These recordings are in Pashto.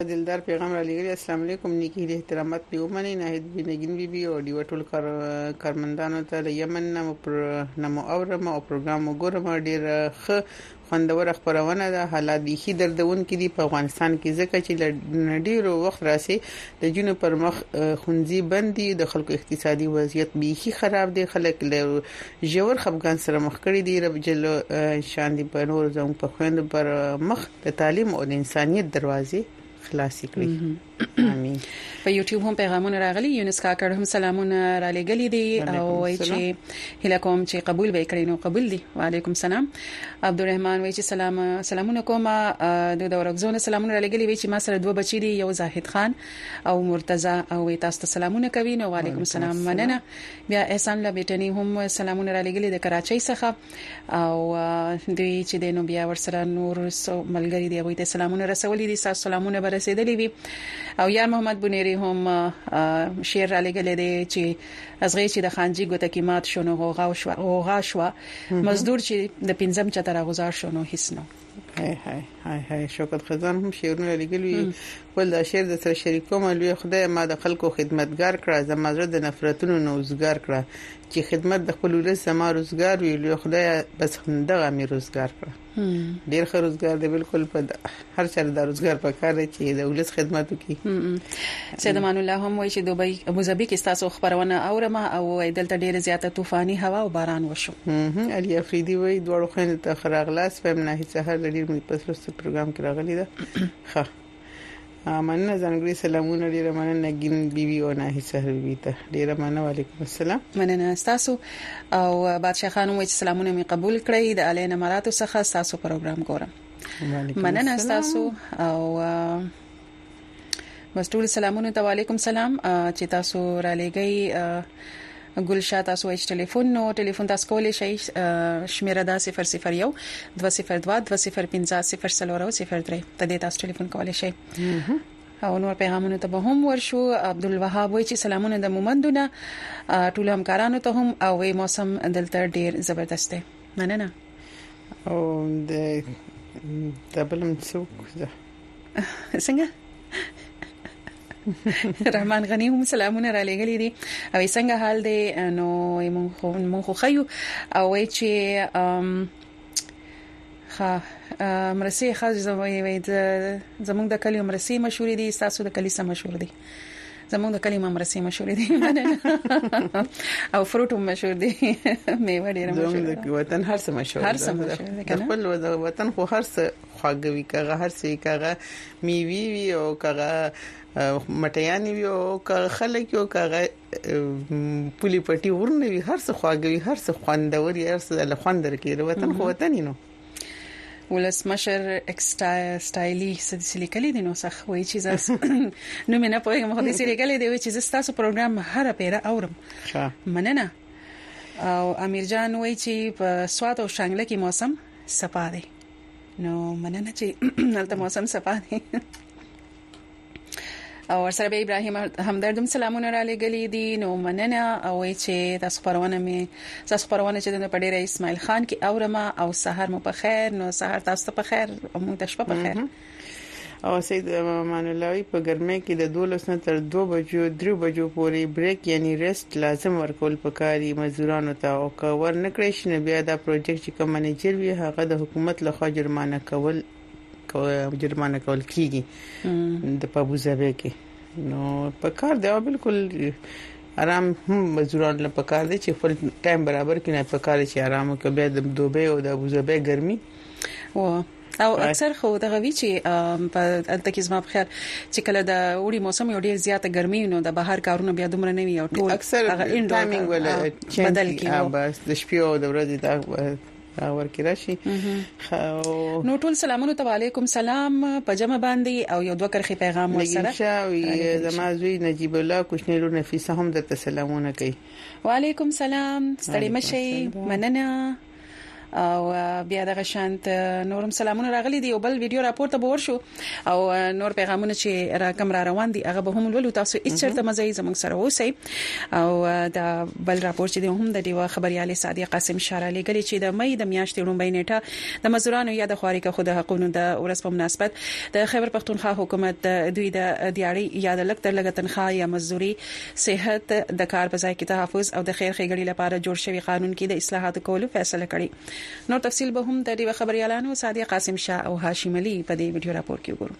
دلدار پیغام را لګلی. السلام علیکم. نیکی له احترامات په ومني ناهید بنګین بي او دی ټول کارمندانو ته یمن نمو اورم او پروګرام وګورم. ډیر ښه خوندور خبرونه ده. حالات بيخي دردون کې دي په افغانستان کې ځکه چې ډیرو وخت راسي د جنو پر مخ خونځي بندي د خلکو اقتصادي وضعیت بيخي خراب دي. خلک له جوړ خفګان سره مخ کړي دي. رب جل شان دي په نور زموږ په خويند پر مخ د تعلیم او د انسانيت دروازې خلاصي کړی. امين. په یوټیوب هم پیغامونه راغلي. یونس کاکړ هم سلامونه را لګلي دي او وایي چې هله کوم چې قبول به کړئ. نو قبول دي. وعليكم السلام. عبدالرحمن وایي چې سلامونه کوم. د دورګزونه سلامونه را لګلي. وایي چې ما سره دوه بچي دي، یو زاهد خان او مرتضی، او وایي تاسو ته سلامونه کوي. نو وعليكم السلام. مننه. بیا احسان لبیټنی هم سلامونه را لګلي د کراچۍ څخه او دوی چې د نو بیا ورسره نور ملګری دی وایي ته سلامونه رسولي دي. تاسو سلامونه برسېدلي وي. او یار محمد بنيري هم شعر را لګلې دي چې ازغې چې د خانجي ګوته کې مات شونه غوغا شو مزدور چې د پنځم چتر غزار شونه هیڅ نو. هاي شوکت خزان هم شعرونه لګلوي. ول دا شعر د سره شریکوم لوی خدای ما د خلکو خدمتګار کړه، زمازره د نفرتونو نوزګار کړه چې خدمت د خپل ولس زما روزګار وی. لوی خدای بس دغه می روزګار کړه. ډیر ښه روزګار دی. بالکل په هر چا د روزګار په کار دی چې د ولس خدمت وکړي. سید امان الله هم وایي چې دوبۍ ابوظبي کې تاسو خبرونه اورمه او دلته ډیره زیاته طوفاني هوا او باران وشو. علي افریدي وایي دوړو خنه ته خراغلاس په نه سحر د ډیر مې پسرسته پروګرام کې راغلی ده. ښه مننه. ځانګړي سلامونه ډیره مننه ګین بیبي او نه سحر بیبي ته ډیره مننه. وعلیکم السلام. مننه تاسو او بادشاہ خانم وایي سلامونه می قبول کړئ. د علین اماراتو څخه تاسو پروګرام ګورم. مننه تاسو او مستول سلامونه ته وعلیکم السلام چې تاسو را لګي. ګلشات تاسو وایي ټلیفون تاسو کولای شئ شمیره دا 001 202 205 ته د تاسو ټلیفون کولای شئ. او نور پیغامونه ته به هم ورشو. عبدالوهاب وایي چې سلامونه د مومندونه ټول همکارانو ته هم او وی موسم دلته ډیر زبردست دی. مننه. او د دبلم څوک ده څنګه رحمان غنی هم سلامونه را لګلې دي او څنګه حال دی. نو مونږ خو خيو او وای چې مرسي خاص زموږ د کلی مرسي مشهور دي. تاسو د کلی سم مشهور دي. زموږ د کلی مرسي مشهور دي او فروټ هم مشهور دي. میوه ډیره مشهور ده. د وطن هر څه مشهور ده. خپل وطن خو هر څه خواږوي کغه هر څه کغه میوي وي او کغه مټیانی وي او کغه خلک یو کغه پولی پټي ورنه وي. هر څه خواږوي هر څه خوندور هر څه له خوندر کې وطن خو وطن نو ولس مشر سټایلی سلیکلی دي. نو څخه وایي چې زاس نو مې نه پوهیږم خو دې سلیکلی دی چې تاسو پروګرام هر پیره اورم. مننه. او امیر جان وایي چې په سوات او شانګله کې موسم صفا دی. نو مننه چې دلته موسم صفا دی. او سره به ابراهيم همدردم سلامونه را لګلې دي. نو مننه. او چې تاسو پرونه چې د پډېره اسماعیل خان کې اورما او سحر مو په خیر. نو سحر تاسو په خیر او موږ د شپه په خیر. او سید امان الله په ګرمه کې د 12 نه تر 2 بجو 3 بجو پورې بریک یعنی ریسټ لازم ورکول پکاري مزدورانو ته. او که ور نکړي شنه بیا دا پروجیکټ چې کوم منیجر وي هغه د حکومت لخوا جرمانه کول کیږي د ابوظبي کې. نو په کار دی بالکل آرام هم مزدوران له پکار دي چې فل ټایم برابر کینې پکار چې آرام کوي. د دوبه او د ابوظبي ګرمي او اکثر خو دغه وی چې په التکیزما په خیر چې کله د وړي موسم یو ډیر زیاته ګرمي نو د بهر کارونه بیا دومره نه وي او ټول اکثر ټایمینګ ولا بدل کیږي. بس د شپې او د ورځې دا ورکی راشي. نو ټول سلامونه ته وعلیکم السلام په جمع باندې او یو دوه کرخي پیغام ورسره. زما زوی نجیب الله کوشنیلو نفیسه هم د سلامونه کوي. وعلیکم السلام. ستړي مشي. مننه. او بیا دغه شانت نورم سلامونه راغلي دي او بل ویډیو راپورته به ورشو او نور پیغامونه چې را کوم را روان دي هغه به هم ولولو تاسو اچرته مزه زموږ سره اوسئ او دا بل راپور چې هم د دیوا خبريال صادق قاسم شارع لګلی چې د مې د میاشتې لومړی نیټه د مزدورانو یا د خواري خود حقوقو د ورځ په مناسبت د خیبر پختونخوا حکومت دوی د دیاړي یا د لک تر لګ تنخواه یا مزدوري صحت د کار په ځای کې تحفظ او د خیر ښېګړې لپاره جوړ شوی قانون کې د اصلاحات کولو فیصله کړې نو تفصیل به هم د دیوا خبريالانو صادق قاسم شاه او هاشم علي په دې ویډیو راپور کې وګورو.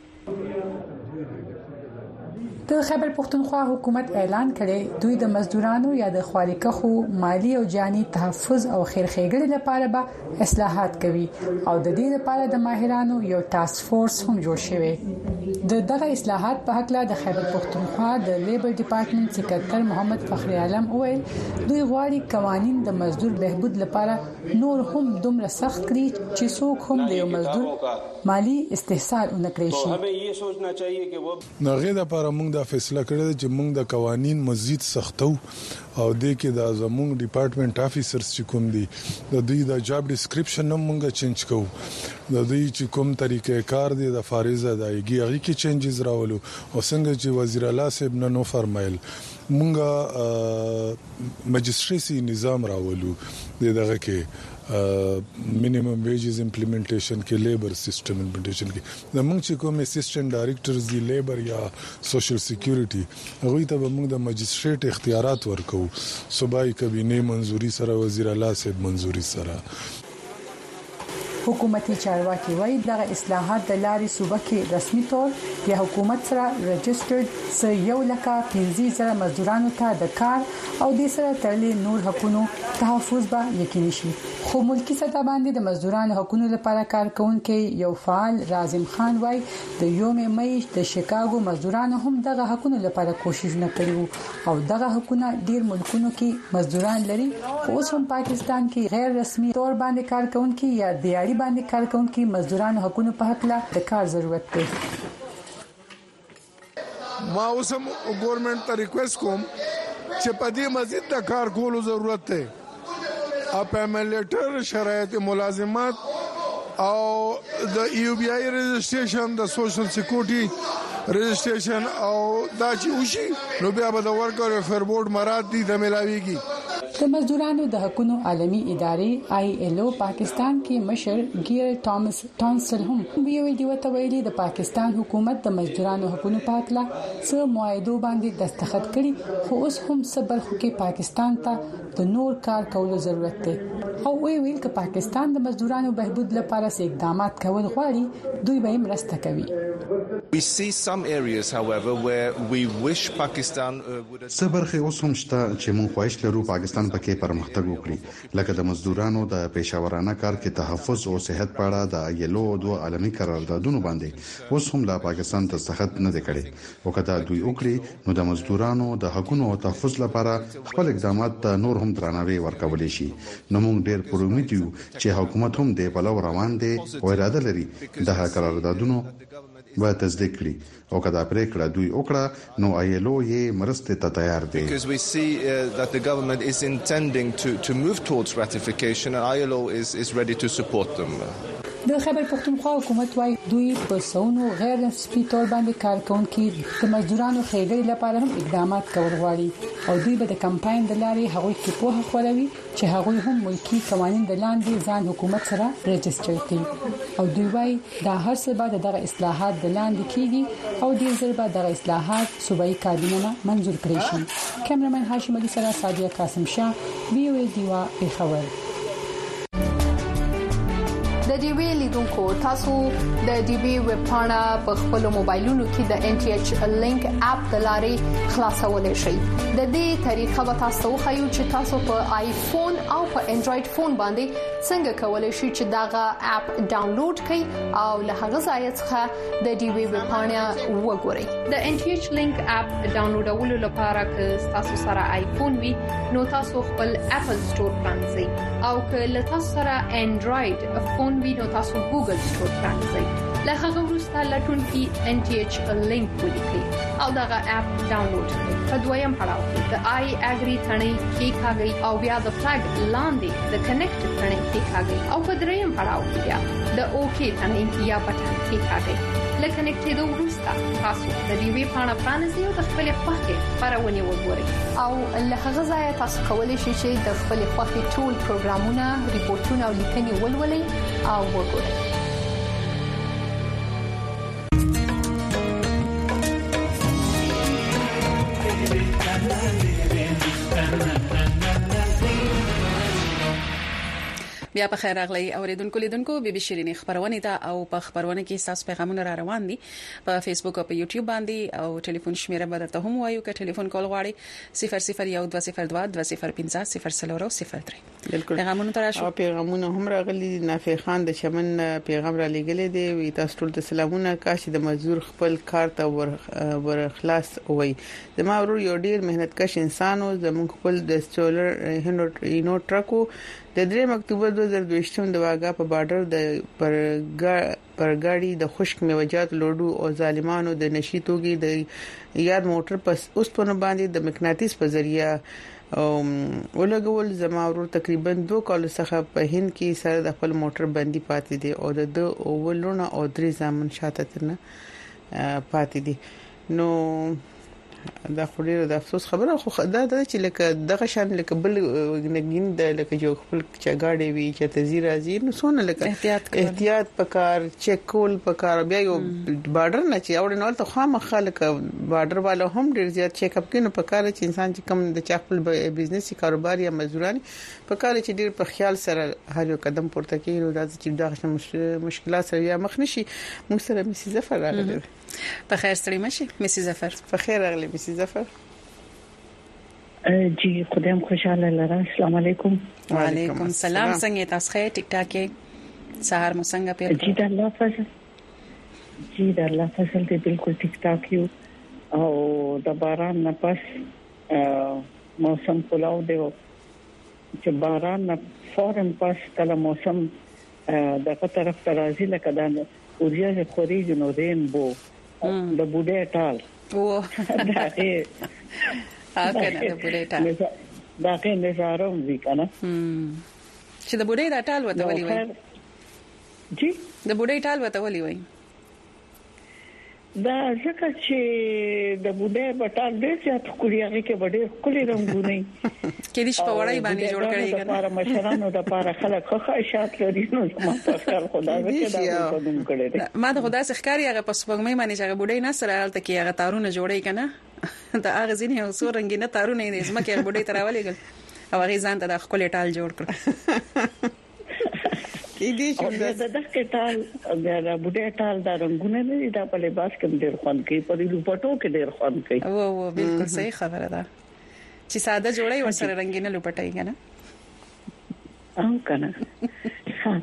د خیبر پختونخوا حکومت اعلان کړي دوی د مزدورانو یا د خوارکخو مالی او جانی تحفظ او خیر ښېګړې لپاره به اصلاحات کوي او د دې لپاره د ماهرانو یو ټاسک فورس هم جوړ شوی. دغه اصلاحات په حق لا د خیبر پختونخوا د لیبر ډپارټمنټ سکرټر محمد فخر عالم وویل دوی غواړي قوانين د مزدور بهبود لپاره نور هم دومره سخت کړي چې څوک هم د یو مزدور مالی استحصال ونکړي شي. हमें ये सोचना चाहिए कि वो نغې د لپاره موږ د فیصله کړې چې موږ د قوانين مزید سختو او د کې د زموږ ډپارټمنټ افیسرز چې کوم دي د دوی د جاب ډیسکرپشن هم موږ چینج کوو د دوی چې کوم طریقې کار دي د فارزه د ایږي کې چینجز راولو او څنګه چې وزیر اعلی صاحب نو فرمایل موږ مجستریسي نظام راولو دغه کې minimum wages implementation کې لیبر سیستم امپلیمنټیشن کې د موږ چې کوم اسسټنټ ډایریکټرز دی لیبر یا سوشل سکیورټي هغه ته موږ د مجستریټ اختیارات ورکو صوبایي کابینه منزوري سره وزیر اعلی صاحب منزوري سره. حکومتي چارواکي وایي دغه اصلاحات د لارې صوبه کې رسمي تور یا حکومت سره رجسترډ س یو لکه 15,000 مزدورانو ته د کار او د سره تړلې نور حقوقو تحفظ به یقیني شي. خو ملکی سطح باندې د مزدورانو حقوقو لپاره کارکونکو یو فعال رازم خان وایي د یوم مې د شیکاګو مزدورانو هم دغه حقوقو لپاره کوششونه کړي او دغه حقوقونه ډیر ملکونو کې مزدوران لري خو اوس هم پاکستان کې غیر رسمي تور باندې کارکونکو یا دیاړي باندې کارکونکو مزدورانو حقوقو په حق لا د کار ضرورت دی. ما اوسم ګورنمنت ته ریکوست کوم چې په دې مزید د کار کولو ضرورت دی. اپیملیټر شرایط ملازمت او د یو بی آی رجسټریشن د سوشل سکیورټي رجسټریشن او دا چې وشي نو بیا به د ورکر فیر بورډ مراد دي د ملاويږي. د مزدورانو د حقوقو عالمي ادارې ILO پاکستان کې مشر ګیر ټامس ټانسل هم ویلي دی چې د پاکستان حکومت د مزدورانو حقوقو په اړه څه معاهدو باندې دستخط کړي خو اوس هم صبر خو کې پاکستان ته د نور کار کولو ضرورت دی او ویل چې پاکستان د مزدورانو بهبود لپاره اقدامات کول غواړي دوی به مرسته کوي. We see some areas however where we wish Pakistan would صبرخه اوس هم شته چې مونږ خوښ لرو پاکستان پکې پرمختګ وکړي لکه د مزدورانو د پېښورانه کار کې تحفظ او صحت په اړه د ILO دوه عالمي قراردادونو باندې اوس هم لا پاکستان ته سخت نه دی کړی او کله دوی وکړي نو د مزدورانو د حقوقو او تحفظ لپاره خپل اقدامات ته نور هم درناوی ورکول شي. نو موږ ډېر پر امید یو چې حکومت هم د بلو روان دي او اراده لري د قراردادونو به تصدیق کړي او کله پریکړه دوی وکړه نو ILO یې مرسته ته تیار دی. Because we see that the government is intending to move towards ratification and ILO is ready to support them. د خیبر پختونخوا حکومت وايي دوی په سونو غیر رسمي تور باندې کارکونکو د مزدورانو ښېګړې لپاره هم اقدامات کول غواړي او دوی به د کمپاین د لارې هغوی کې په خپلوي چې هغوی هم ملکی قوانين د لاندې ځان حکومت سره رجستر کړي او دوی وايي دا هر څه به دغه اصلاحات د لاندې کیږي او ډیر ځل به دغه اصلاحات صوبایي کابینه منزور کړي شي. کیمرمن هاشم علي سره صادق قاسم شاه ویو دیوا خبر. د ډي وی لیدونکو تاسو د ډي وی ویب پاڼه په خپل موبایلونو کې د NTH لینک اپ د لارې خلاصولای شئ. د دې طریقه به تاسو خو چې تاسو په آیفون او په انډراید فون باندې څنګه کولای شئ چې داغه اپ ډاونلوډ کړئ او له هغه ځای څخه د ډي وی ویب پاڼه وګورئ. د NTH لینک اپ ډاونلوډولو لپاره که تاسو سره آیفون وي نو تاسو خپل اپل سٹور پرانځئ او که له تاسو سره انډراید فون وینو تاسو ګوګل سٹور پرانځئ. له هغه وروسته تاسو لټون کې NTH لینک ولیکئ او دغه اپ ډاونلوډ کړئ. په دویم پړاو کې د آی اګری ثنې کې کاږي او بیا د فلګ لاندې د کنیکټ ثنې کې کاږي او په دریم پړاو کې بیا د اوکی ثنې یا بټن کې کاږي. لکه کنیکټېدو وروسته تاسو د دې پاڼه پرانیزئ او د خپل خوښې خبرونه وګورئ او له هغه ځایه تاسو کولی شئ چې د خپل خوښې ټول پروګرامونه، ریپورتونه او لیکنې ولولئ او وګورئ. بیا په خیر راغلی اوریدونکو لیدونکو بي بي شيرين خبرونه ده او په خبرونه کې تاسو پیغامونه را روان دي په فیسبوک او په یوټیوب باندې او ټلیفون شمیره به درته هم وایو که ټلیفون کول غواړي 001202205003 بالکل پیغامونه تراشو. پیغامونه هم راغلي. نافع خان د چمن پیغام را لګلې دی. وی تاسو ټول ته سلامونه. کاش د مزدور خپل کار ته ور خلاص وي. زما ورور یو ډیر مهنت کش انسان او زموږ خپل د سولر هینو ټرکو د 3 اکتوبر 2022 د واګا په بارډر د پرګاړي د خشک میوجات لوډو او ظالمانو د نشي توګي د یاد موټر پس اوس په باندې د مقناطیس په ذریعہ ولګول. زما ورور تقریبا 2 کال څخه په هند کې سره د خپل موټر بندي پاتې دي او د اولونه او 3 ځامن شاته ترنه پاتې دي. نو دا خو ډیره د افسوس خبره خو دا چې لکه دغه شان لکه بل نګین د لکه جو خپل چګاړي وی چې تزیر راځي نو سونه لکه احتیاط پکار چیک کول پکار بیا یو بارډر نه چې اور نه ته خامخا لکه بارډر والو هم ډیر زیات چیک اپ کینو پکار چې انسان چې کم د خپل بزنس کاروبار یا مزدوران پکار چې ډیر په خیال سره هر یو قدم پورته کوي نو دا چې دغه مشکلات سره یا مخ نشي. موږ سره مسی ظفر راغلی. په خیر ستړي مشي مسی ظفر. په خیر راغلی مسی ظفر. جی خدایم خوشاله لره. السلام علیکم. وعلیکم السلام. څنګه تاسو ښه ټیک ټاک یې سهار مو څنګه پیر؟ جی د الله فضل دې بالکل ټیک ټاک یو او د باران نه پس موسم کلاو دی چې باران نه فورن پس کله موسم دغه طرف ته راځي لکه دا اوریا خوري جنودین بو د بوډه ټال او دا کنه د بوډه ټال دا کې نظارم وی کنه چې د بوډه ټال وته ولي وای جی د بوډه ټال وته ولي وای دا ځکه چې د بوډه بټال ډېر زیات کلیاږي کې وړي کلی رنگونه کې دې په وړای باندې جوړ کړی کنه لپاره مشرانو د لپاره خلک خو اشاعت لري نو ما په خیال خدای دې دا کوم کړی ما د خدای ښکاری هغه پس پګمې باندې چې بوډه نه سره حالت کې هغه تارونه جوړی کنه دا هغه ځینې اوسو رنگینه تارونه دې زمکه بوډه تراولېګل او هغه ځان ته د خپل ټال جوړ کړ کې دې چې دا ټال دا بوډه ټال دا رنگونه نه دا په لباس کې ډېر خوان کوي په دې لوپټو کې ډېر خوان کوي. او بالکل صحیح خبره ده چې ساده جوړي ورسره رنگینه لوپټای کنه او کنه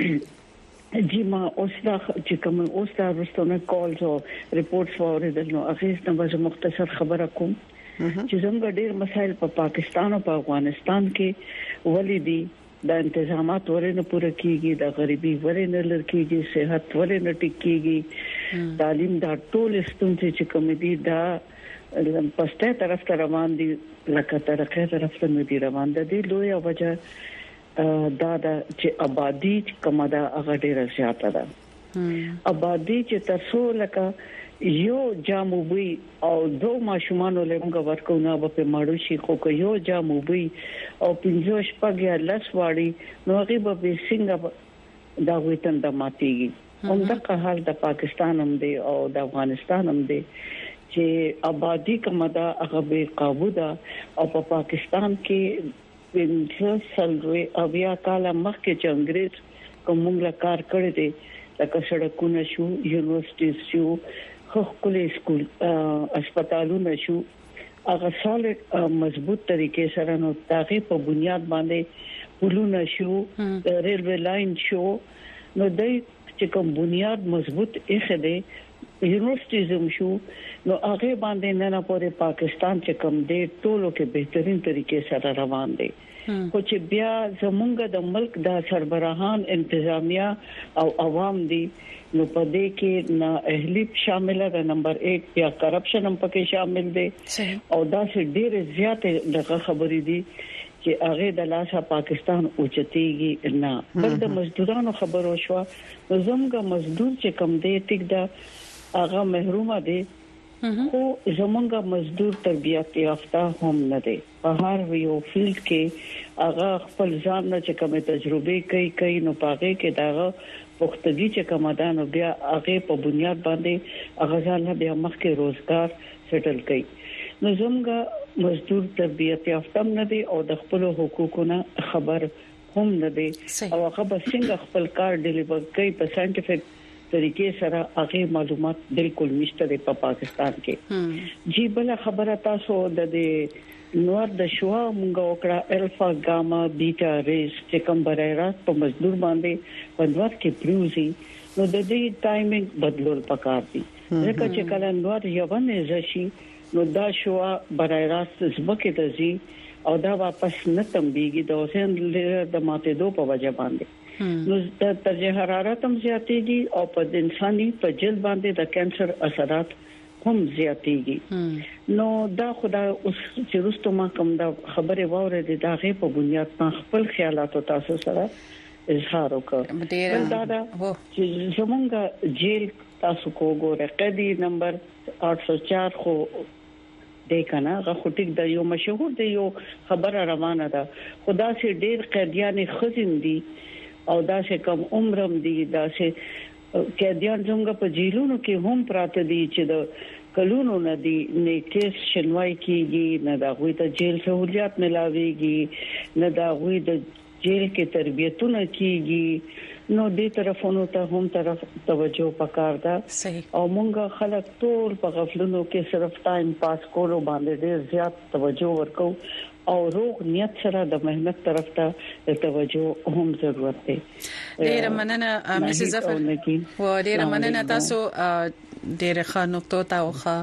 جی ما اوس دا چې کوم اوس دا رستونه کالز او ریپورتس اوریدل نو اخیست نو مختصر خبره کوم چې څنګه ډېر مسایل په پاکستان او په افغانستان کې ولیدي د انتظامات ورنه پوره کیږي د غریبي ورنه لړکیږي صحت ورنه ټیکيږي تعلیم دا ټول ستونزې چې کوم دي دا پسته طرف ته روان دي لکه ترقه طرف ته ندي روان دي لوی وجه دا چې آبادی کومه دا هغه ډیره زیاته ده. آبادی چې تاسو لکه یو جاموبي او دو ماشومان له موږ ورکوونه په ماړو شي خو یو جاموبي او 15 پګیا لس واړي نو هغه به څنګه دا ویتن د ماتيږي همدغه حال د پاکستان هم دی او د افغانستان هم دی چې آبادی کومه دا هغه به قابو ده او په پاکستان کې د سلوي اویا کال مخکې چې انګريز کومه کار کړی دی لکه سړکونه شو یونیورسيټي شو خپل سکول هسپتالونه شو هغه سالټ مضبوط طریقې سره نو تاغي په بنیاد باندې پلونه شو ریلوی لاین شو نو دای چې کوم بنیاد مضبوط اخده یونیورسيټیز شو نو هغه باندې نه پورې پاکستان چې کم دی ټولو کې بهترین طریقې سره روان دي خو چې بیا زمونږ د ملک د سربراهان انتظامیه او عوام دي نو په دې کې نه اهلی شامل ده نمبر 1 یا کرپشن هم پکې شامل دي او دا چې ډېر زیات دغه خبرې دي چې هغه د لاسه پاکستان اوچتيږي نه بل د مزدورانو خبرو شو زموږ مزدور چې کم دی ټیک دا هغه محرومه دي خو زمونږ مزدور تربیت یافته هم نه دي په هر یو فیلډ کې هغه خپل ځان نه چې کومه تجربه کوي نو پاره کې دا پختګي چې کومدان بیا هغه په بنیاد باندې هغه ځان بیا مخکې روزګار سیټل کوي نو زمونږ مزدور تربیت یافته نه دي او د خپل حقوقونو خبر هم نه دي او هغه به څنګه خپل کار ډیلیور کوي په ساينټیفیک طریقې سره هغه معلومات بالکل نشته په پاکستان کې جی بل خبره تاسو د نور د شوا مونږ وکړه الفا ګاما بیٹا ریس چې کوم برایرات په مزدور باندې پندوات کې پروزي نو د دې ټایمینګ بدلول پکار دي ځکه چې کله نور یوونه زشي نو دا شوا برایرات زبکه دزي او دا واپس نه تمبيږي د اوسن د ماته دو په وجه باندې نو د درجه حرارت هم زیاتېږي او په انساني په جلد باندې د کانسر اثرات هم زیاتېږي نو دا خدای اوس چې رستو ما کوم دا خبره وره د داغه په بنیاد په خپل خیالات او تاسو سره اظهار وکړ دا چې زمونږ جیل تاسو کو ګوره قیدی نمبر 804 خو د کنه غو ټیک د یو مشهور د یو خبره روانه ده خدا سي ډېر قیدیان خزین دي او دا چې کم عمرم دي دا چې قیدیان څنګه په جیلونو کې هم پراته دي چې د کلونو نه دي نیکس شنوای کیږي نه دا غوي ته جیل سہولیات ملاويږي نه دا غوي د جیل کې تربیتونه کیږي نو دې طرفونو ته هم طرف توجه پکار ده او مونږه خلک ټول په غفلتونو کې صرف ټایم پاس کولو باندې ډېر زیات توجه ورکو او روغ نیت سره د مهنت طرف ته توجه هم ضرورت دی ډېر مننه مسز ظفر و ډېر مننه تاسو ډېر ښه نقطو ته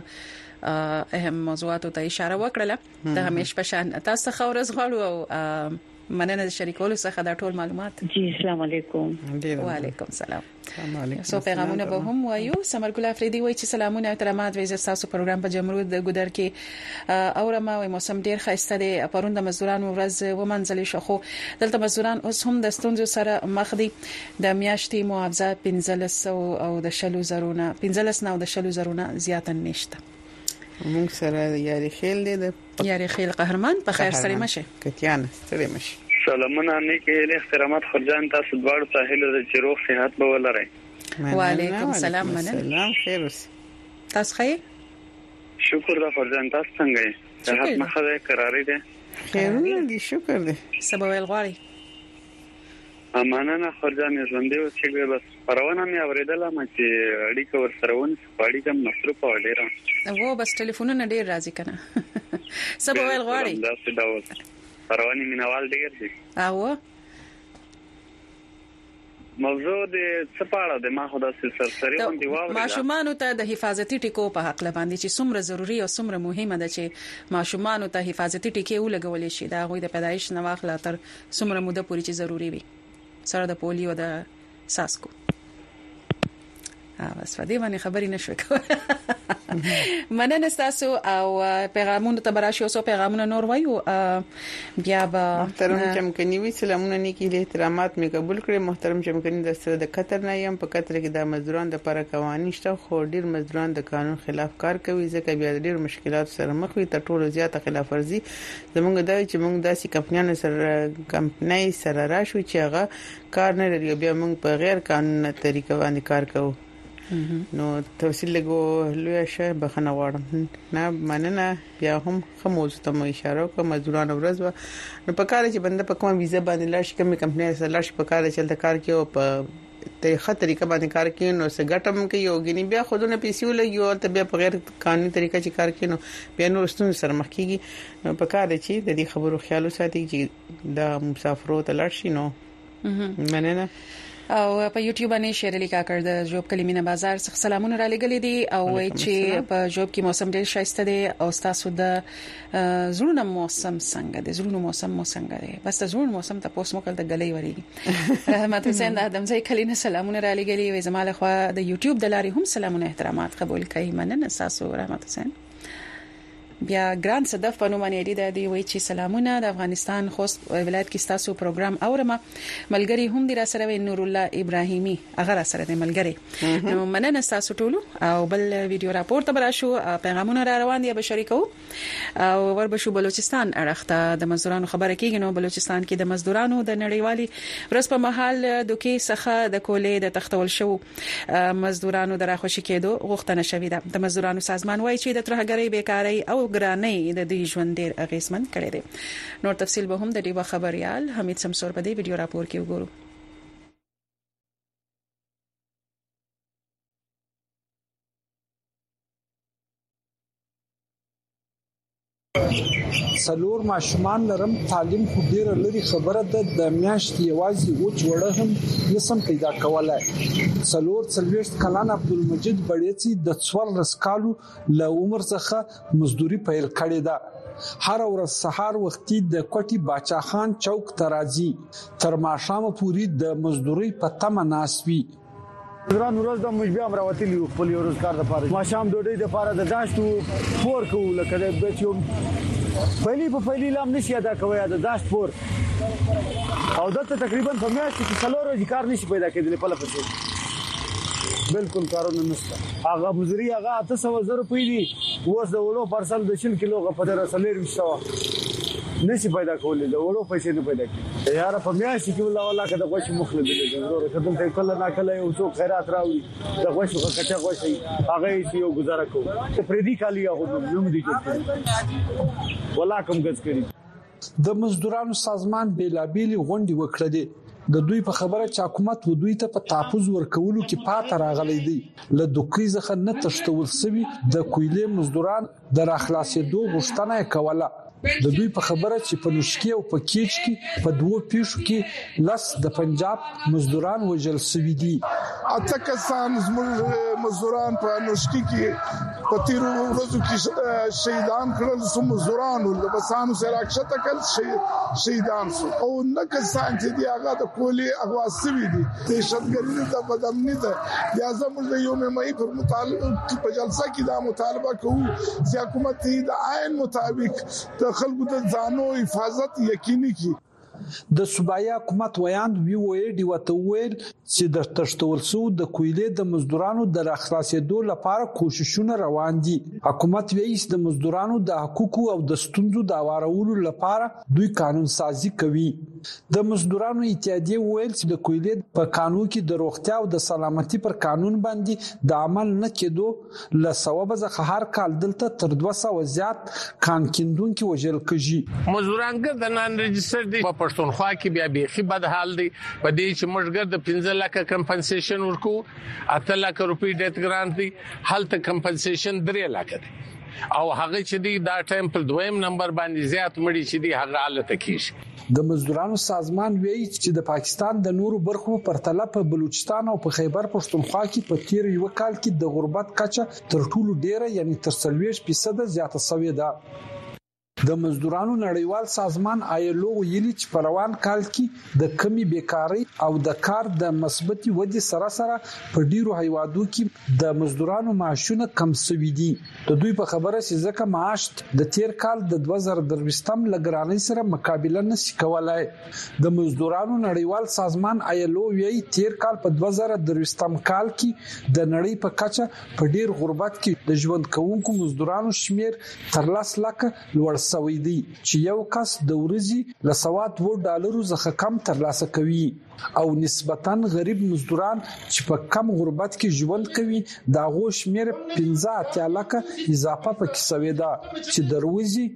او اهم موضوعاتو ته اشاره وکړه د همیش پشان تاسو خورز غواړو او مننه شریکولو څخه د ټول معلومات جی السلام علیکم وعلیکم السلام سو پیغامونه به هم وایو سمرګل افریدي وایي چې سلامونه او احترامات وایي تاسو پروګرام په جمهوریت د ګودر کې اورما وایي موسم ډیر خسته دی پروند مزدورانو ورځ ومنځل شو خو دلته مزدوران اوس هم د ستونزو سره مخ دي د میاشتې معاوضه 1500 او د شلو زرونه 15 نه او د شلو زرونه زیات نشته موږ سره یاري خیل دي د یاري خیل قهرمان په خیر سره مشه کتیان سره مشه سلامونه نیکه احترامات خرجان تاسو دواړو ساحل د چروغ صحت به ولرئ وعلیکم السلام مننه سلام خیر اوسئ تاسو خیر شکر دا خرجان تاسو څنګه یې صحت مخه قرارې ده خیرونه دي شکر دې سبا ویل غواړي امانه خرجان ژوندې او چې بس پرونه مې اوریدله چې اړیکه ور سره ون سپاړی کوم مصروف وړه وو بس ټلیفونونه ډیر راځي کنه سبا ویل غواړي دا څه ډول پرونه مینوال ډیر دي او موضوع د سپاړه د ما خدا سرسری باندې واوري ماشومان ته د حفاظتي ټکو په حق لباندې چې څومره ضروری او څومره مهمه ده چې ماشومان ته حفاظتي ټکي ولګول شي دا غوي د پیدایش نه واخله تر څومره موده پورې چې ضروری وي سره د پولیو د ساسکو بس فدی باندې خبرې نشو کوله مننه تاسو او پیغامونه ته براشي او پیغامونه نور وایو بیا به محترم چمکنی وی سلامونه نیکی له احترامات می قبول کړئ محترم چمکنی د سره د قطر نه یم په قطر کې د مزدوران د لپاره قوانین شته خو ډیر مزدوران د قانون خلاف کار کوي ځکه بیا ډیر مشکلات سره مخ وي تر ټولو زیاته خلاف ورزي زمونږ دای چې موږ داسې کمپنیانو سره کمپنۍ سره راشو چې هغه کار نه لري بیا موږ په غیر قانوني طریقه باندې کار کوو نو تفصیل لګو لوي شه بخنه واړم نه مننه بیا هم خموز ته مې اشاره کوم مزدوران ورځ نو په کار چې بنده په کومه ویزه باندې لاش کوم کمپنۍ سره لاش په کار چلته کار کوي او په طریقه باندې کار کوي نو سګټم کوي او غني بیا خودونه پیسې ولګي او ته بیا په غیر قانوني طریقه چې کار کوي نو بیا نو ستون سره مخ کیږي په کار چې د دې خبرو خیال وساتي چې د مسافرو ته لاړ شي نو مننه او په یوټیوب باندې شیر علی کاکړ د جوب کلمینه بازار څخه سلامونه را لګلې دي او چې په جوب کې موسم ډېر شایسته دی او تاسو د زړونو موسم څنګه دی زړونو موسم څنګه دی بس زړونو موسم ته پوس مو کړ د غلې وریږي رحمت حسین د ادم ځای کلینه سلامونه را لګلې وي زماله خو د یوټیوب د لارې هم سلامونه احترامات قبول کړئ مننه تاسو رحمت حسین بیا ګران صدف په نوم باندې دی وی چې سلامونه د افغانستان خوست ولایت کې تاسو پیغام اورمه ملګری هم دی را سره نور الله ابراهیمي هغه را سره دی ملګری نو مننه تاسو ټول او بل ویډیو راپورټ به راشو پیغامونه را روان دي به شریکو او وربشو بلوچستان اړخته د مزدورانو خبره کیږي نو بلوچستان کې د مزدورانو د نړیوالي ورځ په محل دوکي څخه د کولې د تختول شو مزدورانو دراخوشي کېدو غوښتنه شوې ده د مزدورانو سازمان وایي چې د ترهګرۍ بیکاری او ګرانۍ د دې ژوند ډېر اغیزمن کړي دي نور تفصیل به هم د دې خبريال حمید سمسور په دې ویډیو راپور کې وګورو سلور ماشومان لرم تعلیم خو ډیره لري خبره ده د میاشت یوازې وچ وړه هم نسم پیدا کولای سلور څلويشت کلان عبدالمجید بړیڅي د 14 کالو له عمر څخه مزدوري پیل کړې ده هر ورځ سحر وختي د کوټي باچا خان چوک ترازی تر ماښام پورې د مزدوري په تمه ناسوي وران ورځ د مجبیا امراوتلی خپل روزګار لپاره ما شام ډوډۍ لپاره د داشتو پور کوو لکه د بچو پهلی لام نشي ادا کوي د داشت پور او دته تقریبا په میاشت کې څلور ورځې کار نشي پیدا کېدل په لپاره بالکل کارونه نشته هغه مزري هغه 800 روپۍ دي اوس د ولو پارسل د 1 کیلو غو په رسلې وشو نشي پیدا کولې د ولو پیسې نه پیدا کړي یاره په میاشت کې والله کده غوښ مخلب دي ضرور کده ته کله نه کله یو څو خیرات راوړي د غوښ کچا غوښ هغه یو گزاره کوي پردي کالی هغه نوم دي چې والله کوم غز کړی د مزدورانو سازمان بیلابېلی غونډې وکړې د دوی په خبره چې حکومت و دوی ته په تحفظ ورکولو کې پاتې راغلي دي له دوکې ځخه نه تشتول سوي د کویلې مزدوران د راخلاصېدو غوښتنه کوله د دوی په خبره چې په نوشکی او په کیچ کې په دوه پیښو کې لاس د پنجاب مزدوران وژل شوي دي اته کسان مزدوران په نوشکی کې په تیرو ورځو کې شهیدان کړل سو مزدوران له بسانو سره راکښته کړل شهیدان سو او نه کسان چې دی هغه د کولې اغوا سوي دي دهشتګردي د بدامني ده یا زموږ د یوم مې پر مطالبه په جلسه کې دا مطالبه کوو چې حکومت د عین مطابق خلکو د ځانو حفاظت یقیني کړي د صوبایي حکومت ویاند وی ډی وته ویل چې د تشتول سو د کویلې د مزدورانو د راخلاصېدو لپاره کوششونه روان دي حکومت وایي چې د مزدورانو د حقوقو او د ستونزو د اوارولو لپاره دوی قانون سازي کوي د مزدورانو اتحادیه ویل چې د کویلې په قانون کې د روغتیا او د سلامتي پر قانون باندې د عمل نه کېدو له سبب ځکه هر کال دلته تر 200 زیات کانکیندونکو وژل کېږي مزدوران ګر د نان ريجستر دي پښتونخوا کې بیا بیخي بد حال دی په دې چې مشګر د 15 لک کمپنسیشن ورکو 8 لک روپۍ ډیت ګرانټ دی هلته کمپنسیشن 3 لک دی او هغه چې دی دا ټایم په دویم نمبر باندې زیات مړي چې دی هغه حالت کیږي د مزدورانو سازمان وایي چې د پاکستان د نورو برخو پرتله په بلوچستان او په خیبر پښتونخوا کې په تیر یو کال کې د غربت کچه تر ټولو ډیره یعنی تر 30% زیاته شوې ده د مزدورانو نړیوال سازمان آیلو ویلي چې په روان کال کې د کمی بیکاری او د کار د مثبتي ودې سره په ډیرو هیوادو کې د مزدورانو معاشونه کم شوي دي د دوی په خبره چې ځکه معاش د تیر کال د 2023 لګرانۍ سره مقابله نشي کولای د مزدورانو نړیوال سازمان آیلو ویلي تیر کال په 2023 کال کې د نړۍ په کچه په ډیر غربت کې د ژوند کوونکو مزدورانو شمیر تر 10 لک لوړ سوي دي چې یو کس د ورځې له $2 څخه کم ترلاسه کوي او نسبتاً غریب مزدوران چې په کم غربت کې ژوند کوي دا غو شمیر 15 لک اضافه پکې شوی ده چې د ورځې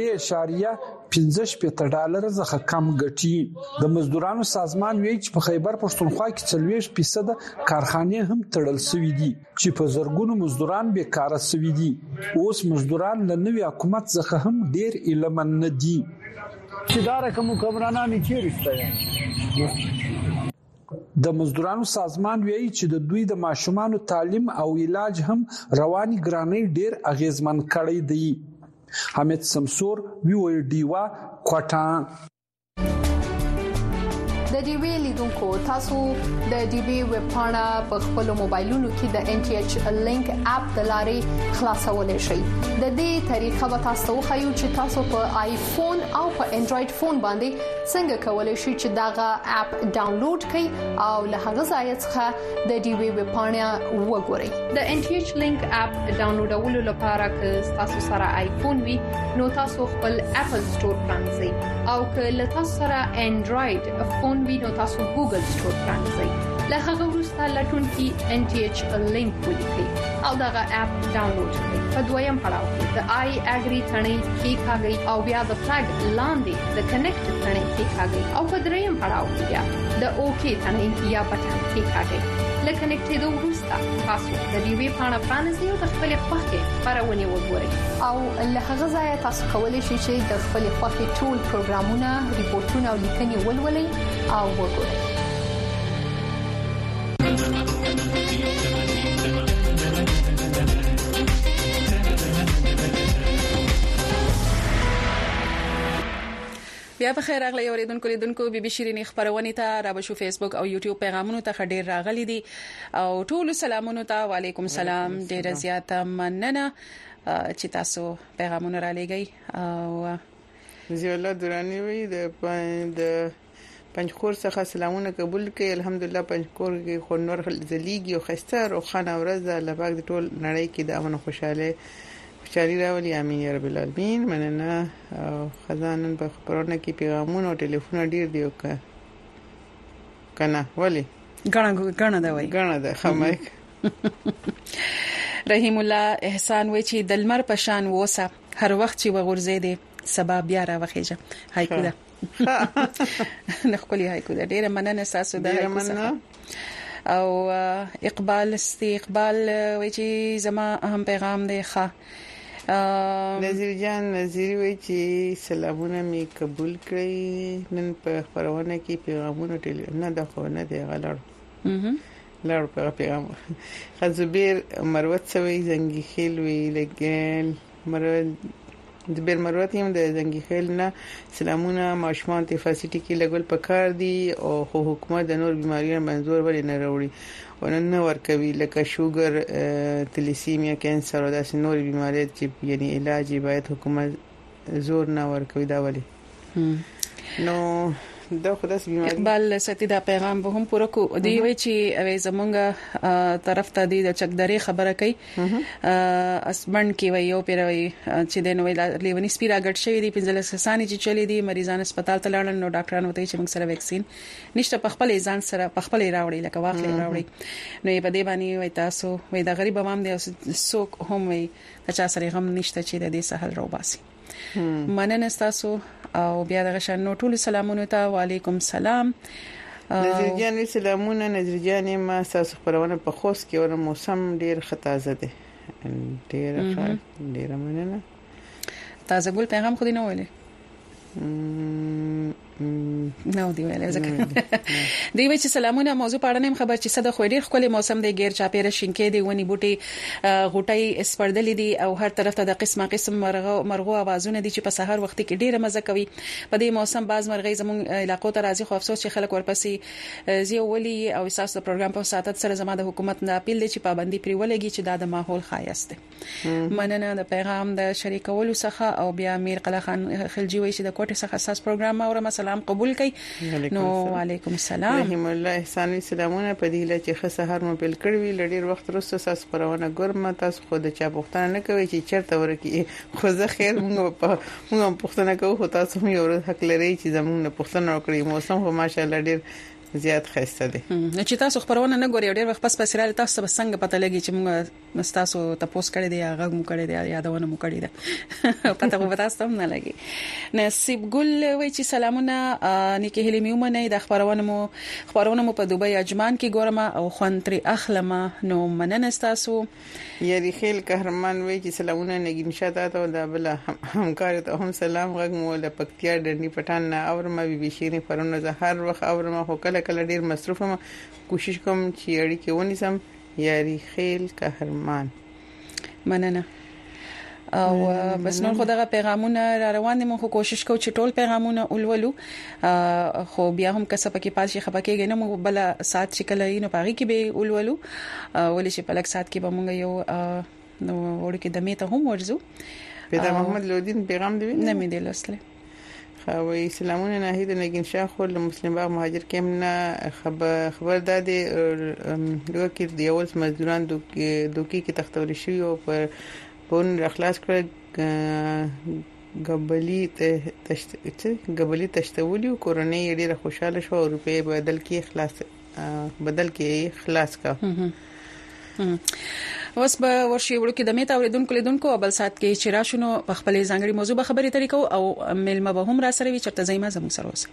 $3.15 څخه کم ګټي د مزدورانو سازمان وایي چې په خیبر پښتونخوا کې 40% کارخانې هم تړل شوې دي چې په زرګونو مزدوران بیکار شوي دي اوس مزدوران له نوي حکومت څخه هم ډیر ایلمن نه دي چې دا رقم حکمرانان چیرې شته د مزدورانو سازمان وایي چې د دوی د ماشومانو تعلیم او علاج هم رواني ګرانۍ ډیر اغیزمن کړی دی. حمید سمسور وی ډیوا کوټا. د ډي وی لیدونکو تاسو د ډي وی ویب پاڼه په خپل موبایلونو کې د ان ټي ایچ لینک اپ د لارې خلاصولای شئ. د دې طریقه به تاسو خو چې تاسو په آیفون او په انډراید فون باندې څنګه کولای شئ چې داغه اپ ډاونلوډ کړئ او له هغه ځای څخه د ډي وی ویب پاڼه وګورئ. د ان ټي ایچ لینک اپ ډاونلوډولو لپاره که تاسو سره آیفون وي نو تاسو خپل اپل سٹور پرانځئ او که له تاسو سره انډراید فون وینو تاسو ګوګل سٹور پرانځئ. له هغه وروسته لټون کې ان ټي ایچ لینک ولیکئ او دغه اپ ډاونلوډ کړئ. په دویم پړاو کې د آی اګری ثنې کې کاږئ او بیا د فلګ لاندې د کنیکټ ثنې کې کاږئ او په دریم پړاو کې بیا د اوکی ثنې یا بټن کې کاږئ. لکه کنیکټېدو وروسته تاسو د دې وی پاڼه پرانځئ او د خپل خوښې خبرونه وګورئ او له هغه ځای تاسو کولی شئ چې د خپل خوښې ټول پروګرامونه، ریپورتونه او لیکنې ولولئ او وګورئ. بیا په خیر راغلی اوریدونکو لیدونکو بي بي شيرين خبرونه ته را بشو فیسبوک او یوټیوب پیغامونو ته ډیر راغلي دي او ټول سلامونه ته وعليكم سلام. ډیر زیاته مننه چې تاسو پیغامونه را لګي او زیاله درانی وي د پنځخور څخه سلامونه قبول کړي. الحمدلله پنځخور کې خو نور زلیږي او خسته او خانه ورځ الله پاک د ټول نړۍ کې د امن خوشاله چاري راولي. امين يا رب العالمين. مننه خزانن په خبرونه کې پیغامونه او ټلیفون ډیر دی کنه ولی غاڼه دا وای غاڼه دا خمایک. رحیم الله احسان وای چې دلمر پشان ووسه هر وخت چې وغورځې دي سبب بیا را وخیجه. هایکو دا نخکلی هایکو دا ډیر مننه تاسو دا هایکو او اقبال وای چې زما اهم پیغام دی ښه. نذیر جان نذیر وای چې سلامونه می قبول کړئ. نن په خبرونه کې پیغامونه نه د خو نه دی غلړ په پیغام خزبیر مروت سوي زنګي خیل وی لګل د بیر مروت هم د زنګي خیل نه سلامونه ماشومان ته فاسيټي کې لګول پکار دي او حکومت د نور بيماريو منزور ولې نه راوړي او نه ورکوي لکه شوګر تلیسیمیا کینسر او داسې نور بيمارۍ چې یعنی علاج باید حکومت زور نه ورکوي دا ولې نو دا خداس بیماری. اقبال ستی دا پیغام به هم پوره کو دی وی چې اوی زمونږه طرف ته دی د چکداري خبره کوي اسبن کې وی یو پیروي چې د نوې لیونی سپیرا غټ شوی دی پنځله سسانی چې چلی دی مریضان هسپتال ته لاړل نو ډاکټرانو ته چې موږ سره ویکسین نشته په خپل ځان سره په خپل راوړي لکه واخلې راوړي نو په دې باندې وی تاسو وی دا غریب هم دی سوک هم وی چې سره هم نشته چې د دې سهل روباسي. مننه تاسو او بیا دغه شان نو ټول سلامونه ته وعليكم سلام. نظر جان سلامونه. نظر جان ما تاسو خبرونه په خوست کې ور موسم ډیر خطازه دي ډیر مننه. تاسو ګل پیغام خو دې نه ویلې نو دی ویلې ځکه دی وی چې سلامونه موضوع پاړنیم خبر چې صد خو ډیر خپل موسم دی غیر چاپیره شینکې دی ونی بوټي غوټي اسپردلې دي او هر طرف ته د قسم مرغو اوازونه دي چې په سحر وخت کې ډیره مزه کوي. په دې موسم باز مرغۍ زمون علاقو ته راځي خو افسوس چې خلک ورپسې زی ولي او اساس د پروګرام په ساتت سره زما د حکومت نه اپیل دي چې پابندي پرې ولګي چې دا د ماحول خایست دی. مننه د پیغام د شریکولو څخه او بیا میر قلا خان خلجی وی چې د کوټه څخه اساس پروګرام اورم سلام قبول کړئ. نو وعليكم السلام. رحم الله احسان سلامونه په دې لچ ښه سحر مو بل کړوي لډیر وخت وروسته ساس پرونه ګرمه تاسو خود چا پښتنه نه کوي چې چرته ورکی خو زه خیر موږ پښتنه کوو خو تاسو هم یو حق لري چې زموږ پښتنه وکړي. موسم خو ماشاءالله ډیر زیات خسته دي. چې تاسو خبرونه نه ګوري ډیر وخت پس پسراله تاسو به څنګه پته لګي چې موږ مستاسو تاسو کړی دی هغه مو کړی دی یادونه مو کړی دی پته خو تاسو هم نه لګي. نصیب ګل وی چې سلامونه نیکه هلی میومنه د خبرونه مو په دوبۍ اجمان کې ګورم او خوانتري اخلمه نو مننه تاسو. یاري خیل قهرمان وی چې سلامونه نګین شاته ته د بل همکار ته هم سلام غږ مو له پکتیا ډنی پټان نه اورم بي بي شيرين پرونه زهر وخت اورم خو کله کله ډیر مصروفه ما کوشش کوم چې اړیکه ونیسم. یاري خیل قهرمان مننه. او بس نور خدغه پیغامونه را روان دي. مخ کوشش کوو چې ټول پیغامونه ولولو، خو بیا هم کسب کې پاتې خپکهږي نه. مو بل سات چې کله نو پاغي کې به ولولو، ولې چې په لک سات کې به مونږ یو نو ورکه د میته هم ورزو. پیدا محمد لودین پیغام دی نه مې دی لسله. خوي سلامونه ناهید نگین شاه خو مسلم باغ مهاجر کم نه خبر دادي لوکي د یوز مزدوران دوکي کې تختول شي او پر پون اخلاص کړ غبلی تشتولي کورنۍ ډیره خوشاله شو او روپې بدل کې خلاص کا. اوس به ورشي ورکه د میته اوریدونکو لیدونکو بل سات کې چې راشنو په خپل ځانګړي موضوع به خبرې طریقو او ملما به هم را سره وي چرته زېما زمو سره اوسه.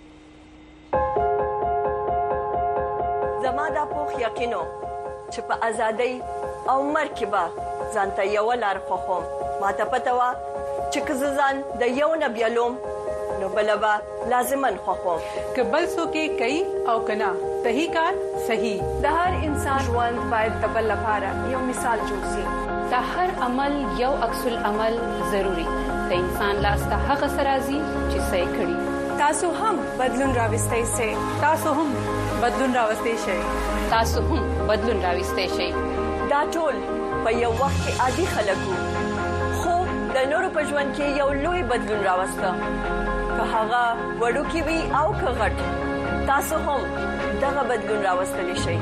زما د پوخ یقینو چې په ازادۍ او مرکبه ځانته یو لار خوخم ماته پته وا چې ځان د یو نبیلوم نو بلبا لازمن خوخم کبل سو کې کوي او کنا صحیح کار صحیح. د هر انسان ژوند باید د بل لپاره یو مثال جوړ شي. د هر عمل یو عکس العمل ضروری. د انسان لاس ته هغه سرازي چې صحیح کړي. تاسو هم بدلون راوستئ شئ. تاسو هم بدلون راوستئ شئ. تاسو هم بدلون راوستئ شئ. دا ټول په یو وخت کې عادي خلکو خو د نورو په ژوند کې یو لوی بدلون راوسته. که هغه وړوکی وي او که غټ، تاسو هم دغه بدلون راوستلی شئ.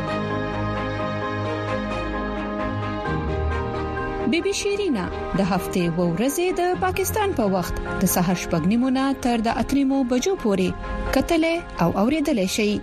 بیبي شیرینا د هفته و ورځې د پاکستان په وخت د سحر شپږنیمونه تر د 8 بجو پورې کتلې او اوریدلې شي.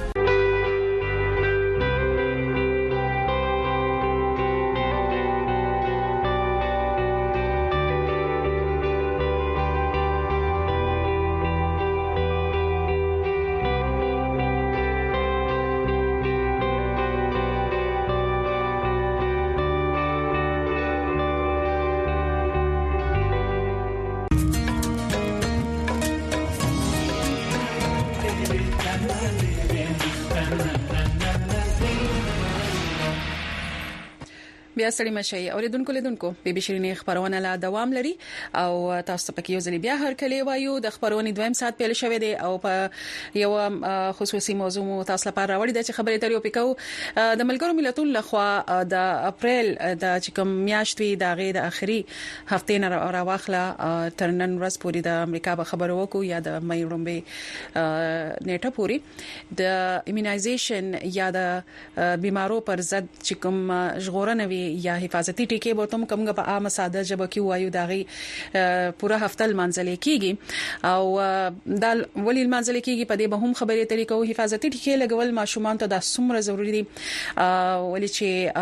بیا سړی مشي اوریدونکو لیدونکو بیبي شیرینې خبرونه لا دوام لري او تاسو په کې یو ځل بیا هر کله وایو د خبرونې دویم سات پیل شوې دي او په یو خصوصي موضوع تاسو لپاره راوړی د خبرې تریو پکاو د ملګرو ملتونو لخوا د اپریل د چکم میاشتې د غي د اخري هفته نه راوخله تر نن ورځ پورې د امریکا په خبرو وکړو یا د مې رومبه نیټه پورې د ایمونایزیشن یا د بیمارو پر ضد چکم ژغورنه یا حفاظتي ټیکې به تم کومه په عامه ساده جبه کې وایو داغي پوره هفته منځلې کیږي او د ولې منځلې کیږي په دې به هم خبرې طریقو حفاظتي ټیکې لګول ماشومان ته د څومره ضروری دي ولې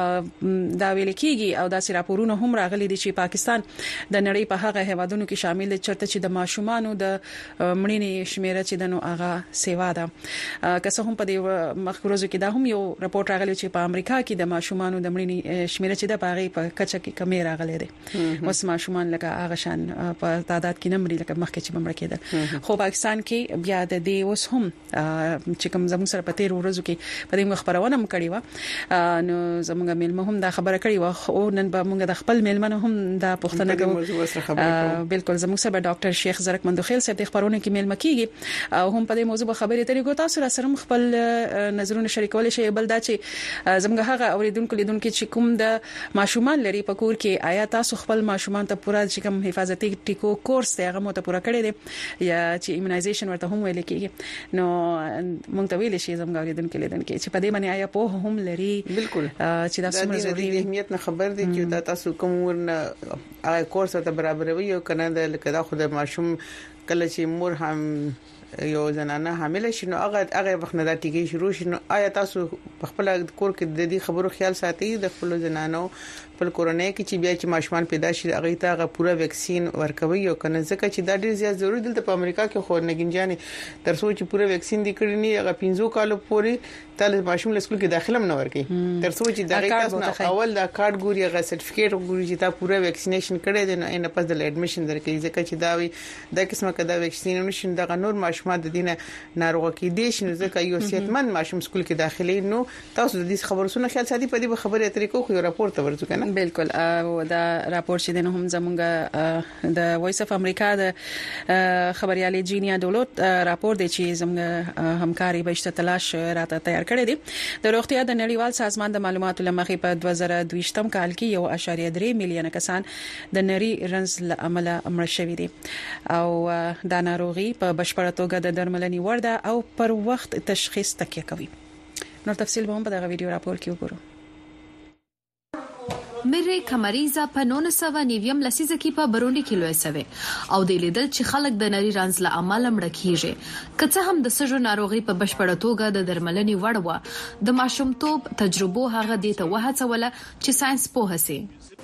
چې دا ویل کیږي او د راپورونو هم راغلي دي چې پاکستان د نړۍ په هغه هیوادونو کې شامل دي چرته چې د ماشومانو د مړینې شمیره چې د نو هغه سیوا ده که څه هم په دې مخکروزو کې دا هم یو راپور راغلی چې په امریکا کې د ماشومانو د مړینې شمیره چې د باغې په کچه کې کمی راغلي دي اوس ماشومان لکه هغه شان په تعداد کې نمبر لکه مخکې چې بمړ کېدل خو پاکستان کې بیا د دې اوس هم چې کوم زموږ سره په تیر ورځو کې په دې خبرونه هم کړې و نو زموږ ملمه هم دا خبره کړې و او نن به موږ د خپل ملمنه هم دا پوښتنه کوو بالکل زموږ سره ډاکټر شیخ زرک مندوخیل صاحب د خبرونه کې ملمه کیږي او هم په دې موضوع خبرې ترې کو تاسو سره خپل نظرونه شریکول شي بل دا چې زموږ هغه اوریدونکو لیدونکو چې کوم د ماشومان لري په کور کې آیا تاسو خپل ماشومان ته پوره چې کوم حفاظتي ټیکو کورس دی هغه مو ته پوره کړی دی یا چې ایمونایزیشن ورته هم ویل کیږي نو مونږ ته ویل شي زموږ اوریدونکو لیدونکو چې په دې باندې آیا په هم لري بالکل چې دا څومره ضروري دی اهمیت نه خبر دی چې دا تاسو کوم ورنه هغه کورس ته برابروي او کنه د لکه دا خو د ماشوم کله چې مور هم یو زنانه حامل شي نو هغه وخت نه دا ټیکي شروع شي نو آیا تاسو په خپل کور کې د دې خبرو خیال ساتي د خپل زنانو په کورونۍ کې چې بیا چې ماشومان پیدا شي هغه ته هغه پوره ویکسین ورکوي او کنه ځکه چې دا ډیر زیات ضروري دلته په امریکا کې خو نګینجانې تر څو چې پوره ویکسین دي کړی نه هغه 15 کالو پورې تل ماشوم له سکول کې داخله نه ورکي تر څو چې دغه تاسو اول دا کارت ګوري هغه سرټیفیکیټ ګوري چې تا پوره ویکسینیشن کړی دی نه پس د اډمیشن درکې ځکه چې دا وي د قسمه کده ویکسین نشین دغه نور ماشوم ماشومان د دینه ناروغ کېدي شي نو ځکه یو صحتمند ماشوم سکول کې داخلي نو تاسو د دې خبرونه خیال ساتي په دې خبره طریقو خو راپور ته ورته کنه بالکل او دا راپور چې د هم زمونږ د وایس اف امریکا د خبريالي جینیا دولت راپور دی چې زموږ همکاري بهشته تلاش راته تیار کړی دی د روغتیا د نړیوال سازمان د معلوماتو لمخې په 2022م کال کې 1.3 میلیونه کسان د نری رنز له امله مړ شوي دي او دا ناروغي په بشپړه توګه د درملنې وړ ده او پر وخت تشخیص تکیه کوي. نور تفصیل به هم په دغه ویډیو راپور کې وګورو. مری کمریزا په 1990 لسیزه کې په برونډي کې لوي سوي او د لیدل چې خلک د نری رنز له امله مړ کیږي کڅه هم د سږو ناروغي په بشپړه توګه د درملنې وړ و د ماشومتوب تجربو هغه د ته وهڅوله چې ساينس په هسي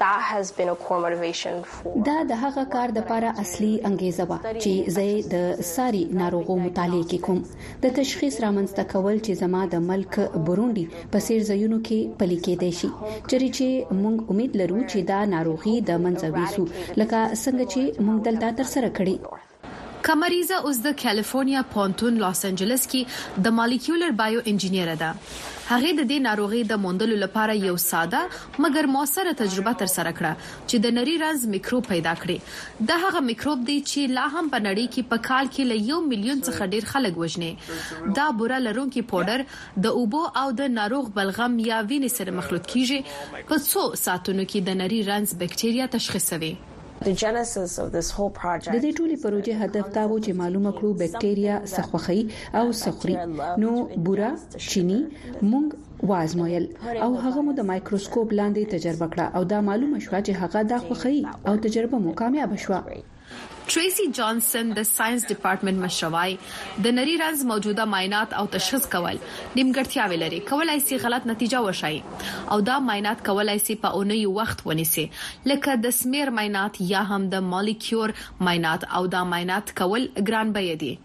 دا د هغه کار د لپاره اصلي انګیزه و چې زه د ساري ناروغو مطالعه کې کوم د تشخیص رامنځته کول چې زما د ملک برونډي په سیر ځایونو کې پلي کېدای شي چې موږ امید لرو چې دا ناروغي د منځوي سو لکه څنګه چې موږ دلته تر سره کړی. کمریزا اوس د کالیفورنیا پونتون لاس انجلس کې د مالیکولر بایو انجینیر ده. هغه د دې ناروغي د موندلو لپاره یو ساده مګر موثره تجربه تر سره کړه چې د نری رنز میکروب پیدا کړي. دا هغه میکروب دی چې لا هم په نړۍ کې په کال کې له 1 میلیون څخه ډیر خلک وژني. دا بوره لرونکي پاوډر د اوبو او د ناروغ بلغم یا وینې سره مخلوط کیږي په څو ساعتونو کې د نری رنز بکټریا تشخیصوي. د دې ټولي پروژې هدف دا و چې معلومه کړو بکټریا سخوخي او سخري نو بورا چيني مونږ وازمویل او هغه مو د مایکروسکوپ لاندې تجربه کړه او دا معلومه شوه چې هغه د خوخي او تجربه مو کامیاب شوه. ټریسی جانسن د ساينس ډپارټمنټ مشروعي د نری رنز موجوده معاینات او تشخیص کول نیمګړتیاوې لري کولای شي غلط نتیجه وشي او دا معاینات کولای شي په اونۍ وخت ونیسي لکه د سمیر معاینات یا هم د مالیکولر معاینات او دا معاینات کول ګران بیه دي.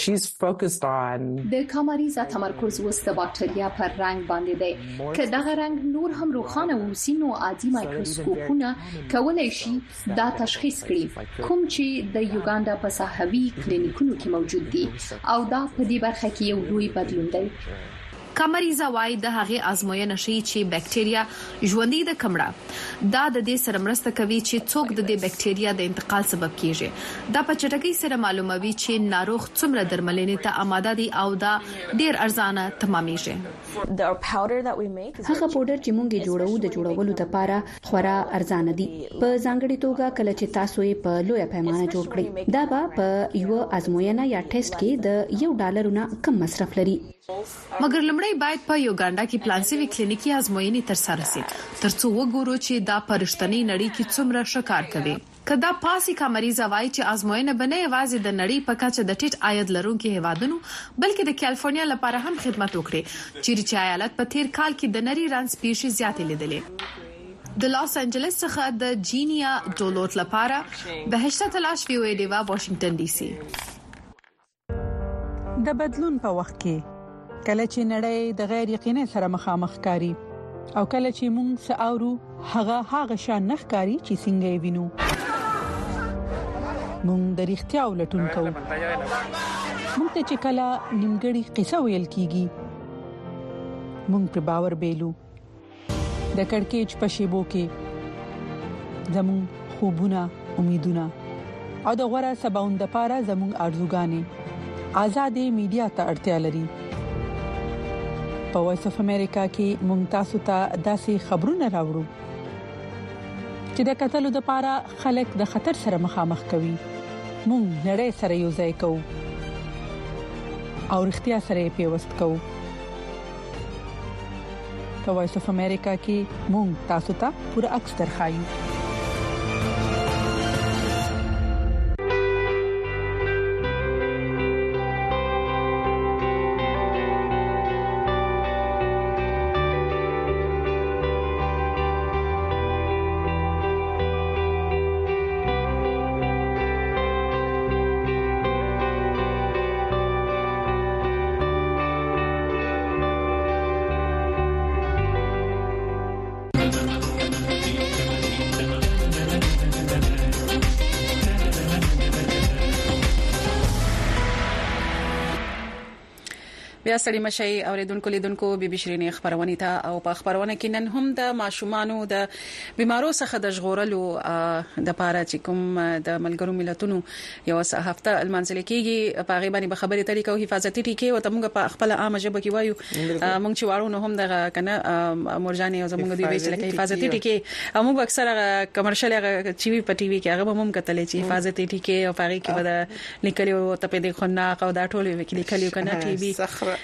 د کمریزا تمرکز وسته باکټریا پر رنگ باندې دی که دغه رنگ نور هم روښانه وسی نو عادي مایکروسکوپونه کولای شي دا تشخیص کړي کوم چې د یوګاندا په صحوي کلینیکونو کې موجود دي او دا په دې برخه کې یو لوی بدلون دی. کمریزا وايي د هغه ازموینه شي چې بکټریا ژوندۍ د کمړه دا د دې سره مرسته کوي چې څوک د دې بکټریا د انتقال سبب کیږي. دا په چټکۍ سره معلوموي چې ناروغ څومره درملنې ته آماده دي او دا ډیر ارزانه تمامېږي. هغه پاوډر چې مونږ جوړو د جوړولو لپاره خورا ارزانه دي په ځانګړي توګه کله چې تاسو یې په لوی پیمانه جوړ کړئ دا به په یو ازموینه یا ټیسټ کې د $1 نه کم مصرف لري. مګر لمړی باید په یوګاندا کې پلانسیوي کلینیکي ازموینې تر سره شي ترڅو وګورو چې دا پرشتنی نړۍ کې څومره شکار کوي. کدا پاسي کمریزا وايي چې ازموینه بنه یوازې د نړۍ په کچه د ټیټ عاید لرونکو هیوادونو بلکې د کالیفورنیا لپاره هم خدمت وکړي چې ایالت په تیر کال کې د نری رنز پیښې زیاتې لیدلې. د لاس انجلس څخه د جینیا دولت لپاره بهشته تلاش وی دی واشنگټن ډي سي. د بدلون په وخت کې کله چې نړۍ د غیر یقیني سره مخامخ کاری او کله چې موږ ساورو هغه شان نخکاری چې څنګه وینو موږ د اړتیا ولټون کوو. موږ ته چې کله نیمګړی قصه ویل کیږي موږ په باور بیلو د کڑکېچ په شیبو کې زموږ خوبونه امیدونه او د غوړه سباوند لپاره زموږ ارزوګانې آزادې میډیا ته اړتیا لري. په وایس اف امریکا کې ممتاز ته داسې خبرونه راوړو چې د قتل لپاره خلک د خطر سره مخامخ کوي. مونږ نړۍ سره یو ځای کوو او اړتیا سره پیوست کوو. په وایس اف امریکا کې مونږ تاسو ته پوره عکس درخایو. بیا ستړي مشي اوریدونکو لیدونکو بي شيرين خبرونه ته او په خبرونه کې نن هم د ماشومانو د بیمارو څخه د ژغورلو د پاره چې کوم د ملګرو ملتونو یو هفته المنزل کېږي په غیبه باندې خبرې طریقې او حفاظتي ټیکې او تمغه په خپل عامه ژبه کې وایو مونږ چې وارو نو هم د کنه مرجاني او زموږ دی ویل کې حفاظتي ټیکې او موږ اکثره کمرشل چې وی په ټي وي کې هغه هم کتلې چې حفاظتي ټیکې او پاره کې به لیکلو ته په دې خنا او دا ټول لیکلو کنه ټي وي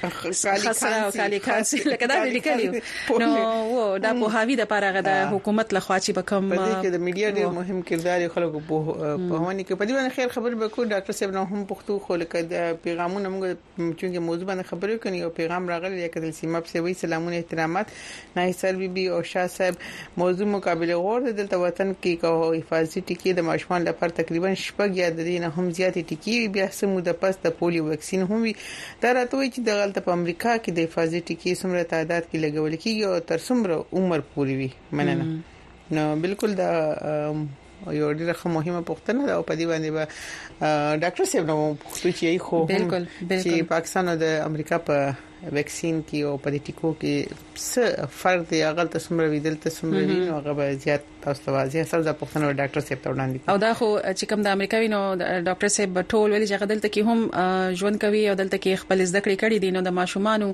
خسره او کالی کانسي لکه دا لیکلیو نو و دا په هاوی د پاره د حکومت لخوا چې بکم په دې کې د میډیا ډېر مهم کردار خلکو په هونی کې په دې باندې خیر خبر به کو ډاکټر صاحب نو هم پښتو خو لکه د پیغامونه موږ چې موضوع باندې خبرې کوي او پیغام راغلی یا کدل سیمه په وی سلامونه احترامات نایسر بي او شاه صاحب موضوع مقابله غور دلته وطن کې کو حفاظتي ټیکې د ماشومان لپاره تقریبا شپږ یا د دې نه هم زیاتې ټیکې بیا سمو د پس د پولیو وکسین هم وي دا راته چې د غلطه په امریکا کې د حفاظتي ټیکې څومره تعداد کې لګول کېږي او تر څومره عمر پورې وي مننه نو بالکل دا یو ډیره مهمه پوښتنه ده او په دې باندې به ډاکټر صاحب نو پوښتنه چې خو بالکل چې پاکستان او د امریکا په ویکسین کې او په ټیکو کې څه فرق دی غلطه څومره ویدل ته څومره وی نو هغه به زیات تاسو ته واضح سره د پښتنو ډاکټر صاحب ته وړاندې او دا خو چې کوم د امریکایي نو ډاکټر صاحب ټول ویلي چې دلته کې هم ژوند کوي او دلته کې خپل زده کړې کړې دي نو د ماشومانو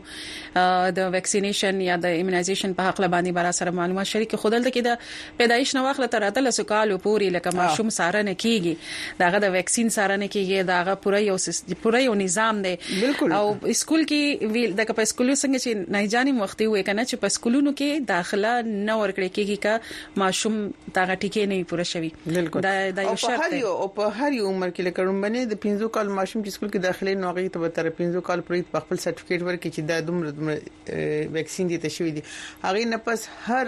د ویکسینیشن یا د ایمونایزیشن په حق لبانی بار سره معلومات شریک خو دلته کې د پیدایش نو واخله تر 3 کالو پورې لکه ماشوم سارنه کیږي داغه د ویکسین سارنه کیږي داغه پوره یو نظام دی او اسکول کې د په سکولو څنګه چې نه جاني وختي وې کنه چې په سکولونو کې داخله نه ورکړي کېږي کا ماشوم داغه ټیکې نه پوره شوی دا یو شرط دی او په هر عمر کې لکه رومبنه د 15 کال ماشوم چې سکول کې داخله نه غوي ته تر 15 کال پورې خپل سرټیفیکیټ ورکړي چې دا دومره ویکسین دي ته شوی دي هغه نه پس هر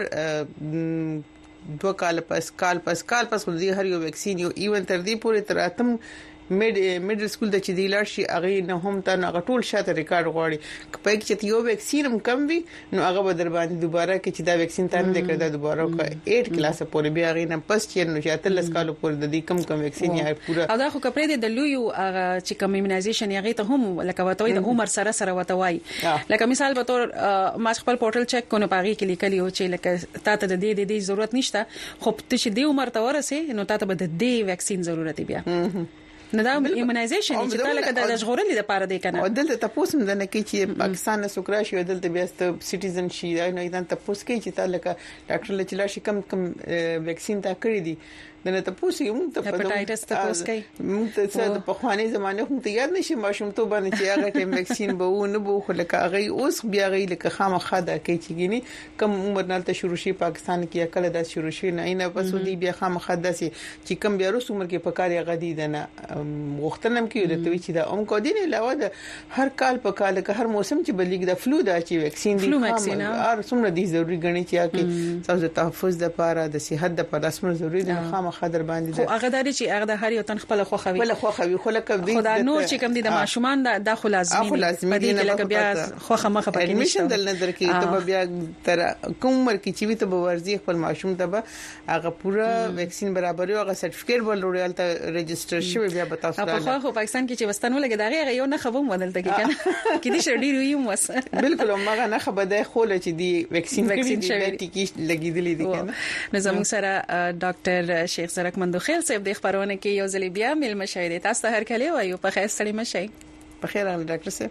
2 کال پس خو دې هر یو ویکسین یو ایون تر دې پورې تر اتم میډل سکول د چې دی لار شي هغه نه هم ته نه غټول شاته ریکارډ غواړي په کې چې یو ویکسین هم کم وي نو هغه به در باندې دوباره کې چې دا ویکسین تان دې کړه دوباره کو 8 کلاس پورې بیا هغه نه پس چې نو چې 13 کال پورې د دې کم ویکسین یې پورا او دا خو کپړې د لویو هغه چې کوم ایمونایزیشن یې ته هم لکه وته د عمر سره وته وای لکه مثال به تور ما خپل پورټل چک کو نه پاږي کې لیکلی او چې لکه تاسو د دې ضرورت نشته خو ته چې دې عمر ته ورسې نو تاسو به د دې ویکسین ضرورت بیا نه دا ایمونایزیشن چې تعالی کده د ژغورلې لپاره دی کنه او دلته تاسو هم د نه کې چې پاکستان سوکرا شي دلته بیا ست سټیزن شي نه دا تاسو کې چې تعالی کا ډاکټر لچلا شي کم ویکسین تا کړی دي نه تاسو یې موږ ته هپاتایټس تاسو کوي موږ ته څه په خواني زمانه هم ته یاد نشي ماشوم ته باندې چې هغه ټیم ویکسین به ونه بو خو لکه هغه اوس بیا غي لکه خامخا دا کوي چې ګینی کم عمر نه ته شروع شي پاکستان کې کله دا شروع شي نه پس دی بیا خامخا داسي چې کم بیا روس عمر کې پکاري غدي نه وختنم کې د توي چې دا کو دي نه علاوه د هر کال په کال کې هر موسم چې بلیګ د فلو دا چې ویکسین دي هر څومره دي ضروری غني چې کې تاسو تحفظ د لپاره د صحت د لپاره اسمر ضروری دي خامخا در باندې خو هغه داري چې هغه د هر یو تن خپل خوخوي خو لکه دې خدای نور چې کوم دي د ماشومان د خو لازمي دي لکه بیا خوخه مخه پکې ایډمیشن دل نظر کې ته بیا تر کوم عمر کې چې وي ته ورزي خپل ماشوم ته هغه پورا ویکسین برابر یو هغه سرټیفیکیټ ولورال ته ريجستره شوی بیا به تاسو په خو پاکستان کې چې وستانو لګي دغه یو نه خبم ودلته کې کنه کې دي شډیر وي مس بالکل مګه نه خبره خو چې دی ویکسین کړي دي ټیکې لګیدلې دي کنه نظام سره ډاکټر شیخ زرک مندوخیل صاحب د خبرونه کې یو ځل بیا مل مشاهده تاسو ته هر کله وایو په خیر ستړي مشي په خیر ډاکټر صاحب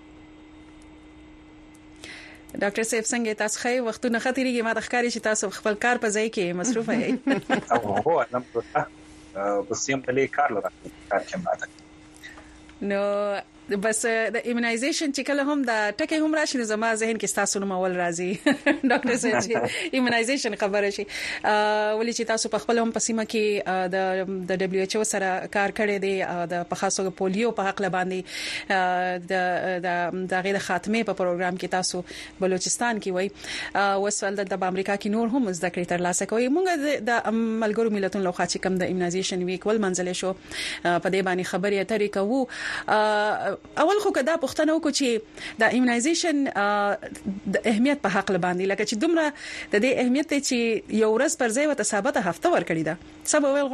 ډاکټر صاحب څنګه تاسو خې وختونه خطرېږي ما د ښکاری چې تاسو خپل کار په ځای کې مصروف یې او هو الحمدلله بس یم تلې کار لرم کار کې ماته نو بس د ایمونایزیشن چې کله هم د ټکه هم راشي زما ذهن کې تاسو نو مول راځي ډاکټر صاحب چې ایمونایزیشن خبره شي ولې چې تاسو په خپل هم پسیمه کې د دبليو ایچ او سره کار کړی دی د په خاصو پولیو په حق لباندې د غیر خاتمه په پروګرام کې تاسو بلوچستان کې وای وسول د امریکا کې نور هم زده کړې تر لاسه کوي مونږ د ملګرو ملتونو لخوا چې کوم د ایمونایزیشن ویک ول منځله شو په دې باندې خبرې اترې کوو اول خو کدا پښتنو کو چې د ایمونایزیشن د اهمیت په حق لباندې لکه چې دومره د دې اهمیت چې یو ورځ پر ځای وته ثابته هفته ورکړی دا سبا ویل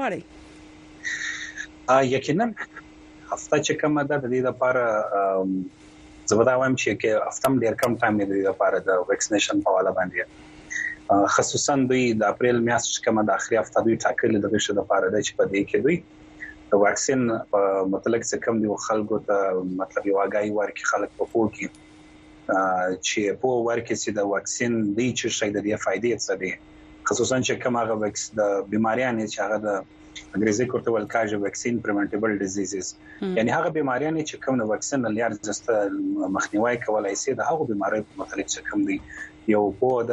غواړي یقینا هفته چې کومه ده د دې لپاره زبدا وایم چې افتم ډیر کم ټایم دی لپاره د ویکسینیشن په اړه باندې خصوصا دوی د اپریل میاشتې کومه د اخري هفته دوی ټاکلي د غشه د لپاره د چې په دې کې دوی د واکسین مطلق څه کم دی خلکو ته مطلب یو اگاهي ورکړي خلک په پوه کې چې په ورکه چې د واکسین دی چې شي د دې فائدې څه دي خصوصا چې کوم هغه وکس د بیماریانو چې هغه د انګریزي کوته ولکاج ویکسین پریونټیبل ډیزیزز یعنی هغه بیماریانو چې کوم د واکسین لپاره زسته مخنیوي کولای شي د هغه بیماریو په متعلق څه کم دي یو په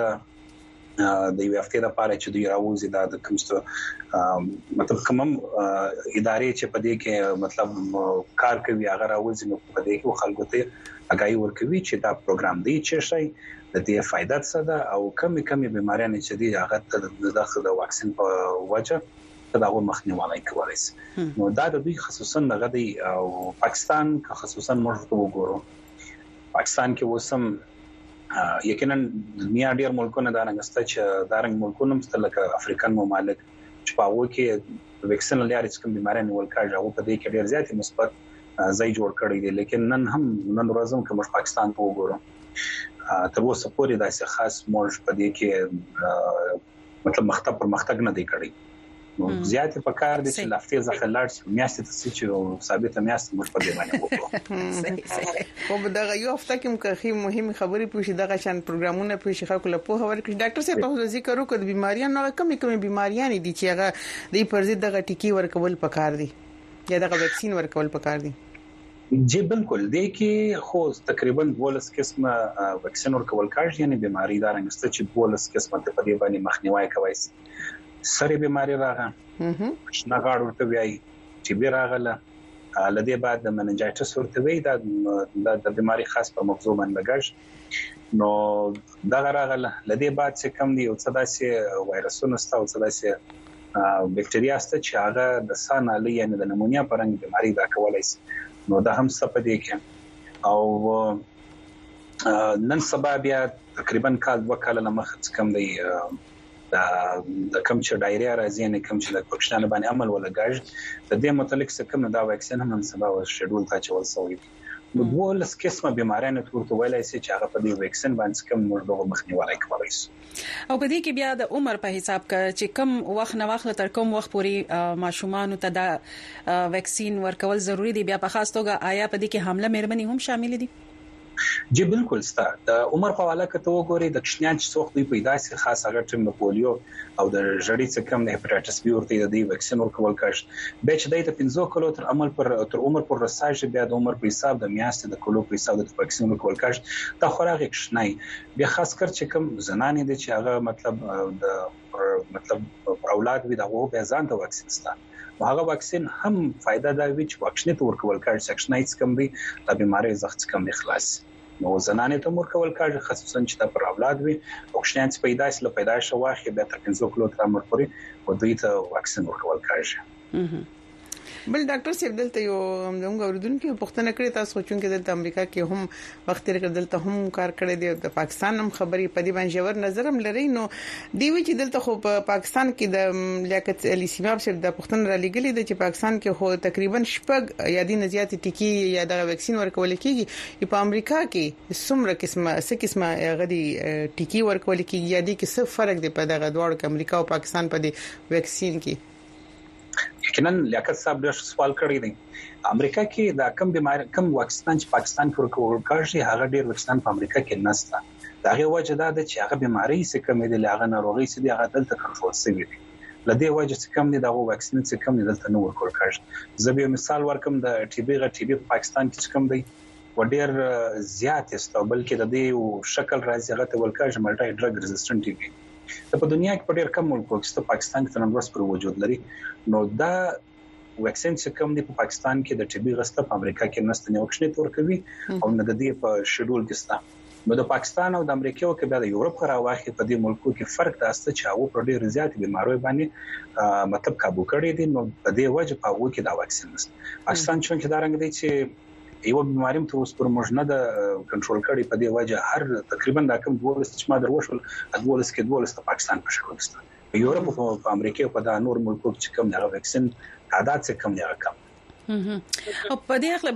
د یو هفته لپاره چې دوی راوځي د کومسته مطلب کوم ادارې چې په دې کې مطلب کار کوي هغه راوځي نو په دې کې خلکو ته اگاهي ورکوي چې دا پروګرام دی چې شي د دې فائدہ څه ده او کمی بیماریانو چې دي هغه د واکسین په وجه دا هغه مخنیوي کوي نو دا د دوی خصوصا دغه دی او پاکستان که خصوصا موږ وګورو پاکستان کې وسم یقینا دنیا ډیر ملکونه دا نغسته چې دا رنګ ملکونه مستلکه افریقن ممالک چې په هغه کې ویکسین لري چې کوم بیماریانو ولکاج هغه په دې کې ډیر زیات مثبت ځای جوړ کړی دی لیکن نن ورځم کوم پاکستان په وګورو تر اوسه پورې داسې خاص موږ په دې کې مطلب پرمختګ نه دی کړی نو زیات په کار دي چې لافته ځخه لاړ میاشتې ته چې ثابته میاشت موږ په دې باندې وکړو خو دغه یو هفته کې مخکې مهمه خبرې پوښي دغه شان پروګرامونه پوښي خلکو له په هور کې ډاکټر صاحب په ذکر وکړ د بیماریانو کمی بیماریان دي چې هغه د پرځ دغه ټیکی ورکول پکار دي یا دغه ویکسین ورکول پکار دي جی بالکل دی کې خو تقریبا 12 قسمه ویکسین ورکول کاږي یعنی بیماری دا رنګسته چې 12 قسمه ته په دې باندې مخنیوي کوي سری بیماری راغله شناغاړ ورته وایي چې به راغله لدې بعد د مننجایټس ورته وایي د بیماری خاص په مغزو باندې لګاش نو دا راغله لدې بعد چې کم دی او څه داسې وایرسونه ستو څه داسې بکټریا ست چې هغه د سانالي یعنی د نمونیا پرنګ بیماری دا کولای شي نو دا هم څه پدې کې او نن سبا بیا تقریبا کال وکاله لمخ کم دی د کم چې ډایریا راځي نه کم چې د پښتنه باندې عمل ولګاج د دې متعلق څه کم دا ویکسین هم سبا او شیډول ته چول سوی نو ډول قسمه بیماریانو ورته ویلای شي چې هغه په دې ویکسین باندې کم موږ دغه مخنیوي کوي او په دې کې بیا د عمر په حساب چې کم وخت نه وخت تر کوم وخت پورې ماشومان ته دا ویکسین ورکول ضروری دی بیا په خاص توګه آیا په دې کې حمله مېرمنې هم شامل دي جی بالکل ستا د عمر په حواله کې ته وګورئ د کشنیان چې څوک دی پیدا سي خاص هغه ټیم د پولیو او د جړی څخه کم د هپاتایټس بی ورته د دې ویکسین ورکول کاږي به چې د 15 کلو تر عمر پر رساج بیا د عمر په حساب د میاشتې د کلو په حساب د ویکسین ورکول کاږي دا خوراغ کشنای بیا خاص کر چې کم زنانې دي چې هغه مطلب اولاد وي دغه به ځان ته ویکسین ستان هغه ویکسین هم فائدہ دا وی چې واکسین ته ورکول کاږي سیکشنایز کم دی د بیماری زخت کم دی خلاص نو زنانې ته ورکول کاږي خصوصا چې د پر اولاد وي او کشنیان چې پیدایش له پیدایش واخې به تر 15 کلو تر عمر پورې او دوی ته واکسین ورکول کاږي بل ډاکټر صاحب دلته یو موږ اوریدونکو پوښتنه کړې تاسو چې د امریکا کې هم وخت لري دلته هم کار کړی دی د پاکستان هم خبرې په دې باندې جوړ نظر هم لري نو دی وی چې دلته خو په پاکستان کې د لیاقت علي سیماب صاحب د پوښتنه را لګلې د چې پاکستان کې خو تقریبا شپږ یا د نزيات ټیکی یا د ویکسین ورکول کیږي په امریکا کې څومره قسمه غدي ټیکی ورکول کیږي یا د کې څه فرق دی په دغه دوه کې امریکا او پاکستان په دې ویکسین کې یقینا لیاقت صاحب ډېر سوال کړی دی امریکا کې دا کم بیماری کم واکسین چې پاکستان کې ورکول کاږي هغه ډېر واکسین په امریکا کې نشته دا غي وجه دا ده چې هغه بیماری څخه کم دي هغه ناروغي چې هغه دلته کنټرول شوی دی لدې وجه چې کم دي دا واکسین چې کم دي دلته نو ورکول کاږي زه به مثال ورکم د ټي بي په پاکستان کې کم دی وډیر زیات است بلکې د دې شکل راځي هغه ته ولکاږي ملټي ډرګ ریزिस्टنت ټي بي په دنیا کې په ډېر کم ملکو کې پاکستان کې تنوع پر وجود لري نو دا ویکسین چې کوم دی په پاکستان کې د ټي بي غسته په امریکا کې نشته نه وکښنه تور کوي او نه د دې په شیډول کې ستا نو د پاکستان او د امریکا او کې د یورپ راوخه په دې ملکو کې فرق داسته چې هغه په ډېر زیات بیماری باندې مطلب قابو کړی دي نو په دې وجه په هغه کې دا ویکسین نشته پاکستان چې دا رنګ دی چې یو بیماری ته اوس پر موږ نه د کنټرول کړي په دې وجه هر تقریبا دا کوم 12 چې ما دروښل 12 کې 12 د پاکستان په شکل است په یورپ او په امریکا په دا نور ملکو چې کوم د ویکسین تعداد څخه کم نه راکم او په دې اړه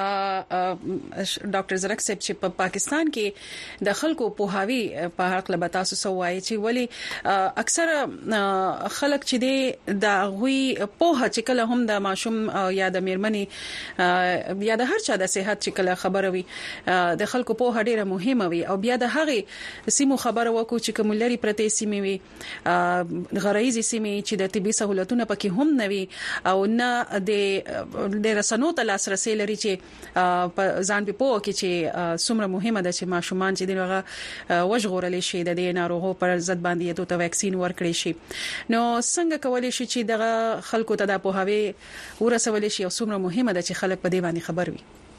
باندې ډاکټر زرک صاحب چې په پاکستان کې د خلکو په هاوی په اړه به تاسو سوای چې ولی اکثر خلک چې د غوي په چې کله هم د ماشوم یا د میرمنې یا د هر چا د صحت چې کله خبره وي د خلکو په ډیره مهمه وي او بیا د هغه سیمو خبره وکړو چې کوم لري پرته سیمه وي غرایزي سیمه چې د طبي سہولتونو پکې هم نوي او نه د رسنو ته لاسرسي لري چې ځان په پوه کې چې څومره مهمه ده چې ماشومان چې دغه وژغورل شي د دې ناروغو پر ضد باندې ته ویکسین ورکړي شي نو څنګه کولای شي چې دغه خلکو ته د پوهاوی ورسول شي او څومره مهمه ده چې خلک په دې باندې خبر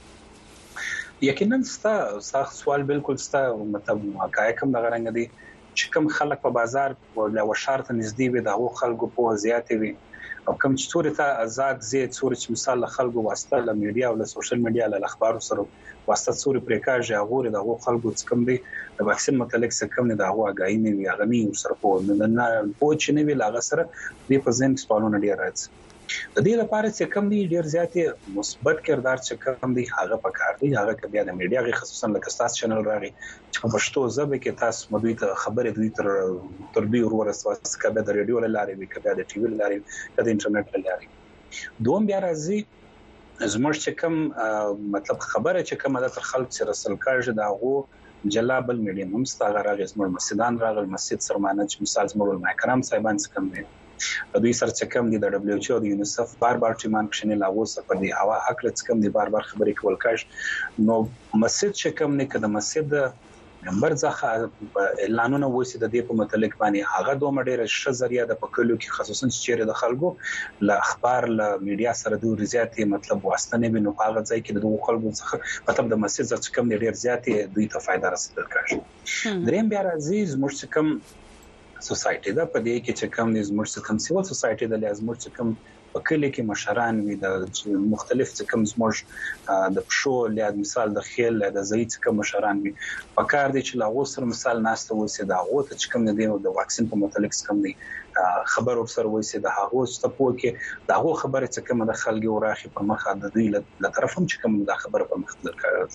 وي یقینا ستا سوال بالکل ستا مطلب حقایق هم دغه رنګ دي چې کوم خلک په بازار او شهر ته نږدې وي د خلکو په زیاتې وي او کوم چې تور ته آزاد زیات صورت چې مثال خلکو واسطه له میډیا او له سوشل میډیا له اخبارو سره واسطه صورت پریکاژ غوړي د خلکو څخه کوم دي د واکسین متعلق څه کوم نه د غواګای نه وي هغه نه سره په نه پوه نه وی لاغه سره د پرزنټ سوالونه ډیر راځي د دې لپاره چې کوم دي ډیر زیاتې مثبت کردار چې کوم دي هغه پکار دي هغه کبیا د میډیا غي خصوصا لکه تاسو چینل راغی چې په پښتو ژبه کې تاسو مدوي ته خبرې دوی تر دوی ورسوس کبه د ریډیو لارې وي کبه د ټي وی لارې د انټرنیټ لارې دوم بیا راځي زموږ چې کوم مطلب خبره چې کوم د خلک سره رسل کاږي دا غو جلابل میډیم هم ستاره راغی زموږ مسجدان راغل مسجد سرمانه چې مثال زموږ المکرم صاحبان څخه کوم دوی سره چې کوم دي د دبليو ایچ او د یونیسف بار ټیمان کښنه لاغو سره دی هوا حق لڅ کوم دي بار خبرې کول کاش نو مسجد چې کوم نه کده مسجد نمبر ځخه اعلانونه وسی د دې په متعلق باندې هغه دوه ډېر ښه ذریعہ د پکلو کې خصوصا چې د خلکو ل اخبار ل میډیا سره د ریاضتي مطلب واسطه نه بنو هغه ځای کې د خلکو څخه مطلب د مسجد څخه کوم ډېر زیاتې دوی ته فائدہ رسیدل کاش دریم بیا عزیز مرشکم سوسایټي دا په دې کې چې کوم د زموږ کوم سیول سوسایټي د لازم چې کوم په کلی کې مشران وي د مختلف چې کوم زموږ د پښو لید مثال د خیل د زیات کوم مشران وي په کار دي چې لاغو سره مثال ناشته وسی دا غو ته چې کوم د واکسین په متعلق کوم دي خبر ورسره وسی د هغه ستپو کې دا غو خبره چې کوم د خلګي وراخي پر مخ د دوی له طرف هم چې کوم د خبره پر مخ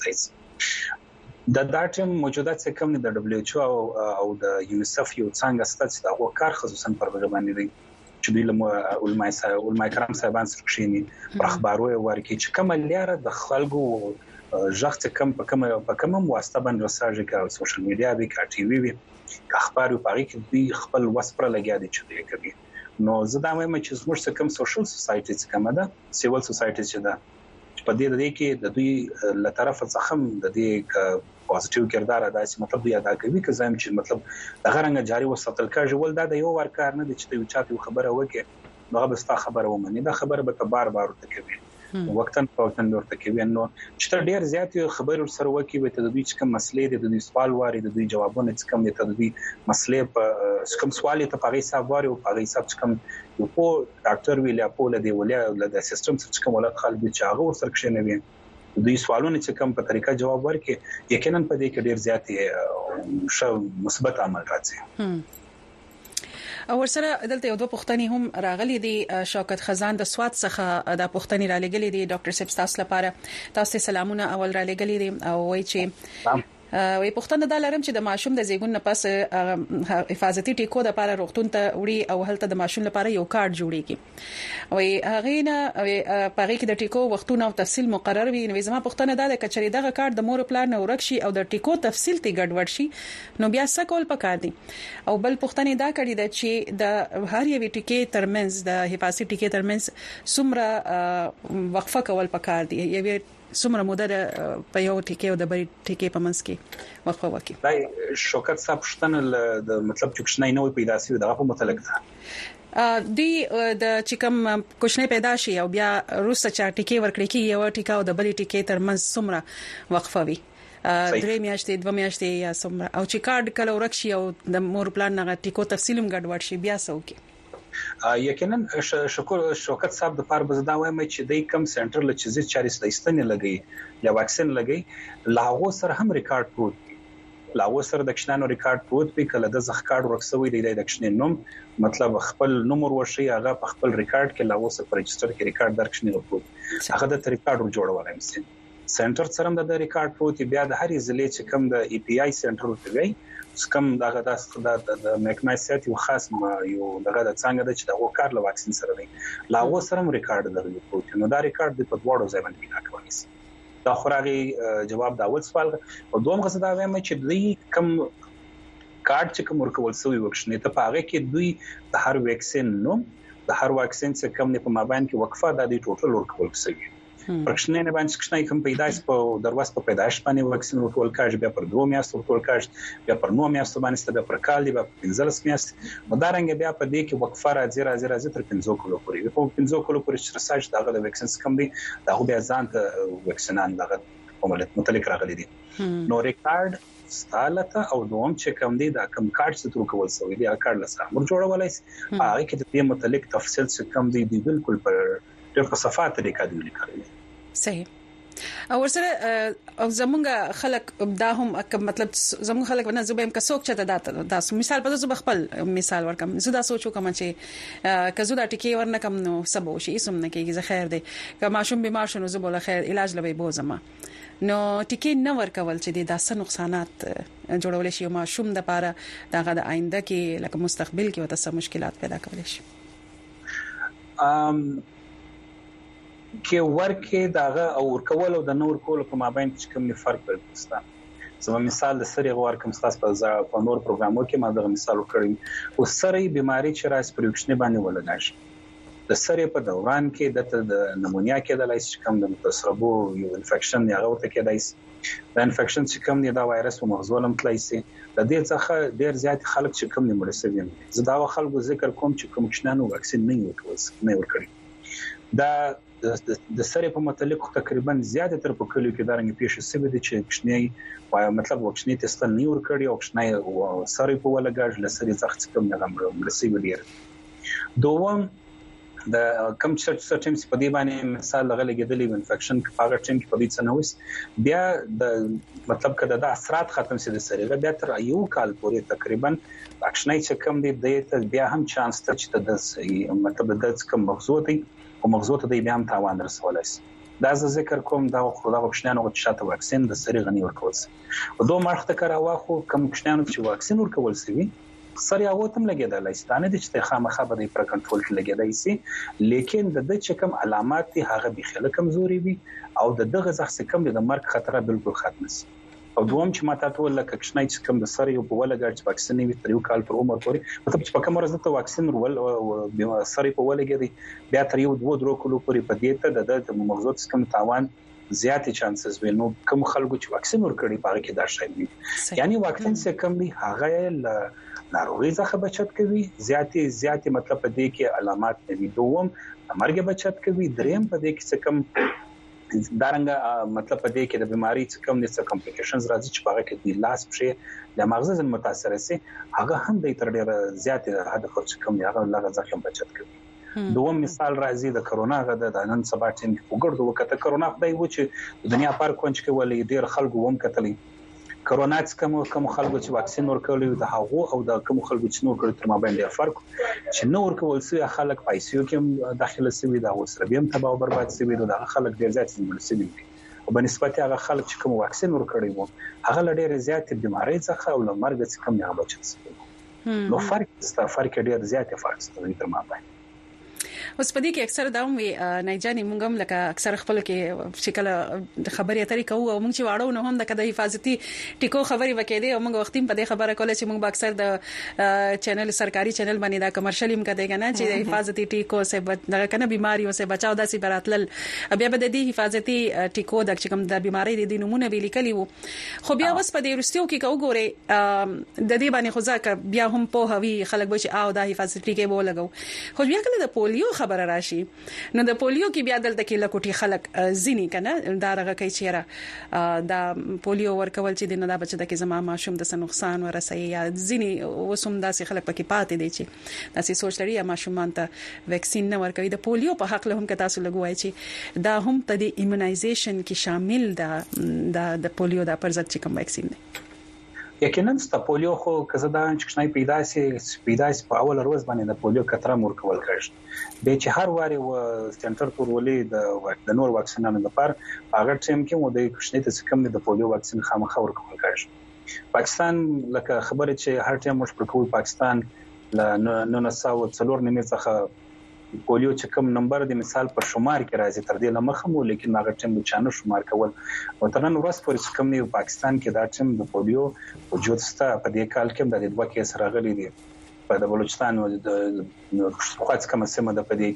درکړل د داټم موجوده چې کوم د دبليو ایچ او د یونیسف یو څنګه ستاسو د هغه کار خصوصا پر باندې دی چې دوی له علماء کرام صاحبان سره کښینی پر اخبارو ورکي چې کوم لاره د خلکو ژغت کم په کوم واسطه باندې رساږي کا سوشل میډیا به کا ټي وی اخبار په اړه کې دوی خپل وسپره لګیا دي چې دوی کوي نو زه دا وایم چې زموږ کوم سوشل سوسایټي چې کومه ده سیول سوسایټي چې ده په دې کې د دوی له طرف څخه د دې پوزټیو کردار ادا چې مطلب دوی ادا کوي که زم چې مطلب د غرنګ جاري وساتل کاږي ول دا د یو ور کار نه دي چې یو چاته خبره وکړي نو به ستا خبره ومني دا خبره به بار ورته کوي وختن ورته کوي نو چې ډیر زیات خبر سره وکړي ته د دوی کوم مسلې د دوی سوال واري د دوی جوابونه چې کوم دي ته د دوی مسلې په کوم سوال ته په حساب واري او په حساب کوم یو په ډاکټر ویل په لدی ولې د سیستم څخه کوم ولادت خلک چې هغه ورسره کښینوي دوی سوالونه چې کوم په طریقه جواب ورکړي یقینا په دې کې ډیر زیات شو مثبت عمل راځي او ورسره دلته یو دوه پوښتنې هم راغلي دي شوکت خزان د سواد څخه د پوښتنې را لګلې دي ډاکټر صاحب تاسو لپاره تاسو سلامونه اول را لګلې دي او وایي چې وی پښتنه د لارم چې د ماشوم د زیګون نه پس حفاظتي ټیکو د لپاره روغتون ته وړي او هلته د ماشوم لپاره یو کارت جوړیږي وی هغه نه پاره کې د ټیکو وختونه او تفصیل مقرر وي نو زما پښتنه د کچري دغه کارت د مور پلان نه ورک شي او د ټیکو تفصیل ته ګډوډ شي نو بیا څه کول پکار دي او بل پښتنه دا کړی د چې د هر یو ټیکې ترمنځ د حفاظتي ټیکې ترمنځ سمره وقفه کول پکار دي یوه څومره موده په یو ټیکې او د بل ټیکې په منځ کې وقفه وکړي دا شوکت صاحب شتنه د مطلب چې کښنه نه وي پیدا شي دغه په متعلق ده دی د چکم کوښنه پیدا شي او بیا روسه چا ټیکې ورکړي کې یو ټیکا او د بل ټیکې ترمنځ څومره وقفه وي درې میاشتې دوه میاشتې یا څومره او چې کارت کله ورکشي او د مور پلان نه ټیکو تفصیلم ګډوډ شي بیا څوک یقینا شوکت صاحب د پاره بزدا وایم چې د کم سنټر له چیزې چاري ستنې لګي یا واکسین لګي لاغو سره هم ریکارډ پروت لا وسره د کښنانو ریکارډ پروت وي کله د ځخکارډ ورکسوي د کښنې نوم مطلب خپل نمبر ورشي هغه په خپل ریکارډ کې لا وسه پر رجستر کې ریکارډ درکښنې پروت هغه د ریکارډ جوړولای شي سنټر سره د ریکارډ پروت بیا د هر ضلع چې کوم د ای پی آی سنټر ورته سکم دغه د مکنایسیت یو خاص یو دغه د څنګه د چې د کار له واکسین سره دی لا و سره ریکارډ درلود نو دا ریکارډ د پدوړو ځای باندې بنا کوي دا خورغي جواب دا اول سوال او دوم غوښته دا وایم چې دوی کم کارت چې کوم ورکول سوی وکښنه ته پاره کې دوی د هر ویکسین نو د هر واکسین څخه کم نه په مابین کې وقفه د دې ټوټل ورکول سوی پرښنه نه باندې څنګه کوم پیدایش په دروازه په پیدایش باندې واکسین ورکول کاږي بیا پر 2 میاشتو ورکول کاږي بیا پر 9 میاشتو باندې بیا پر کال دی بیا 15 میاشت مدارنګ بیا په دې کې وقفه راځي تر 15 کلو پورې په 15 کلو پورې چې ریسرچ دغه د واکسین کم دی دا خو بیا ځان ته واکسینان دغه عملیات متعلق راغلي دي نو ریکارډ ستالته او دوم چې کم دی دا کم کارت څه تر کول سوی دی کارت لسه مر جوړولای هغه کې د دې متعلق تفصیل څه کم دی بالکل پر ډېر صفات لري لیکل صحیح او ورسره او زمونږ خلک دا هم مطلب زمونږ خلک ونه زبېم کڅوک چته دا مثال په زو خپل مثال ورکم زه دا سوچو کوم چې کزو دا ټکی ورنه کم نو سبو شي اسم نه کېږي زه خیر دی که ماشوم بیمار شنو زه بوله خیر علاج لوي بوزما نو ټکی نه ورکول چې دا څه نقصانات جوړول شي ماشوم د پاره دغه د آینده کې لکه مستقبل کې وته څه مشکلات پیدا کول شي کې ورکه داغه او ورکول او د نور کول په مابین کې کوم فرق پېښتا زما مثال د سری غوار کوم تاسو په نور پروګرامو کې ما دغه مثال وکړم او سری بیماری چې راځي پرېښنه باندې ولګاش د سری په دوران کې د نمونیا کې د لایس کوم د تسربو یو انفیکشن یا غوته کې دایس د انفیکشن چې کوم دا وایرس په مغز ولم تلایسي د دې څخه ډیر زیات خلک چې کوم نه مرسوي زه دا خلکو ذکر کوم چې کوم کښنانو واکسین نه ورکړي دا د سره په متعلق تقریبا زیاته تر په کلیو کې دارنګ پیښه سوي دي چې کښنی وای مطلب وکښنی تست نه ور کړی او کښنی سره په ولګاج لسري ځخ کوم نه مرسوي ډیر دوم د کم سرټیمز په دی باندې مثال لګیدلې انفیکشن هغه ټیم کې په دې څنوس بیا د مطلب کده د اثرات ختم سي د سره بیا تر یو کال پورې تقریبا اکشنای چې کم دی د بیا هم چانس ته چې د مطلب د کم مغزوتي او مغزوته د بیا هم تاوان رسولای شي دا ذکر کوم دا خو دا وکښنانو چې شاته واکسین د سری غنی ورکول شي او دوه مرخته کار واخو کم وکښنانو چې واکسین ورکول شي سری هغه تم لګیدل ستانه د چې خامخا به پر کنټرول کې لګیدای شي لیکن د چې کوم علامات هغه به خله کمزوري وي او د دغه ځخ کم د مرګ خطر بالکل ختم شي او دوم چې ماته ټول لکه کښنای چې کوم د سری په ولګړ واکسین وي تر یو کال پر عمر پورې مطلب چې په کوم ورځ ته واکسین ول سری په ولګي بیا تر یو 2 کلو پورې په دې ته د مغزوت کم تاوان زیاتې چانسز وي نو کوم خلکو چې واکسین ورکړي پاره کې دا شای وي یعنی واکسین څخه کم دي هغه ناروغي څخه بچت کوي زیاتې مطلب په دې کې علامات نه دي دوم مرګ بچت کوي دریم په دې کې څه کم دارنګه مطلب په دې کې د بیماری څخه کم د څه کمپلیکیشنز راځي چې هغه کې د لاس پښې د مغز زن متاثر سي هغه هم د تر ډیره زیات هدف څخه کم هغه لږه ځکه بچت کوي دوم مثال راځي د کرونا غده د نن سبا ټیم کې وګړو وکړه کرونا خدای و چې دنیا پر کونج کې ولې ډیر خلکو هم کتلې کرونا څخه کوم خلکو چې واکسین ورکړل د هغه او د کوم خلکو چې نور کړی تر ما باندې فرق چې نور کول سي خلک پیسې کې داخله سوي دا وسره بیم تباہ او برباد سوي دا خلک ډیر زیات سي او بنسبت هغه خلک چې کوم واکسین ورکړي وو هغه ډیر زیات بیماری څخه او مرګ څخه کم نه بچت سي نو فرق ډیر زیات فرق ستوي تر ما باندې اوس په دې کې اکثر دا وي نه جاني مونږ هم لکه اکثر خپل کې شکل خبري اترې کوو او مونږ چې واړو نو هم د کده حفاظتي ټیکو خبري وکړي او مونږ وختیم په دې خبره کوله چې مونږ اکثر د چینل سرکاري چینل باندې دا کمرشل هم کده کنه چې حفاظتي ټیکو سه دغه کنه بیماریو سه بچاو داسي براتل بیا به د دې حفاظتي ټیکو د کوم د بیماری د نمونه ویل کلی وو خو بیا اوس په دې رستیو کې وګوري د دې باندې خو ځکه بیا هم په هوی خلک به چې او د حفاظتي ټیکې بو لګاو خو بیا کله د پولیو خبره راشي نو د پولیو کې بیا دلته کې لکوټي خلک زینی کنه دا رغه کوي چیرې دا پولیو ورکول چې د نه دا بچ د کې زما ماشوم د نقصان ورسي یا زینی وسوم داسې خلک پکې پاتې دي چې داسې سوچ لري یا ماشومان ته ویکسین نه ورکوي د پولیو په حق له هم کې تاسو لګوي چې دا هم ته د ایمونایزیشن کې شامل ده د پولیو د پر ضد چې کوم ویکسین دی یقینا ست پولیو خو کزدان چې کښنای پیدا سي په اول ورځ باندې د پولیو کتره مرکول کړي به چې هر واره و سنټر تور ولې د نور واکسینانو لپاره هغه ټیم کې مو د کښنې ته کم د پولیو واکسین خامخا ورکول کړي پاکستان لکه خبره چې هر ټیم مش پر کول پاکستان ل 904 نیمه څخه پولیو چې کوم نمبر د مثال پر شمار کې راځي تر دې لمخه مو لیکن هغه ټیم د چانو شمار کول او تر نن ورځ پورې کوم نه پاکستان کې دا ټیم د پولیو وجود ستا په دې کال کې د دوه کیس راغلي دي په د بلوچستان او د خوات کوم سیمه د پدې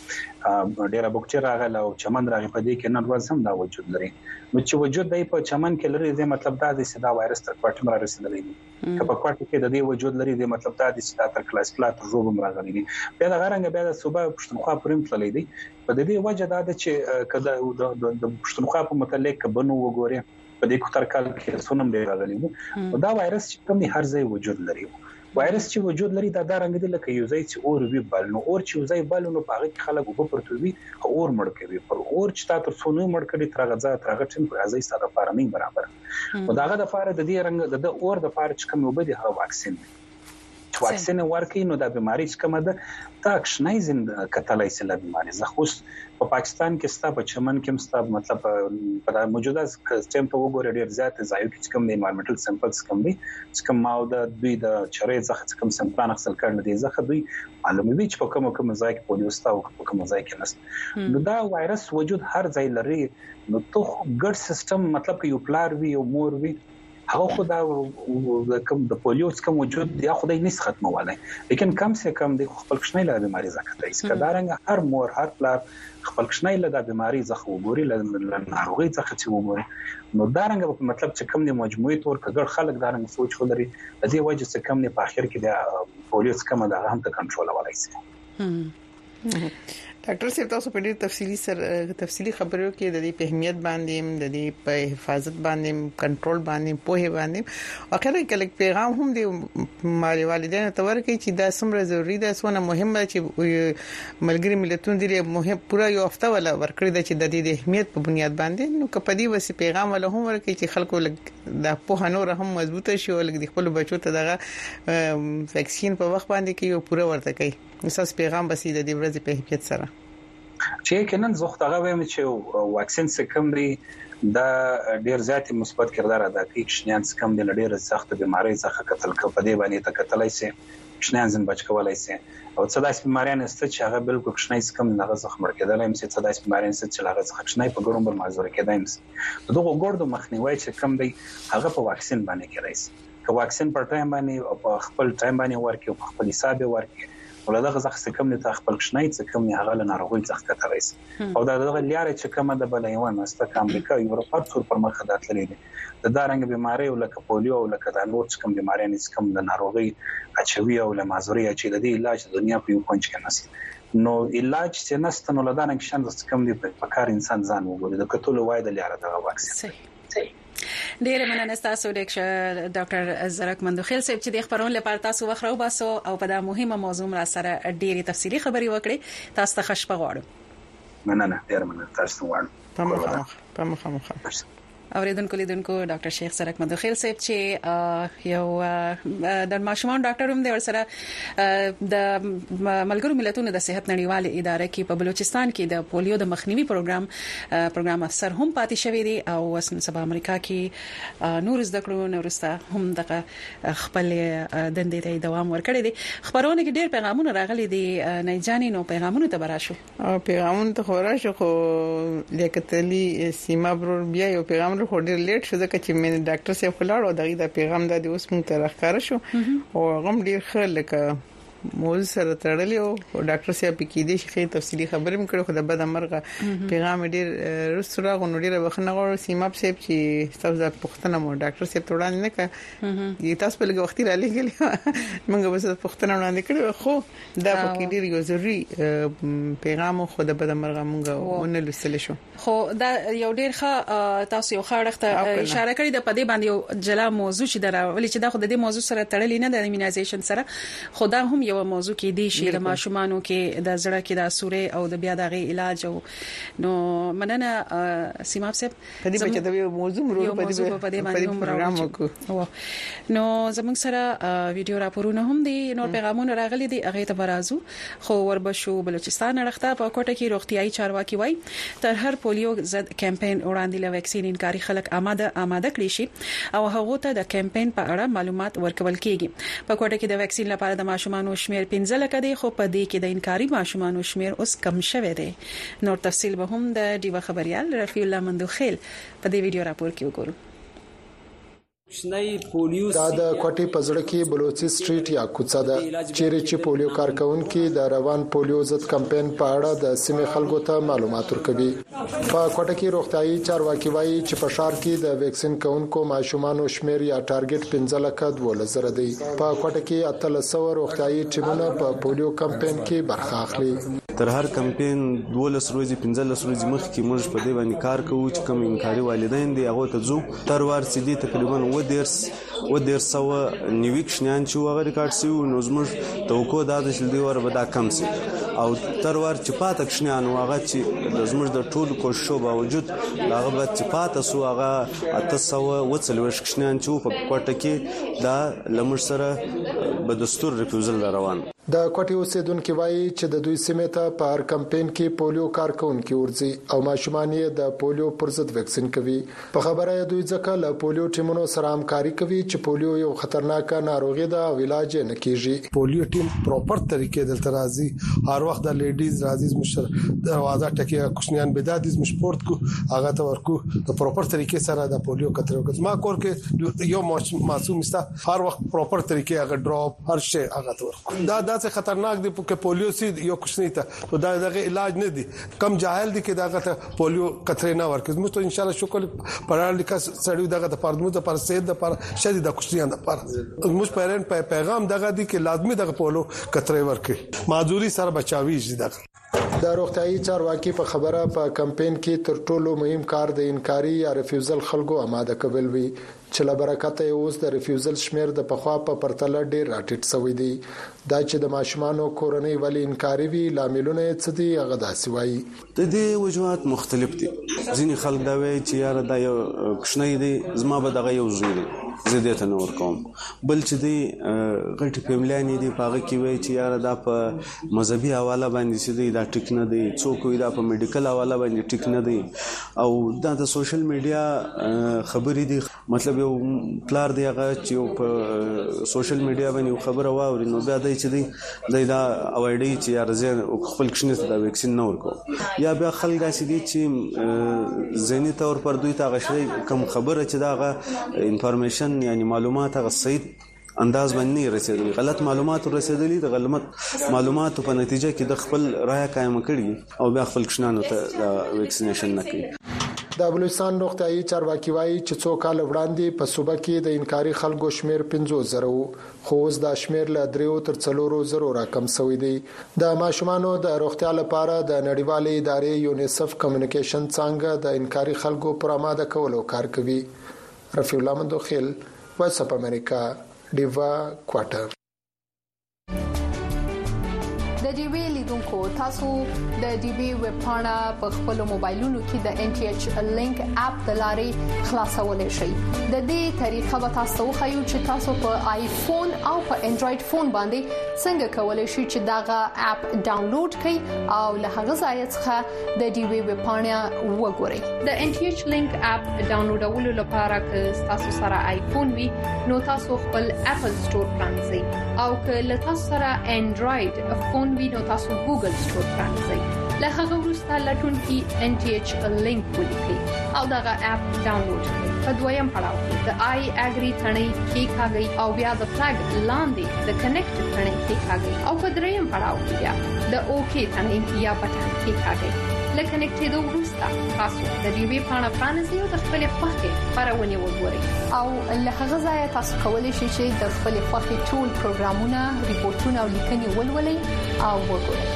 کې ډیره بوکچر راغله او چمن راغی پدې کې نن ورځ هم دا وجود لري نو چې وجود دی په چمن کې لري د مطلب دا دی چې دا وایرس تر کوټه را رسیدلی دی که په کوټه کې د دې وجود لري د مطلب دا دی چې دا تر کلاس پلات روبم راغلی دی بیا دا غرنګ بیا د صوبه پښتونخوا پرم تللی دی په دې وجه دا دی چې کله د پښتونخوا په متعلق بنو وګوري په دې کوتر کال کې سونم دی راغلی او دا وایرس چې کوم هر ځای وجود لري وایرس چې وجود لري دا رنګ دی لکه یو ځای چې اور وی بل نو اور چې یو ځای بل نو په هغه کې خلک وب پرتوي اور مړ کوي پر اور چې تاسو سونو مړ کړي ترغه ټیم پر ځای سره لپاره نه برابر او داغه د لپاره د دې رنګ د اور د لپاره چې کوم وبدي هغه واکسین واکسین ورکې نو د بیماری چې کومه ده تا کښنای زند کتلای سي له بیماری زه خو په پاکستان کې ستا په چمن کې ستا مطلب په موجوده سیستم په وګوره ډیر زیات ځایو کې کوم انوایرنمنټل سیمپلز کوم دي چې کوم ماو د دوی د چرې څخه کوم سیمپلان اخیستل کړل دي ځکه دوی معلومه وي چې په کوم ځای کې پولیو ستا او په کوم ځای کې نشته نو دا وایرس وجود هر ځای لري نو ته ګډ سیستم مطلب یو پلار وی او مور وی هغه خو دا کوم د پولیو څخه موجود دی خدای نس ختمولای لیکن کم سے کم د خپل کښنۍ له بیماری ځکه ایس کدارنګ هر مور هر پلار خپل کښنۍ له بیماری ځخه وګوري له ناروغي ځخه چې وګوري نو دارنګ په مطلب چې کم د مجموعي تور کګړ خلک دارنګ سوچ ولري د دې وجه چې کم نه په اخر کې د پولیو څخه د هم ته کنټرول ولای شي ډاکټر صاحب تاسو په ډېر تفصیلی خبرو کې د دې په اهمیت باندې د دې په حفاظت باندې کنټرول باندې په باندې اخر کله پیغام هم دی مالي والدینو ته ورکړي چې دا څومره ضروری ده څونه مهمه چې ملګری ملتونو دې مهم پورا یو هفته ولا ورکړي د چې د دې اهمیت په بنیاد باندې نو کپدي وسی پیغام ولا هم ورکړي چې خلکو د په نور هم مضبوطه شي او د خپل بچو ته دغه ویکسین په وخت باندې کې یو پورا ورته کوي اساس پیغام بسې د دې ورځې په اهمیت سره چې کنن زغ هغه وایم چې واکسین څخه کوم دی دا ډیر زیات مثبت کردار ادا کوي کښنیان څخه کوم دی ډیر سخت بیماری څخه قتل کو په دې باندې ته قتلای شي کښنیان زن بچ کولای شي او څه داسې بیماریان است چې هغه بالکل کښنای څخه کوم نه زخم ورکېدل هم څه داسې بیماریان است چې هغه څخه کښنای په ګورم بل معذور کېدای هم دغه ګوردو مخنیوي چې کوم دی هغه په واکسین باندې کېدای که واکسین پر ټایم باندې او په خپل ټایم باندې ورکې او په خپل حساب ورکې ولادغه ځخ کوم نه خپل کښنای څخه کوم نه هغه له ناروغي څخه کترایس او دا دغه لیارې چې کومه د بلایوان است امریکا یورپ ټول پر مخ خدات لري د دارنګ بیماری او لکه پولیو او لکه د نور څخه بیماری نه څخه د ناروغي اچوي او له مازوري چې د دې علاج د دنیا په یو کونج کې نشي نو علاج چې نست نو لدانګ شان د څخه دی په کار انسان ځان وګوري د کتل وای د لیاره د واکسین صحیح ډیر مننه تاسو ډاکټر زرک مندوخیل صاحب چې د خبرونې لپاره تاسو وخت راو باسو او په دا مهمه موضوع را سره ډیره تفصیلی خبري وکړي تاسو ته خوشبخت غواړم مننه ډیر مننه تاسو غواړم په مخه اوریدونکو لیدونکو ډاکټر شیخ زرک مندوخیل صاحب چې یو د ماشومان ډاکټر هم دی ورسره د ملګرو ملتونو د صحت نړیوال ادارې کې په بلوچستان کې د پولیو د مخنیوي پروګرام افسر هم پاتې شوی دی او وسن سبا امریکا کې نور زده کړو نورسته هم د خپل دندې ته دوام ورکړي دي خبرونه کې ډېر پیغامونه راغلي دي نه ځاني نو پیغامونه ته براشو او پیغامونه ته خوراشو خو لیکتلی سیما برور بیا یو پیغام خو ډیر لیټ شو ځکه چې مې ډاکټر صاحب خلاړ او دغه د پیغام د اوس مونږ ته راخاره شو او غم ډیر ښه لکه موږ سره تړلی او ډاکټر صاحب کې دې شي تفصیلی خبرې مکړو خو د بد مرغه پیغام ډیر رسره غو ډیر بخنه غو سیماب صاحب چې تاسو د پښتنه مو ډاکټر صاحب توړان نه کا دي تاسو په لږ وخت را لګلی موږ به پښتنه وړاندې کړو خو دا پکې ډیر یو ضروري پیغام خو د بد مرغه موږ ونه لسل شو خو دا یو ډیر ښه تاسو یو خاړخته اشاره کړې د پدې باندې یو جلا موضوع چې دا ولې چې دا خو د دې موضوع سره تړلې نه د ایمونایزیشن سره خو دا هم یو موضوع کې دی چې د ماشومانو کې د زړه کې د سورې او د بیا دغه علاج او نو مننه سیماب صاحب په دې چې د موضوع مرور په دې باندې هم نو زموږ سره ویډیو راپورونه هم دي نور پیغامونه راغلي دي هغه ته برازو خو وربشو بلوچستان اړخته په کوټه کې روغتيایي چارواکي وای تر هر پولیو ضد کمپاین وړاندې له ویکسین انکاري خلک آماده کړي شي او هغه ته د کمپاین په اړه معلومات ورکول کیږي په کوټه کې د ویکسین لپاره د ماشومانو شمیر 15 لک دی خو په دې کې د انکاري ماشومانو شمیر اوس کم شوی دی نور تفصیل به هم د ډیوه خبريال رفیع الله مندوخیل په دې ویډیو راپور کې وګورو دا د کوټې په زړه کې بلوچي سټریټ یا کوڅه ده چیرې چې پولیو کارکونکو د روان پولیو ضد کمپاین په اړه د سیمې خلکو ته معلومات ورکوي په کوټه کې روغتيایي چارواکي وایي چې په شهر کې د ویکسین کونکو ماشومانو شمیر یا ټارګټ 15 لک 12,000 دی په کوټه کې 1300 روغتيایي ټیمونه په پولیو کمپاین کې برخه اخلي تر هر کمپاین 12 ورځې 15 ورځې مخکې موږ په دې باندې کار کوو چې کوم انکاري والدین دي هغه ته ځو تر ورسې دي تقریبا و ډیر سو نیویک شنان چې هغه ریکارډ سی نو زموږ توقع د شلدي ور به دا کم سي او تر ور چې پاتک شنان هغه چې زموږ د ټولو کوششو باوجود هغه به چې پاتې سو هغه 840 شنان چې په کوټه کې دا لمر سره به دستور ریفیوزل روان د کوټې اوسیدونکو وایي چې د دوی سیمه ته په هر کمپاین کې پولیو کارکونکو ورځي او ماشومان یې د پولیو پر ضد ویکسین کوي په خبره دوی ځکه له پولیو ټیمونو سره همکاري کوي چې پولیو یو خطرناک ناروغي ده او علاج نه کیږي پولیو ټیم پراپر طریقې دلته راځي هر وخت د لیډیز راځي مشر دروازه ټکي کوشنیان بدادیز مشپورت کو هغه ته ورکو د پراپر طریقې سره د پولیو کترو ما کور کې یو معصوم استا هر وخت پراپر طریقې هغه ډراپ هر شی هغه ته ورکو دا څه خطرناک دي چې پولیو سي یو کوشنی ته تو دا دغه علاج نه دي کم جاهل دي کې دغه پولیو کترې نه ورکړي موږ ته ان شاء الله شکر پرالکا سړیو دغه د پردمو د پر سید د پر شدید د کوشنیان د پر موږ پیرن پیغام دغه دي کې لازمي دغه پولیو کترې ورکړي معذوري سره بچاوي دغه د روغتيایي چارواکي په خبره په کمپاین کې تر ټولو مهم کار د انکاري یا ریفیوزل خلکو آماده کول وي چې له برکته اوس د ریفیوزل شمیر د پخوا په پرتله ډیر راټیټ شوی دی دا چې د ماشومانو کورنۍ ولی انکاري وی لاملونه څه دي هغه داسې وایي د دې وجوهات مختلف دي ځینې خلک دا وایي چې یار دا یو کوشنی دی زما به دغه یو زوی دی زیاته نور کوم بل چې دی غټ فیملیانی دی پاغه کې وایي چې یار دا په مذهبي حواله باندې چې دی دا ټیک نه دی څوک دا په میډیکل حواله باندې ټیک نه دی او دا د سوشل میډیا خبرې دي مطلب یو پلار دی هغه چې په سوشل میډیا باندې خبره واوري نو بیا دی چې دی دا اوایډي چې یار زه خپل کښنه د ویکسین نه ورکو یا بیا خلک داسې دي چې ذهني تور پر دوی ته غشي کوم خبره چې دا انفارمیشن یعنی معلومات هغه صحیح انداز باندې رسیدلی غلط معلومات رسیدلی د غلط معلوماتو په نتیجه کې د خپل رائے قائم کړي او بیا خپل کښنانو ته د ویکسینیشن نه کوي د بلوچستان روغتيایي چارواکي وایي چې څو کال وړاندې په صوبه کې د انکاري خلکو شمیر 15,000 خو اوس دا شمیر له 3 تر 4,000 راکم شوی دی د ماشومانو د روغتیا لپاره د نړیوالې ادارې یونیسف کمیونیکیشن څنګه د انکاري خلکو پر آماده کولو کار کوي رفیع الله مندوخیل وایس اپ امریکا ډیوا کوارټر د ډي وی لیدونکو تاسو د ډي وی ویب پاڼه په خپل موبایلونو کې د ان ټي ایچ لینک اپ د لارې خلاصولای شئ د دې طریقه به تاسو خو چې تاسو په آیفون او په انډراید فون باندې څنګه کولای شئ چې داغه اپ ډاونلوډ کړئ او له هغه ځای څخه د ډي وی ویب پاڼه وګورئ د ان ټي ایچ لینک اپ ډاونلوډولو لپاره که تاسو سره آیفون وي نو تاسو خپل اپل سٹور پرانځئ او که له تاسو سره انډراید فون وي نو تاسو ګوګل سٹور پرانځئ له هغه وروسته لټون کې ان ټي ایچ لینک ولیکئ او دغه اپ ډاونلوډ کړئ په دویم پړاو کې د آی اګری ثنې کې کاږي او بیا د فلګ لاندې د کنیکټ ثنې کې کاږي او په دریم پړاو کې بیا د اوکی ثنې یا بټن کې کاږي لکه کنیکټ د وروسته تاسو د ډي وی پاڼه پرانځئ او د خپل خوښه خبرونه وګورئ او له هغه ځای تاسو کولی شئ چې د خپل خوښه ټول پروګرامونه ریپورتونه او لیکنې ولولئ او وګورئ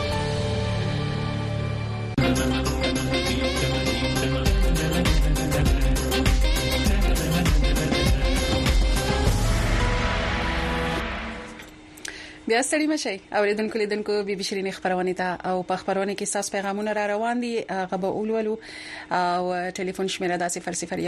بیا ستړي مشي اوریدونکو لیدونکو بي بي شيرين خبرونه ته او په خبرونه کې ساس پیغامونه را روان دي هغه به اولولو او ټلیفون شمیره د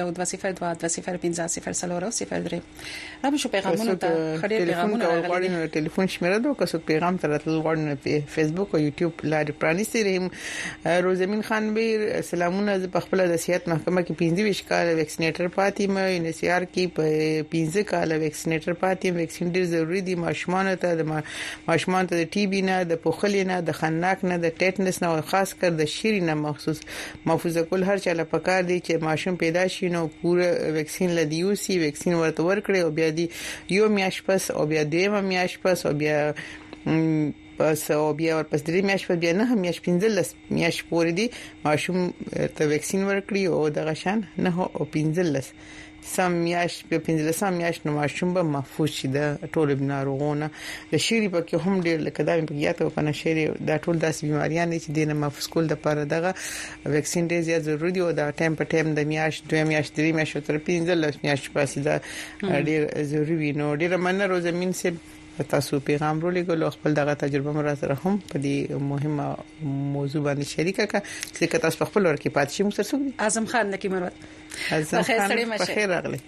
001202205003 را به شو پیغامونه ته خړې پیغامونه راغلي ټلیفون شمیره دوه کسو پیغام تر تل غوړنه په فیسبوک او یوټیوب لاري پرانیستي رحم روزمین خان بیر سلامونه په خپل د صحت محکمه کې 25 کال ویکسینیټر پاتې مې انسیار کې په 15 کال ویکسینیټر پاتې ویکسین ډیر ضروری دي ماشومان ته د ماشومان ته د ټي بي نه د پوخلی نه د خناق نه د ټیټنس نه خاص کر د شری نه مخصوص محفوظه کول هر چا لپاره پکار دي چې ماشوم پیدا شي نو پوره ویکسین لدیوسی ویکسین ورته ورکړي او بیا دی یو میاش پس او بیا دیمه میاش پس او بیا پس او بیا ورپس درې میاش په بیا نه میاش 15 میاش پورې دي ماشوم ته ویکسین ورکړي او د غشان نه او 15 سم میاش په 15 میاش نو ماشوم به محفوظ شي د ټول ناروغونه د شری په کې هم ډیر لکه دا په یاته په نشری د ټول داس بیماریان چې دینه محفوظ کول د پاره دغه ویکسین ډیر زیات ضروری دی او دا ټایم په ټایم د میاش 2 میاش 3 میاش تر 15 میاش پاسې دا ډیر ضروری نو ډیر مننه روزمین سي تاسو پیغام رو لګول خپل دغه تجربه مر سره هم په دې مهمه موضوع باندې شریکه کا چې تاسو خپل ورکه پات شي مسرسو اعظم خان لکی مروت اعظم خان په خیر راغلی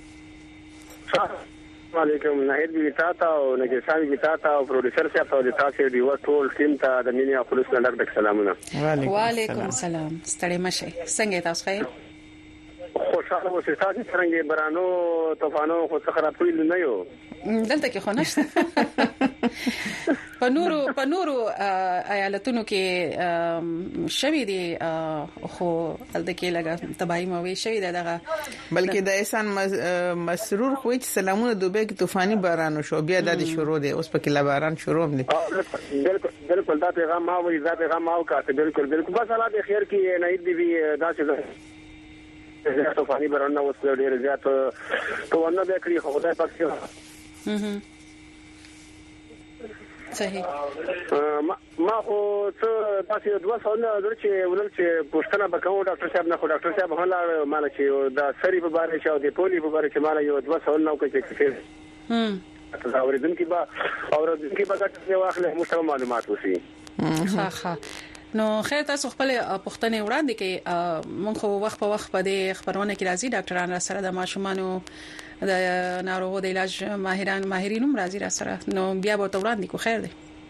علیکم ناهید بي تاتا او نګسان بي تاتا او پروډوسر صاحب ته د تاسو دی ټول ټیم ته د مینیا خلوص نه ډک سلامونه وعلیکم السلام ستړي مشه څنګه تاسو خیر خوشاله اوسئ تاسو څنګه برانو طوفانو خو څه خراب کړی نه یو دلته کې خو نشته په نورو ایالتونو کې شوی دي خو دلته کې لګا تباہی موي شوی دغه بلکې د احسان مسرور خو چې سلامونه دوبه کې طوفاني باران شو بیا د شروع دي اوس په کې لا باران شروع دي بالکل دا پیغام ما وی دا پیغام ما وکړه بالکل بس الله دې خیر کې نه دې دا څه طوفاني باران نو وس ډیر زیات تو ونه به کړی خو خدای پاک صحیح ما خو څه تاسو دوه سوالونه درچې ولل چې پوښتنه وکاو ډاکټر صاحب نه خو ډاکټر صاحب هله مال چې دا سری په باره چې او د پولی په باره چې مال یو دوه سوالونه وکړي چې تاسو اوریدونکو به ګټه واخلې مستوى معلومات وسی ها نو خیر تاسو خپل پوښتنه وړاندې کې مونږ خو وخت په وخت په دې خبرونه کې راځي ډاکټران سره د ماشومانو د ناروغو د علاج ماهرین هم راځي را سره نو بیا به وړاندې کو خیر دی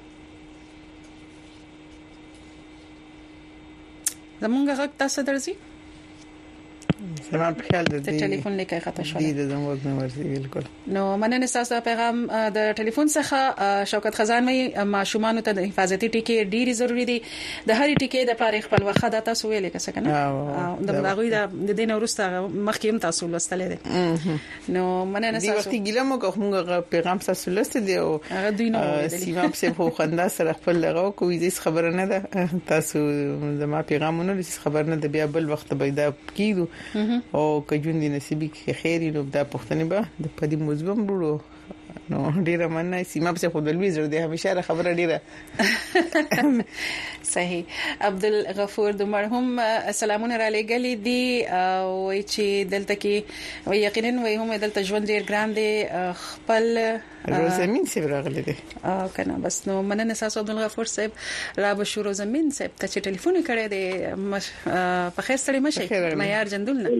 زمونږ غږ تاسو درځي زما په خیال د ټلیفون لیکه خطا شو د زموږ نه ورسي بالکل نو مننه تاسو پیغام د ټلیفون څخه شوکت خزان مې ماشومان ته د حفاظتي ټیکې ډیری ضروری دي د هرې ټیکې د پاره خپل وخت د تاسو ویلې کسه کنه د ملاغوی د دین ورسته مخکې هم تاسو لستلې دي نو مننه تاسو د وخت ګیله مو کومه پیغام تاسو لسته دی او هغه دوی نو سیمه په خو خندا سره خپل لغو کوی دې خبره نه ده تاسو زما پیغامونه دې خبر نه ده بیا بل وخت به دا کیدو او کجون دي نصیبي کې خیر نو دا پښتنه به د پدی موضوع مرو نو ډیره مننه سیمه په خپل ویزر دی همیشه خبره ډیره صحیح عبدالغفور د مرحوم سلامونه را لګلې دي او چې دلته کې یقینا وای هم دلته ژوند ډیر ګران دی خپل روزمین سی راغلی دی کنه بس نو مننه تاسو عبدالغفور صاحب را به شروع زمين صاحب ته چې ټلیفون کړی دی په خیر سره مشه معیار جندول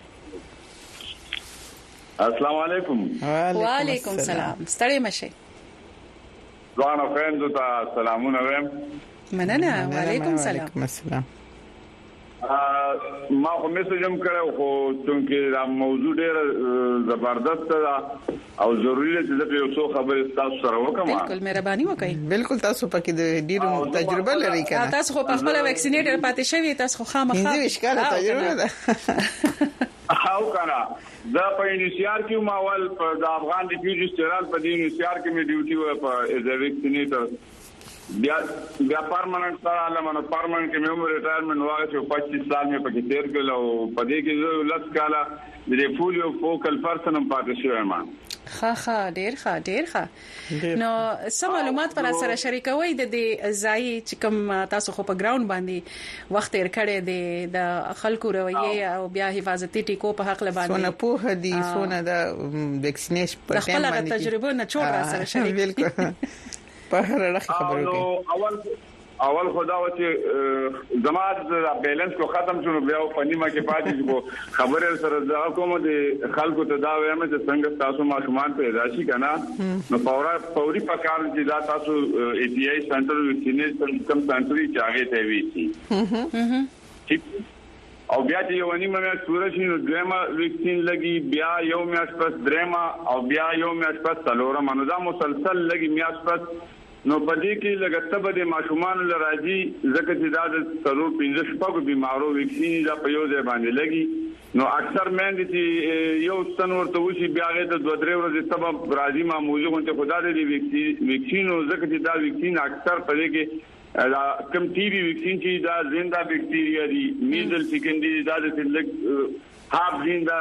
السلام علیکم وعلیکم السلام ستړي مشه ځوان افندو ته سلامونه وایم مننه وعلیکم السلام ما خو میسج هم کړو خو چې دا موضوع ډېر زبردست ده او ضروري ده چې په یو څو خبرې تاسو سره وکم بالکل مهرباني وکړئ بالکل تاسو پکې د ډیرو تجربه لرئ کنه تاسو خو په خپل ویکسینیټر پاتې شوی تاسو خو خامخا دې ښکاره تجربه ده او کنه دا په انیشیار کې ماول په د افغان ریفیوجی سټرال په دې انیشیار کې می ډیوټي و په ایز ا ویکسینیټر بیا پرمننٹ سره لمنه پرمننٹ کې مې ریټایرمنټ واغې چې 25 سال مې پکې تیر کړل او په دې کې زه لږ کاله د فولیو فوکل پرسن هم پاتې شوم ښه ډیر ښه نو سم معلومات پر سره شریکوي د دې ځای چې کوم تاسو خو په ګراوند باندې وخت تیر کړی دی د خلکو رویه او بیا حفاظتي ټیکو په حق لباندې سونه په دي سونه د ویکسینیشن په ټیم باندې تجربه نه چور را سره شریک بالکل په هر اړه خبرو اول خدا و چې زماد بیلانس کو ختم شونه بیا په نیمه کې پاتې کو خبره سره دا کوم د خلکو ته دا وایم چې څنګه تاسو ماشومان پیدا شي کنه نو فوري پکار چې دا تاسو ای ټی آی سنټر ویکسینیشن کم سنټري چاغه ته وی شي او بیا چې یو نیمه مې سورشي نو درېما ویکسین لګي بیا یو میاش پس درېما او بیا یو میاش پس څلورم نو دا مسلسل لګي میاش پس نو پدې کې لګته به د ماشومان لراځي ځکه چې دا د څلور 15 شپږ بیمارو ویکسین دا په یو ځای باندې لګي نو اکثر مېند چې یو ستن ورته وشي بیا غي د 2-3 ورځې سبب راځي معمولی غونډه خدا دې ویکسین او ځکه چې دا ویکسین اکثر پدې کې کم ټي بي ویکسین چې دا زنده بکټیریا دي میزل چکن دي دا د لګ هاب زنده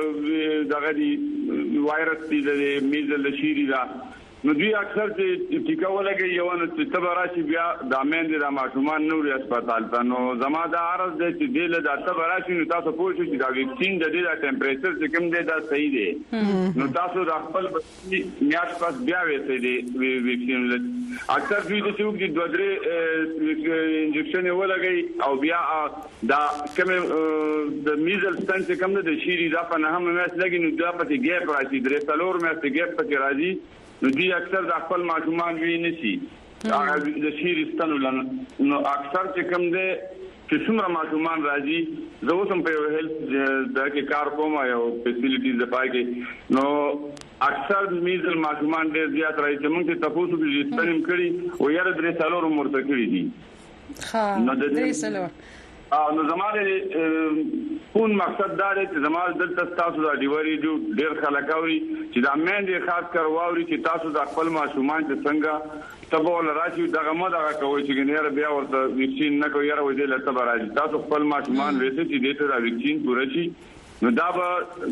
دغه دي وایرس دي د میزل شيري دا نو دوی اکثر چې ټیکا ولګي یو نو چې تبراشي بیا د امین د ماشومان نور هسپتال ته نو زما دا عرض دی چې د له تبراشي نو تاسو پوه شئ چې دا ویکسین د دې د ټمپریچر چې کوم دی دا صحیح دی نو تاسو د خپل میاش پاس بیا وته دی ویکسین اکثر دوی د څوک د 2-3 انجکشن ولګي او بیا دا کوم د میزل ستن چې کوم د شيري دا په نه هم مېس لګي نو دا په ګیپ راځي درې څلور مېس ګیپ پکې راځي نو دی اکثر د خپل ماشومان وی نشي هغه د شیرستانو نو اکثر چې کوم دی چې څومره ماشومان راځي زه اوسم په هیلث د کې کار کوم او فیسیلیټیز د پای کې نو اکثر میزل ماشومان ډېر زیات راځي چې موږ ته تاسو کې ستنیم کړی او یاره درې سالو مرته کړی دي ها درې سالو نو زماره کون مقصد دا دی چې زماره دلته تاسو د ډیوري ډېر خلک اوري چې دا مېندې خاص کر واوري چې تاسو د خپل ماشومان چې څنګه تبول راشي دغه مده کوي چې ګنیر بیا ورته ویکسین نه کوي یاره وځي لته برابر تاسو خپل ماشومان وېسه چې دې ته دا ویکسین پوره شي نو دا به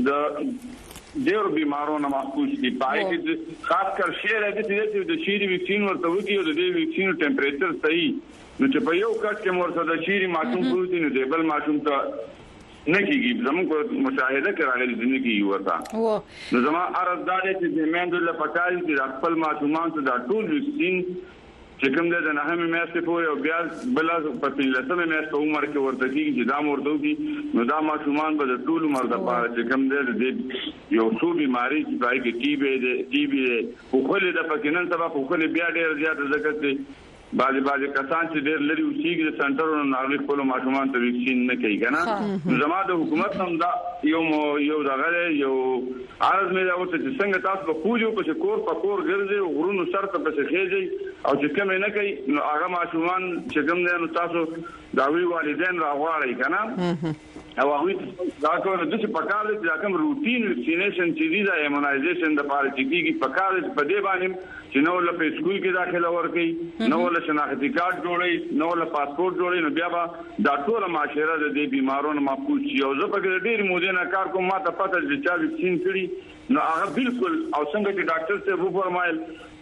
د ډېر بیمارونو محفوظ دي پای کې خاص کر شیر چې د شيري ویکسین ورته وکي او د دې ویکسین ټمپریچر صحیح نو چې په یو کټ کې مرسته د شيري ماشوم پروتي نو د بل ماشوم ته نه کیږي زموږ په مشاهده کې راغلي ځینې کې ورته نو زما عرض دا دی چې مېندو له پکاري چې خپل ماشومان ته دا ټول ویکسین چې کوم د نه هم میاشتې پورې او بیا بل په 15 میاشتې عمر کې ورته کیږي چې دا مرده دي نو دا ماشومان به د ټول عمر د پاره چې کوم د یو څو بيماري چې پای کې ټي بي خو خلې د پکینن سبا خو خلې بیا ډېر زیات ذکر بعضی کسان چې ډېر لري اوسېږي د سنټرونو ناغلي خپل ماشومان ته ویکسین نه کوي کنه زما د حکومت هم دا یو دغه یو عرض مې دا وته چې څنګه تاسو په پوجو په کور په کور ګرځي او غرونو شرط په خېږي او چې کوم نه کوي نو هغه ماشومان چې کوم نه تاسو دا وی والدین راغواړي کنه او هغه دا کوم د څه پکاله چې کوم روټین ویکسینیشن چې دی دا ایمونایزیشن د پاره چې کیږي پکاله په دې باندې چې نو له سکول کې داخله ورکړي نو له شناختی کارت جوړي نو له پاسپورت جوړي نو بیا به دا ټول معاشره د دې بیمارونو محفوظ شي او زه په ډېر موده نه کار کوم ما ته پته چې چا ویکسین کړي نو هغه بالکل او څنګه چې ډاکټر ته وو فرمایل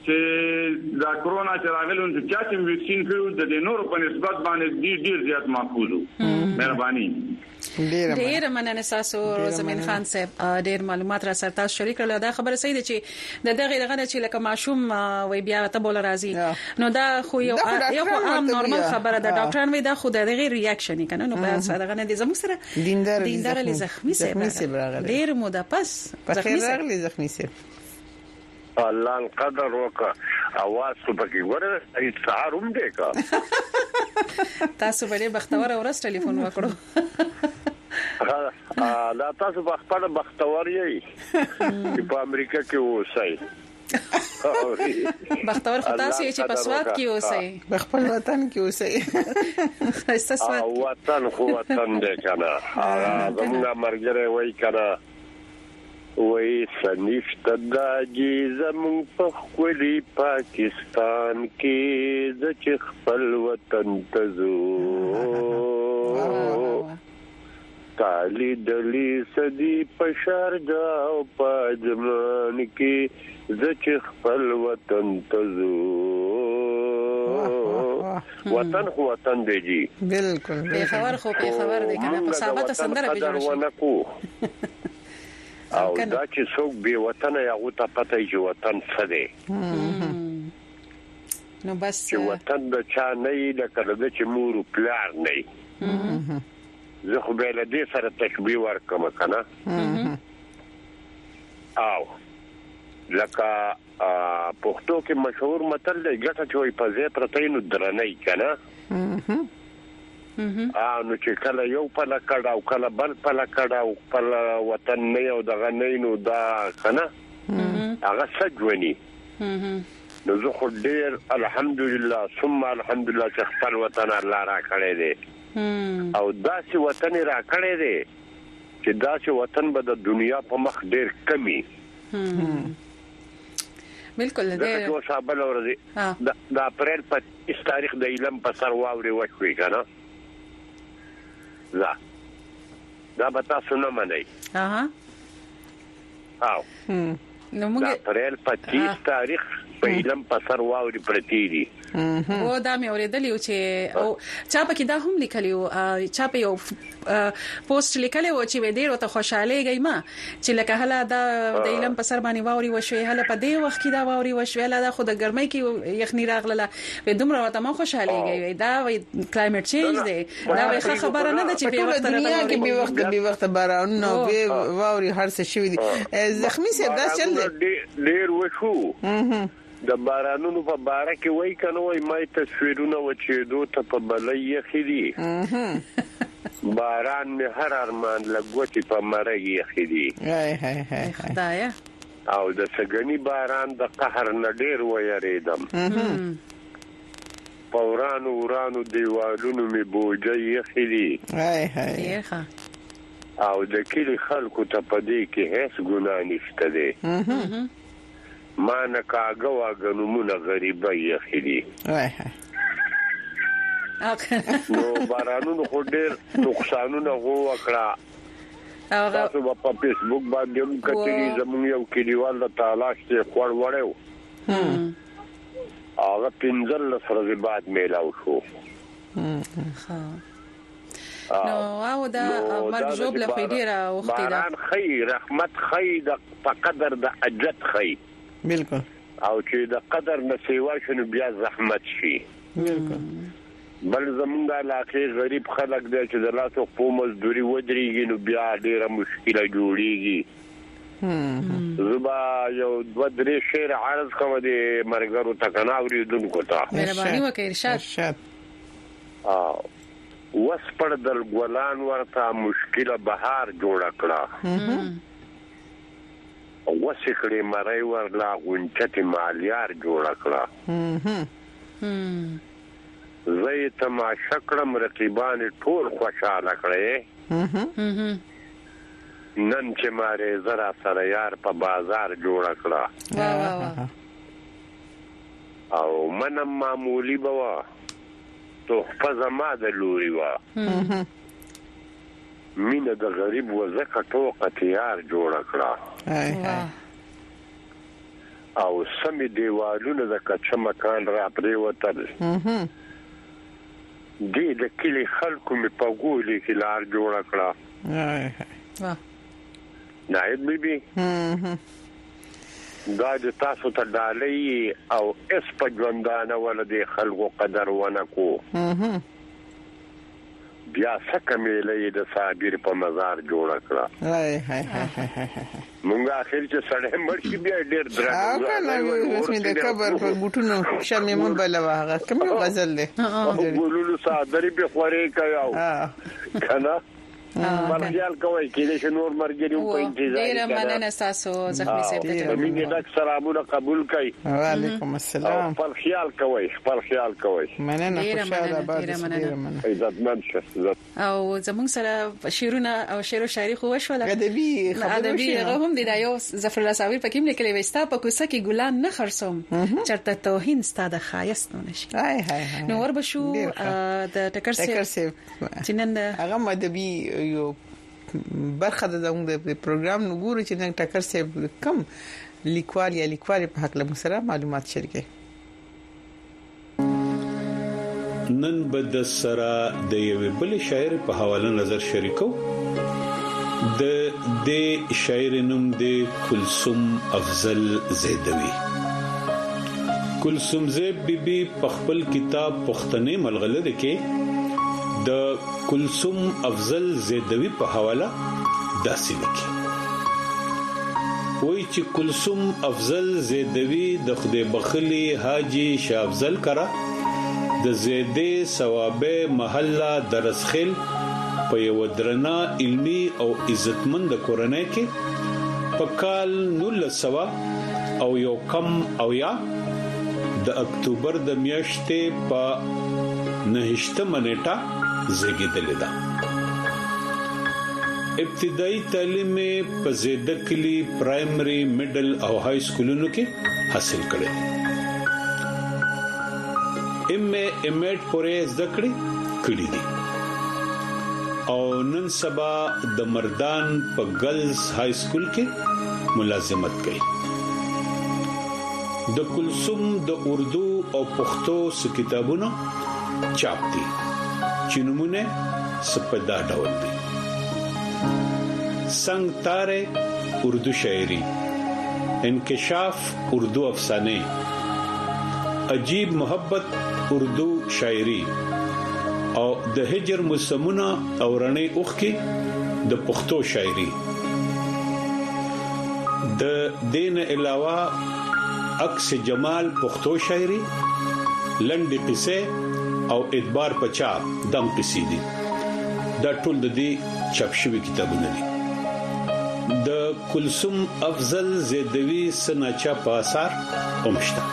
چې دا کرونا چې راغلی نو چې ویکسین کړو د دې نور په نسبت باندې ډېر زیات محفوظ وو مهرباني ډیر مننه تاسو زمين خان صاحب ډیر معلومات را سره تاسو شریک کړل دا خبره صحیح ده چې د دغه چې لکه ماشوم وي بیا ته بوله راځي نو دا خو یو عام نورمال خبره ده ډاکټران وي دا خو دغه ریاکشن کنه نو په صدقه نه دي زموږ سره دیندار زخمی سره ډیر موده پس زخمی سره الله قدر وکا اواز په کې ګوره هیڅ سهاروم دی کا تاسو باندې بختور اورس ټلیفون وکړو دا تاسو په خپل بختور یې په امریکا کې اوسئ بختور خو تاسو چې په سواد کې اوسئ خپل وطن کې اوسئ خاصه سواد وطن خو وطن دی کنه زموږ مرګره وای کنه وای سنشت داجی زمون په خولي پاکستان کې د چ خپل وطن تزو کالی دلی صدی پشارجا او پاجمان کې د چ خپل وطن تزو وطن خو وطن دی جی بالکل به خبر خو په خبر دی کنه په ثابت سندره به جوړ شي او دا چې څوک به وطن یا غوته پته چې وطن څه دی نو بس چې وطن د چا نه لکه د چې مور پلار نه زه خو به له دې سره تشبیه ورکوم کنه او لکه پښتو کې مشهور متل دی ګټه چې وي په ځای پرته نو درنۍ کنه نو چې کله یو په لکړه او کله بل په لکړه او په وطن نه یو دغه نه نو دا کنه هغه سجونی نو زه خو ډیر الحمدلله ثم الحمدلله چې خپل وطن الله را کړی دی او داسې وطن را کړی دی چې داسې وطن به د دنیا په مخ ډیر کمی بالکل دا چې صاحب ورځي د اپریل په 30 تاریخ د علم په سر واوري وشوي کنه دا به تاسو نه منئ او نو موږ د اپریل په 30 تاریخ په علم په سر واوري پرتی دي و دا مې اوریدلی چې او چا په کې دا هم لیکلی او چا په یو پوسټ لیکلی او چې ډېر ته خوشاله گئی ما چې لکه هله دا د علم په سر باندې واوري وشوي هله په دې وخت کې دا واوري وشوي هله دا خو د ګرمۍ کې یخني راغله په دومره وته ما خوشاله گئی دا کلایمټ چینج دی دا به خبره نه ده چې په وخت دنیا کې به وخت باران نو به واوري هر څه شوی دي زخمی سي دا چل ډېر وشو د بارانونو په باره کې وای کنه وای مې تصویرونه وچې دوته په بلې خېدي باران مې هر ارمان لګوتې په مرګي خېدي خدایا او د سګنی باران د قهر نډیر ويریدم پورانو ورانو دیوالونو می بوجي خېدي او د کلی خلکو ته پدې کې هیڅ ګناه نشته دی ما نه کاغه واګنومونه غریبه یخېدي نو بارانونو خو ډېر نقصانونه وکړه تاسو په فیسبوک باندې هم کتلی زموږ یو کلیوال د تالاش ته خور وړو هغه 15 ورځې بعد میلاو شو نو او دا مرجوب له خیره وختي دا خیر رحمت خیر په قدر د اجت خیر بالکل او چې د قدر نسیوا شنو بیا زحمت شي بالکل بل زمونږ علاقې غریب خلک دي چې د لاسو په مزدوري ودرېږي نو بیا ډیره مشکله جوړیږي زبا یو 2-3 شعر عرض کوم دي مرګرو تکنا اوریدونکو ته مهرباني وکړئ ارشاد وسپړ دل ګلان ورته مشکله بهار جوړ کړه وسکړې مړی ورلا غونچتي مالیار جوړ کړه زه تماشا کړم رقیبان ټول خوشاله کړې نن چې ماره زرا سره یار په بازار جوړ کړه او منم معمولی بوا تحفه زما د لوري وا مینه د غریب وزکه ټوکه تیار جوړ کړه او سمې دیوالونه د کچا مکان را پرې وتل دې د کلی خلکو می په ګولې کې لار جوړ کړه نایب بیبي دا د تاسو ته ډالۍ او اس په ژوندانه ولدي خلکو قدر ونکو بیا څنګه ملي د صابر په مزار جوړ کړه مونږه اخر چې سړی مرشي بیا ډېر درنه رسمي د قبر په بوټونو شمه مون بلوا هغه کوم غزل ده ګولولو صادري به خوري کایو کنه مرګیال کوي کې د نور مرګري په انتظار ډیر مننه تاسو زخمي سي ته مې د سلامونه قبول کړئ وعلیکم السلام خپل خیال کوي مننه خوشاله باد عزتمن شه او زموږ سره شعرونه او شعر او شاعري خو وشوله ادبي هم دي دا یو ظفر الله صابر پکې لیکلي وستا په کوڅه کې ګلان نه خرڅوم چرته توهین ستاده خایست نشي نو ور بشو د ټکر سي چنن هغه ادبي یو برخه د پروګرام نو ګوري چې نن ټکر سي کم لیکوال یا لیکوال په حق له مسره معلومات شریکي نن بد سره د یو بل شاعر په حواله نظر شریکو د شاعر نوم د کلثوم افضل زیدوی کلثوم زیب بیبي په خپل کتاب پښتنې ملغلره کې د کلثوم افضل زیدوی په حواله داسې لیکي وایي چې کلثوم افضل زیدوی د خدای بخلی حاجی شاه افضل کرا د زیدې ثوابه محله درسخل په یو درنا علمی او عزتمند کورنۍ کې په کال 1900 او یو کم او یا د اکتوبر د میاشتې په 9 منېټه زیږیدل ده. ابتدایي تعلیم په زیده کلی پرایمري میډل او های سکولونو کې حاصل کړي. ایم.اے پورې ذکر کړی دي او نن سبا د مردان په ګرلز های سکول کې ملازمت کوي. د کلثوم د اردو او پښتو کتابونو چاپ دي چې نمونه سپدا ډول دي. संग तारे उर्दू शायरी, इंकशाफ उर्दू अफसाने, अजीब मोहब्बत उर्दू शायरी और द हिजर मुसमुना और रणे उख की द पुख्तो शायरी. द दिन अलावा अक्स जमाल पुख्तो शायरी, लंड किसे और इतबार पचाप दम किसीदी दा टुल दी चपशवी किताबुन दी. د کلثوم افضل زیدوی سناچا پاسار اومشتا.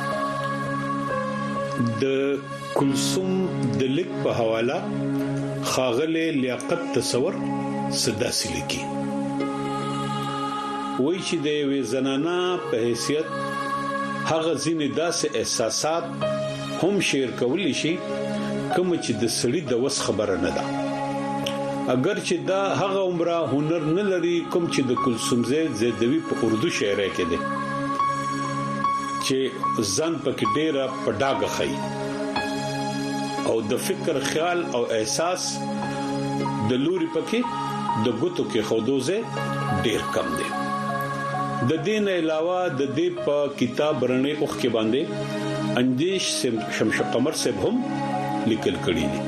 د کلثوم د لیک په حواله خاغله لیاقت تصور صداسي لیکي وای چې د وی زنانا په حیثیت هغه ځینې داسې احساسات هم شیر کولی شي کوم چې د سړي د وس خبره نه ده. اگر چې دا هغه عمره هنر نه لري کوم چې د کلثوم زیدوی په اردو شاعرۍ کې دي چې ځان پکې ډېر پډاګه خي او د فکر خیال او احساس د لوري پکې د ګوتو کې خودوزه ډېر کم دي. د دین علاوه د دې په کتاب رڼې اوخ کې باندې اندیش شمش قمر سے هم لیکل کړي دي.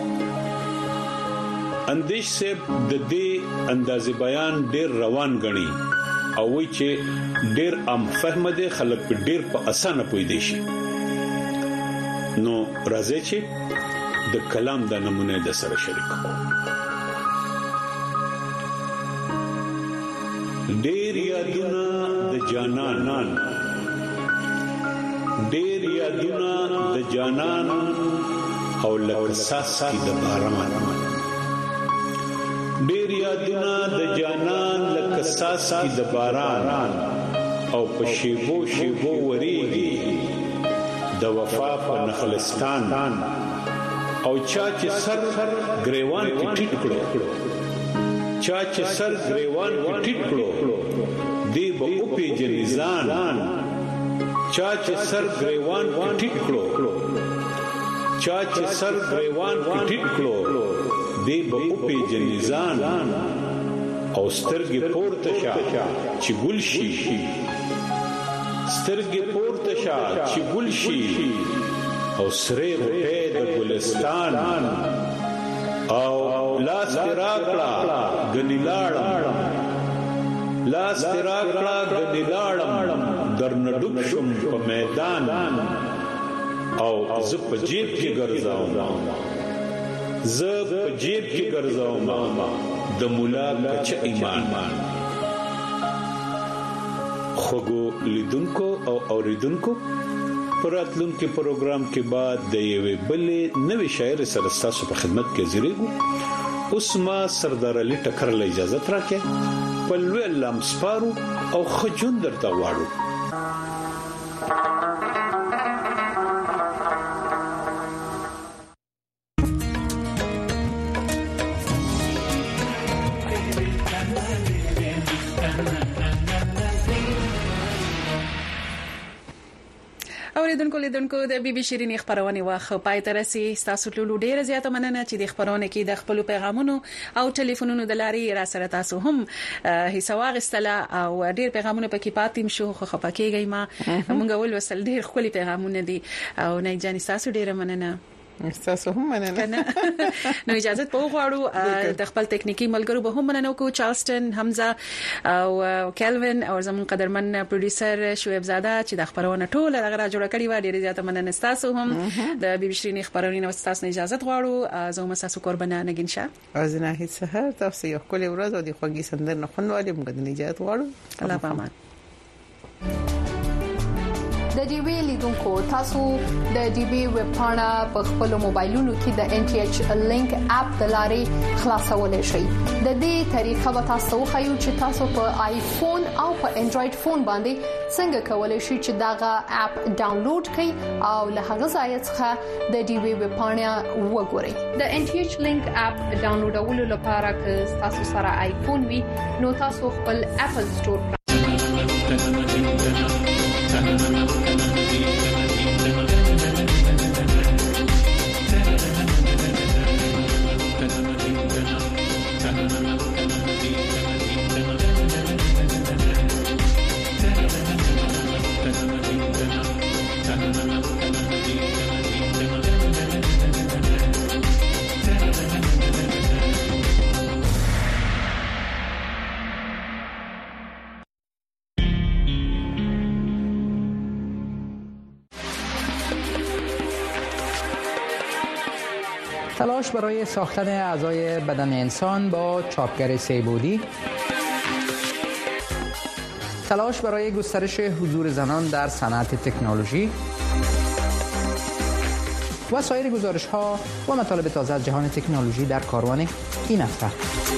اندیش سے د دې انداز بیان ډېر روان غني او وی چې ډېر عام فهم دي خلک په ډېر په اسانه پوي دي شي. نو راځي چې د کلام د نمونه د سره شریک کو. ډېر یادونه د جانان ډېر یادونه د جانان او لکساس کی د باران. ډېر یادونه د جانان لکه ساس کی د باران او په شیبو شیبو وریږي د وفا په نخلستان او چا چې سر گریوان کې ټیټ کړو چا چې سر گریوان کې ټیټ کړو دی به او په جنزان چا چې سر گریوان کې ټیټ کړو چا چې سر گریوان کې ټیټ کړو دی به په جنزان او سترګې پورته شا چې ګل شي سترګې پورته شا چې ګل شي او سره غټه د ګلستان او لاس راکړه غنیلاړم لاس راکړه غنیلاړم درنډوب شم په میدان او زه په جیب کې ګرځاوم زب جیب کې ګرځاوم د مولا کچ ایمان. خوګو لیدونکو او اوریدونکو پراتلونکو پروګرام کې بعد د یوې بلې نوې شاعر سره تاسو په خدمت کې زیریږو. اوس ما سردار علي ټکر له اجازه راکې په لوی لام سپارو او خجون درته واړو. لیدونکو د بي بي شيرين خبرونه واخه پای تر سي تاسو ټول ډیر زیاته مننه چې د خبرونه کې د خپل پیغامونو او ټلیفونونو د لاري را سره تاسو هم هیڅ واغستله او ډیر پیغامونه پکې پاتې شو خو خپکیږي ما مونږ ول وسل ډیر خولي پیغامونه دي او نه جاني تاسو ډیر مننه تاسو هم مننه نو اجازه په غواړو د خپل ټکنیکی ملګرو به هم مننه کو چارلستون حمزه او کلوین او زمون قدرمن پروډوسر شعیب زاده چې د خبرونه ټول هغه جوړ کړی و ډیر زیاته مننه تاسو هم د بي بي شيرين خبرونه تاسو اجازه غواړو زه هم تاسو قربانه نگین شه از نه هیڅ سحر تاسو یو کلی ورځ او د خوږی سندر نه خنوالي موږ د اجازه غواړو الله پامان د ډي وی لیدونکو تاسو د ډي وی ویب پاڼه په خپل موبایلونو کې د ان ټي ایچ لینک اپ د لارې خلاصولای شئ د دې طریقه به تاسو خو چې تاسو په آیفون او په انډراید فون باندې څنګه کولای شئ چې داغه اپ ډاونلوډ کړئ او له هغه ځای څخه د ډي وی ویب پاڼه وګورئ د ان ټي ایچ لینک اپ ډاونلوډولو لپاره که تاسو سره آیفون وي نو تاسو خپل اپل سٹور تلاش برای ساختن اعضای بدن انسان با چاپگر سه‌بعدی، تلاش برای گسترش حضور زنان در صنعت تکنولوژی و سایر گزارش‌ها و مطالب تازه از جهان تکنولوژی در کاروان این هفته.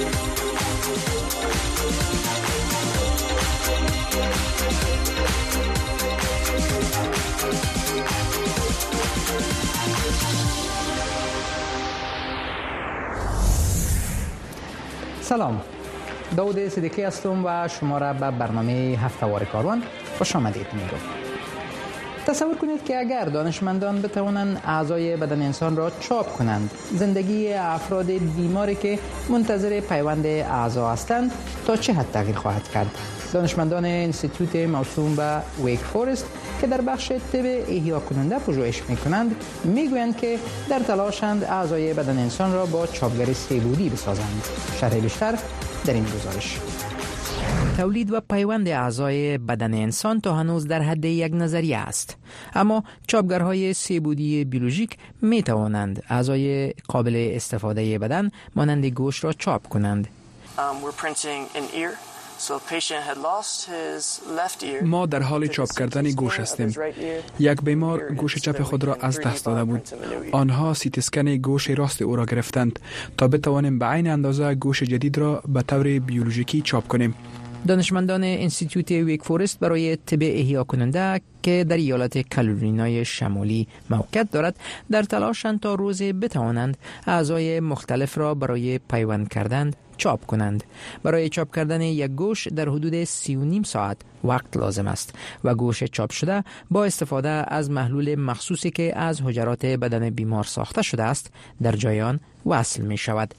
سلام، داود صدیقی هستم و شما را به برنامه هفته‌وار کاروان خوش آمدید میگم. تصور کنید که اگر دانشمندان بتوانند اعضای بدن انسان را چاپ کنند، زندگی افراد بیماری که منتظر پیوند اعضا هستند تا چه حد تغییر خواهد کرد. دانشمندان انستیتوت موسوم به ویک فورست که در بخش طب احیا کننده پژوهش می‌کنند میگویند که در تلاشند اعضای بدن انسان را با چاپگر سه‌بعدی بسازند. شرح بیشتر در این گزارش. تولید و پیوند اعضای بدن انسان تا هنوز در حد یک نظریه است، اما چاپگرهای سه‌بعدی بیولوژیک می توانند اعضای قابل استفاده بدن مانند گوشت را چاپ کنند. ما در حال چاپ کردن گوش هستیم. یک بیمار گوش چپ خود را از دست داده بود. آنها سیتی اسکن گوش راست او را گرفتند تا بتوانیم به عین اندازه گوش جدید را به طور بیولوژیکی چاپ کنیم. دانشمندان انستیتوت ویک فورست برای طب احیا کننده که در ایالت کارولینای شمالی موقعیت دارد در تلاشند تا روزی بتوانند اعضای مختلف را برای پیوند کردن چاپ کنند. برای چاپ کردن یک گوش در حدود 3.5 ساعت وقت لازم است و گوش چاپ شده با استفاده از محلول مخصوصی که از حجرات بدن بیمار ساخته شده است در جای آن وصل می شود.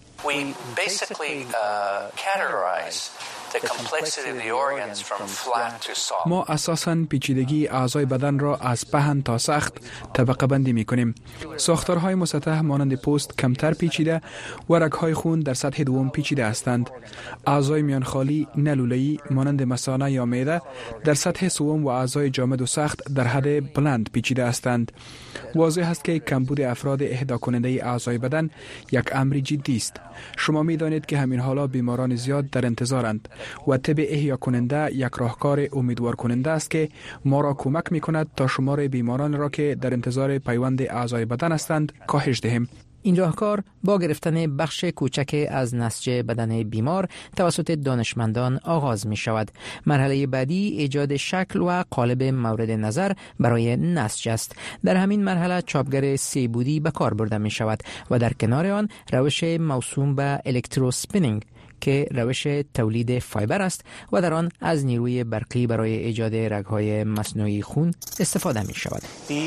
ما اساساً پیچیدگی اعضای بدن را از پهن تا سخت طبقه بندی می کنیم. ساختارهای مسطح مانند پوست کمتر پیچیده و رگ‌های خون در سطح دوم پیچیده هستند. اعضای میانخالی نلوله‌ای مانند مثانه یا معده در سطح سوم و اعضای جامد و سخت در حد بلند پیچیده هستند. واضح است که کمبود افراد اهدا کننده اعضای بدن یک امر جدی است. شما می دانید که همین حالا بیماران زیاد در انتظارند و طب احیا کننده یک راهکار امیدوار کننده است که ما را کمک می کند تا شمار بیماران را که در انتظار پیوند اعضای بدن هستند کاهش دهیم. این راهکار با گرفتن بخش کوچک از نسج بدن بیمار توسط دانشمندان آغاز می شود. مرحله بعدی ایجاد شکل و قالب مورد نظر برای نسج است. در همین مرحله چاپگر 3 بعدی به کار برده می شود و در کنار آن روش موسوم به الکتروسپینینگ که روش تولید فایبر است و در آن از نیروی برقی برای ایجاد رگ‌های مصنوعی خون استفاده می شود.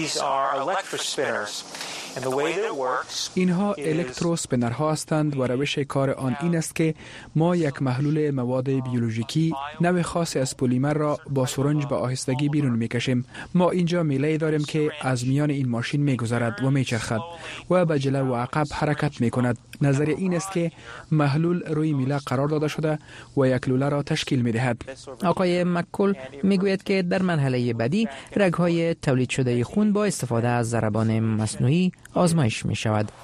اینها الکتروسپینرها هستند و روش کار آن این است که ما یک محلول مواد بیولوژیکی نوع خاصی از پلیمر را با سرنج به آهستگی بیرون میکشیم. ما اینجا میله داریم که از میان این ماشین میگذرد و میچرخد و به جلو و عقب حرکت میکند. نظریه این است که محلول روی میله قرار داده شده و یک لوله را تشکیل میدهد. آقای مککل میگوید که در مرحله بعدی رگ‌های تولید شده خون با استفاده از ضربان مصنوعی آزمایش می شود.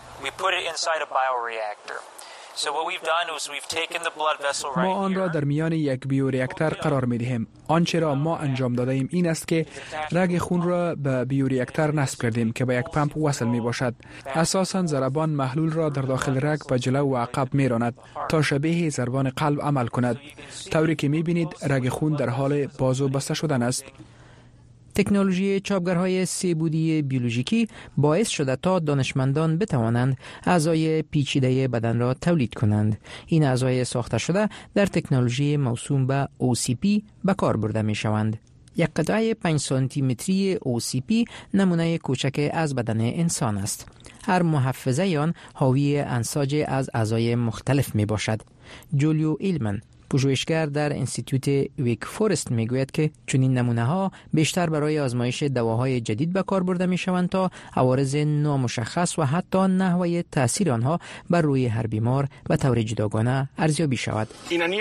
ما آن را در میان یک بیوریاکتر قرار می دهیم. آنچه را ما انجام داده ایم این است که رگ خون را به بیوریاکتر نصب کردیم که به یک پمپ وصل می باشد. اساساً ضربان محلول را در داخل رگ به جلو و عقب می راند تا شبیه ضربان قلب عمل کند. طوری که می بینید رگ خون در حال باز و بسته شدن است. تکنولوژی چاپگرهای 3 بعدی بیولوژیکی باعث شده تا دانشمندان بتوانند اعضای پیچیده بدن را تولید کنند. این اعضای ساخته شده در تکنولوژی موسوم به OCP به کار برده می شوند. یک قطعه 5 سانتی متری OCP نمونه کوچک از بدن انسان است. هر محفظه آن حاوی انساج از اعضای مختلف می باشد. جولیو ایلمن پژوهشگر در انستیتوت ویک فورست میگوید که چنین نمونه‌ها بیشتر برای آزمایش دواهای جدید به کار برده میشوند تا عوارض نامشخص و حتی نحوه تاثیر آنها بر روی هر بیمار به طور جداگانه ارزیابی شود.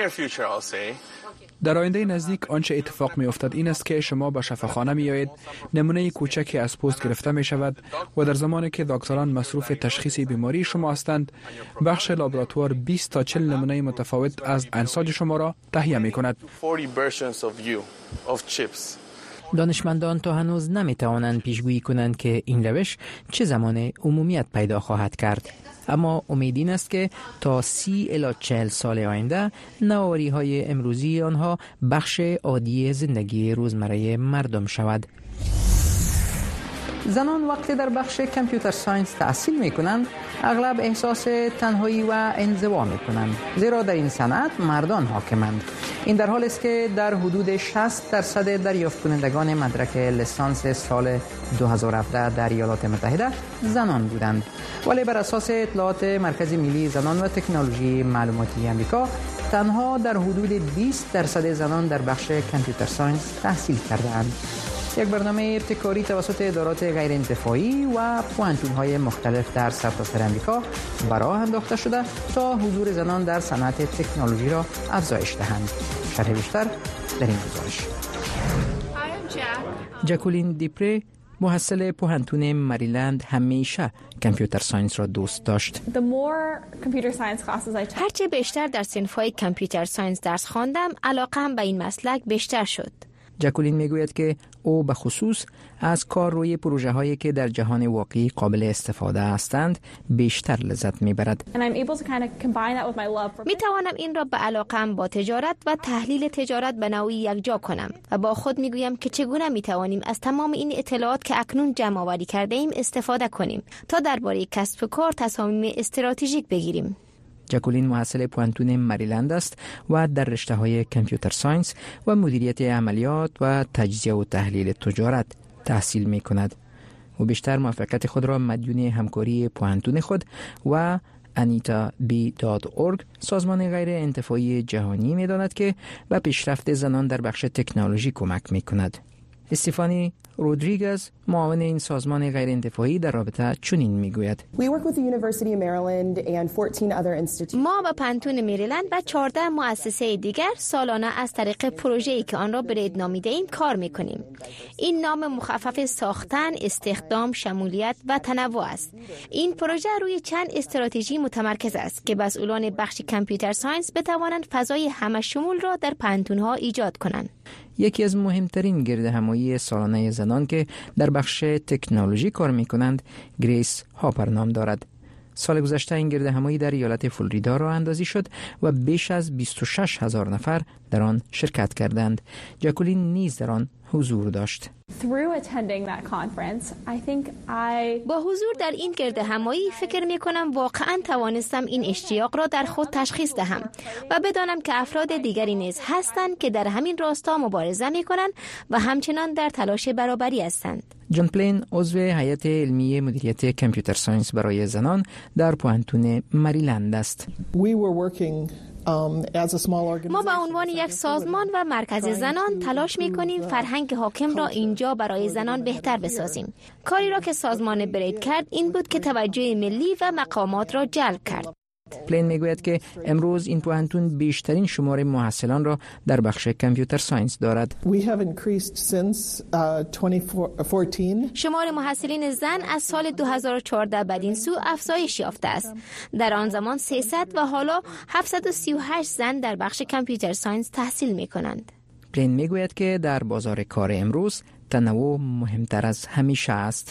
در آینده نزدیک آنچه اتفاق می افتد این است که شما به شفاخانه می آید، نمونه کوچکی از پوست گرفته می شود و در زمانی که دکتران مصروف تشخیص بیماری شما هستند، بخش لابراتوار 20 تا 40 نمونه متفاوت از انساج شما را تهیه می کند. دانشمندان تا هنوز نمی توانند پیشگویی کنند که این روش چه زمان عمومیت پیدا خواهد کرد. اما امید این است که تا 30 الی 40 سال آینده نوآوری‌های امروزی آنها بخش عادی زندگی روزمره مردم شود. زنان وقتی در بخش کامپیوتر ساینس تحصیل می‌کنند اغلب احساس تنهایی و انزوا می‌کنند، زیرا در این صنعت مردان حاکمند. این در حالی است که در حدود 60% دریافت کنندگان مدرک لیسانس سال 2017 در ایالات متحده زنان بودند. ولی بر اساس اطلاعات مرکز ملی زنان و تکنولوژی معلوماتی آمریکا تنها در حدود 20% زنان در بخش کامپیوتر ساینس تحصیل کردند. یک برنامه ابتکاری توسط ادارات غیر انتفاعی و پوانتون‌های مختلف در سرتاسر آمریکا به راه انداخته شده تا حضور زنان در صنعت تکنولوژی را افزایش دهند. شرح بیشتر در این گزارش. جکولین دیپره محصل پوهنتون مریلند همیشه کامپیوتر ساینس را دوست داشت. هرچه بیشتر در صنف‌های کامپیوتر ساینس درس خواندم، علاقه‌ام به این مسلک بیشتر شد. جکولین میگوید که او به خصوص از کار روی پروژه هایی که در جهان واقعی قابل استفاده هستند بیشتر لذت میبرد. می توانم این را به علاقه‌ام با تجارت و تحلیل تجارت به نوعی یکجا کنم و با خود میگویم که چگونه می توانیم از تمام این اطلاعات که اکنون جمع آوری کرده ایم استفاده کنیم تا درباره کسب و کار تصامیم استراتژیک بگیریم. جکولین محصل پوانتون مریلند است و در رشته‌های کامپیوتر ساینس و مدیریت عملیات و تجزیه و تحلیل تجارت تحصیل می‌کند. او بیشتر موفقیت خود را مدیون همکاری پوانتون خود و anitaB.org سازمان غیر انتفاعی جهانی می‌داند که به پیشرفت زنان در بخش تکنولوژی کمک می‌کند. استیفانی رودریگز معاون این سازمان غیر انتفاعی در رابطه چنین میگوید: ما با پانتون مریلند و 14 مؤسسه دیگر سالانه از طریق پروژه‌ای که آن را برید نامیده ایم کار میکنیم. این نام مخفف ساختن، استخدام، شمولیت و تنوع است. این پروژه روی چند استراتژی متمرکز است که مسئولان بخش کامپیوتر ساینس بتوانند فضای همه شمول را در پانتون‌ها ایجاد کنند. یکی از مهمترین گردهمایی سالانه زنان که در بخش تکنولوژی کار می کنند گریس هاپر نام دارد. سال گذشته این گردهمایی در ایالت فلوریدا راه اندازی شد و بیش از 26,000 نفر در آن شرکت کردند. جاکولین نیز در آن حضور داشت. با حضور در این گردهمایی فکر می کنم واقعا توانستم این اشتیاق را در خود تشخیص دهم و بدانم که افراد دیگری نیز هستند که در همین راستا مبارزه می کنند و همچنان در تلاش برابری هستند. جان پلین عضو هیئت علمی مدیریت کامپیوتر ساینس برای زنان در پوهنتون مریلند است. ما به عنوان یک سازمان و مرکز زنان تلاش می‌کنیم فرهنگ حاکم را اینجا برای زنان بهتر بسازیم. کاری را که سازمان برید کرد این بود که توجه ملی و مقامات را جلب کرد. پلین میگوید که امروز این پوهنتون بیشترین شمار محصلان را در بخش کامپیوتر ساینس دارد. شمار محصلین زن از سال 2014 بدین سو افزایش یافته است. در آن زمان 300 و حالا 738 زن در بخش کامپیوتر ساینس تحصیل می‌کنند. پلین میگوید که در بازار کار امروز تنوع مهمتر از همیشه است.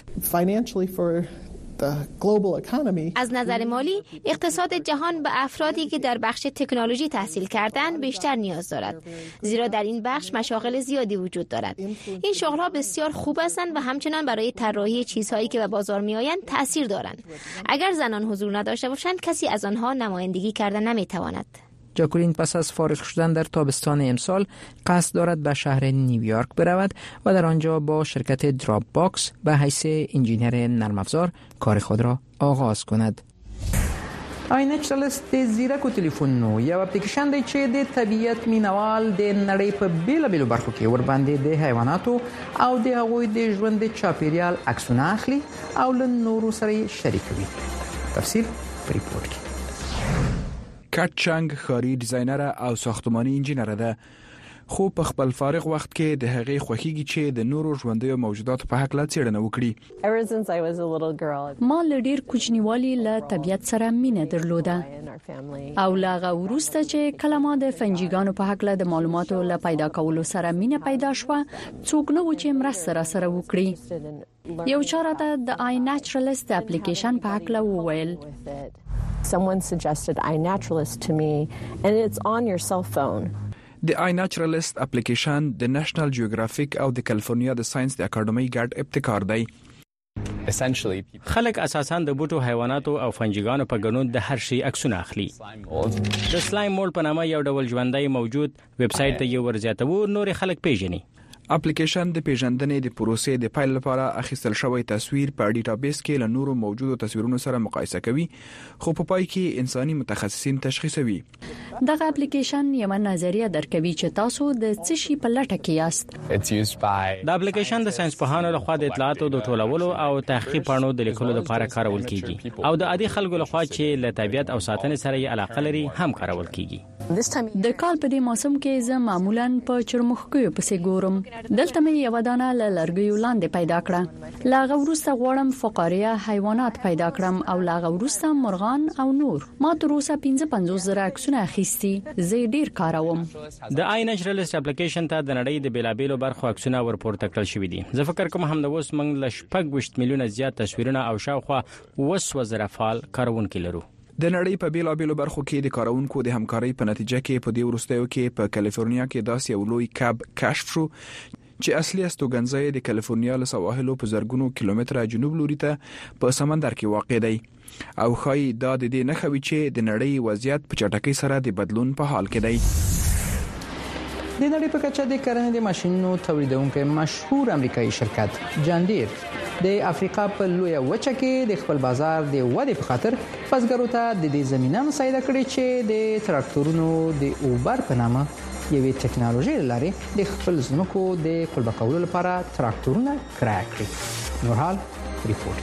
از نظر مالی، اقتصاد جهان به افرادی که در بخش تکنولوژی تحصیل کردن بیشتر نیاز دارد، زیرا در این بخش مشاغل زیادی وجود دارد. این شغل‌ها بسیار خوب هستند و همچنان برای طراحی چیزهایی که به بازار می‌آیند تأثیر دارند. اگر زنان حضور نداشته باشند، کسی از آنها نمایندگی کردن نمی‌تواند. جاکولین پس از فارغ شدن در تابستان امسال قصد دارد به شهر نیویورک برود و در آنجا با شرکت دراپ باکس به حیث انجینیر نرم افزار کار خود را آغاز کند. iNaturalist د زیرکو ټلیفونونو یو اپلیکیشن دی چې د طبیعت مینوال د نړۍ په بیلابیلو برخو کې ورباندې د حیواناتو او د هغوی د ژوند د چاپیریال عکسونه اخلي او له نورو سره شریکوي. تفصیل په ریپورت کې. کټ چنګ ښاري ډیزاینر او ساختماني انجینر ده، خو په خپل فارغ وخت کې د هغې خوښیږي چې د نورو ژوندیو موجوداتو په حق لا څېړنه وکړي. ما له ډېر کوچنیوالي له طبیعت سره مینه درلوده او لا غوروسته چې کله ما د فنجیګانو په حق له د معلوماتو له پیدا کولو سره مینه پیدا شوه، څوک نو چې مرسته سره وکړي. یو چارته د iNaturalist اپلیکیشن په حق له وویل. Someone suggested iNaturalist to me and it's on your cell phone. د iNaturalist اپلیکیشن د نېشنل جیوګرافیک او د کالیفورنیا د ساينس د اکیډمي ګډ ابتکار دی. خلک اساساً د بوټو، حیواناتو او فنجیګانو په ګډون د هر شي عکسونه اخلي. د سلایم مولډ په نامه یو ډول ژوندۍ موجود ویب سټ ته یو ورزیاتو نور خلک پیژني. اپلیکیشن د پیژندنې د پروسې د پایل لپاره اخیستل شوی تصویر په ډیټابیس کې له نورو موجودو تصویرونو سره مقایسه کوي، خو په پای کې انساني متخصصین تشخیصوي. دغه اپلیکیشن یو نظریه درکوي چې تاسو د څه شي په لټه کې یاست. د اپلیکیشن د ساينس پوهانو لخوا د اطلاعاتو د ټولولو او تحقیق پاڼو د لیکلو لپاره کارول کیږي او د عادي خلکو لخوا چې له طبیعت او ساتنې سره یې علاقه لري هم کارول کیږي. د کال په دې موسم کې زه معمولاً په چرمخکیو پسې ګورم. دلته مې یو دانه لرګیو لاندې پیدا کړه. لا غوروسته غوړم فقاریه حیوانات پیدا کړم او لا غوروسته مرغان او نور. ما تر اوسه 55 زره عکسونه اخیستي. زه ډیر کاروم. د iNaturalist اپلیکیشن ته د نړۍ د بیلابیلو برخو عکسونه ورپورته کړل شوې دي. زه فکر کوم هم د اوس موږ ل 6 میلیونه زیات تصویرونه او شاوخوا 200 فعال کارونکو لرو. د نړۍ په بیلابیلو برخو کې د کارونکو د همکارۍ په نتیجه کې په دې وروستیو کې په کالیفورنیا کې داسې یو لوی کب کشف شو چې اصلي استوګنځای د کالیفورنیا له سواحلو په زرګونو کیلومتره جنوب لوري ته په سمندر کې واقع دی او ښایي دا د دې نښه وي چې د نړۍ وضعیت په چټکۍ سره د بدلون په حال کې دی. د نړۍ په کچه د کرنې د ماشينونو تولیدونکو مشهور امریکایي شرکت جان ډیر د افریقا په لوی وچه کې د خپل بازار د ودې په خاطر بزګرو ته د دې زمينه مساعده کړې چې د تراکتورونو د اوبر په نامه یوې ټکنالوژي لري د خپل ځمکو د قلبه کولو لپاره تراکتورونه کرای کړي. نور حال ریپورت.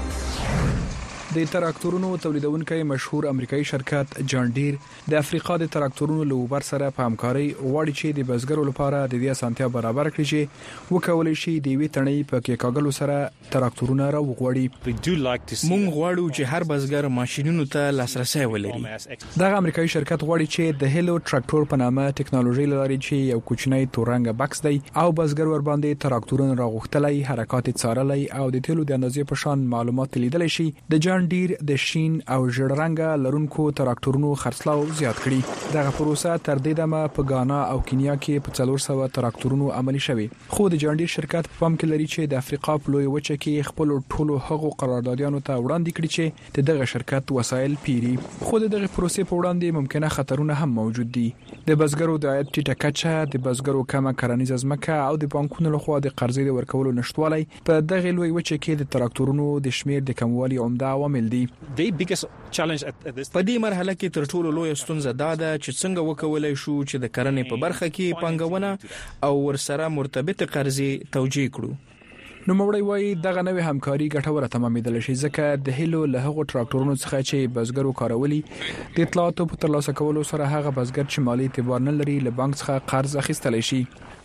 د تراکتورونو تولیدونکو مشهور امریکایي شرکت جان ډیر د افریقا د تراکتورونو له اوبر سره په همکارۍ غواړي چې د بزګرو لپاره د دې اسانتیا برابر کړي چې وکولای شي د وی تڼۍ په کې کاغلو سره تراکتورونه راوغوړي. موږ غواړو چې هر بزګر ماشينونو ته لاسرسي ولري. دغه امریکایي شرکت غواړي چې د هیلو تراکتور په نامه ټکنالوژي لري چې یو کوچنی تورنګ بکس دی او بزګر ور باندې تراکتورونه راغوښتلای، حرکت څارلای او د تیلو د اندازې په شان معلومات لیدل شي. د جان جان ډیر د شین او ژړ رنګ لرونکو تراکتورونو خرڅلاو زیات کړي. دغه پروسه تر دې دمه په غانا او کینیا کې په 400 تراکتورونو عملي شوه. خو د جان ډیر شرکت په پام کې لري چې د افریقا په لوی وچه کې خپل ټولو هغو قراردادیانو ته وړاندې کړي چې دغه شرکت وسایل پیري. خو دغه پروسې په وړاندې ممکنه خطرونه هم موجود دي. د بزګرو د عاید ټیټه کچه، د بزګرو کمه کرنیزه ځمکه او د بانکونو لخوا د قرضې د ورکولو نشټوالی په دغه لوی وچه کې د تراکتورونو د شمیر د کموالي عمده عوامل دي. په دې مرحله کې تر ټولو لوی ستونزه دا ده چې څنګه وکولای شو چې د کرنې په برخه کې پانګونه او ورسره مرتبط قرضې توجیه کړو. نو مړی وای دغه نوې همکاري ګټوره تمامېدل شي ځکه د هیلو له هغو تراکتورونو څخه چې بزګرو کارولي د اطلاعاتو په ترلاسه کولو سره هغه بزګر چې مالی اعتبار نه لري له بانک څخه قرض اخیستلی شي.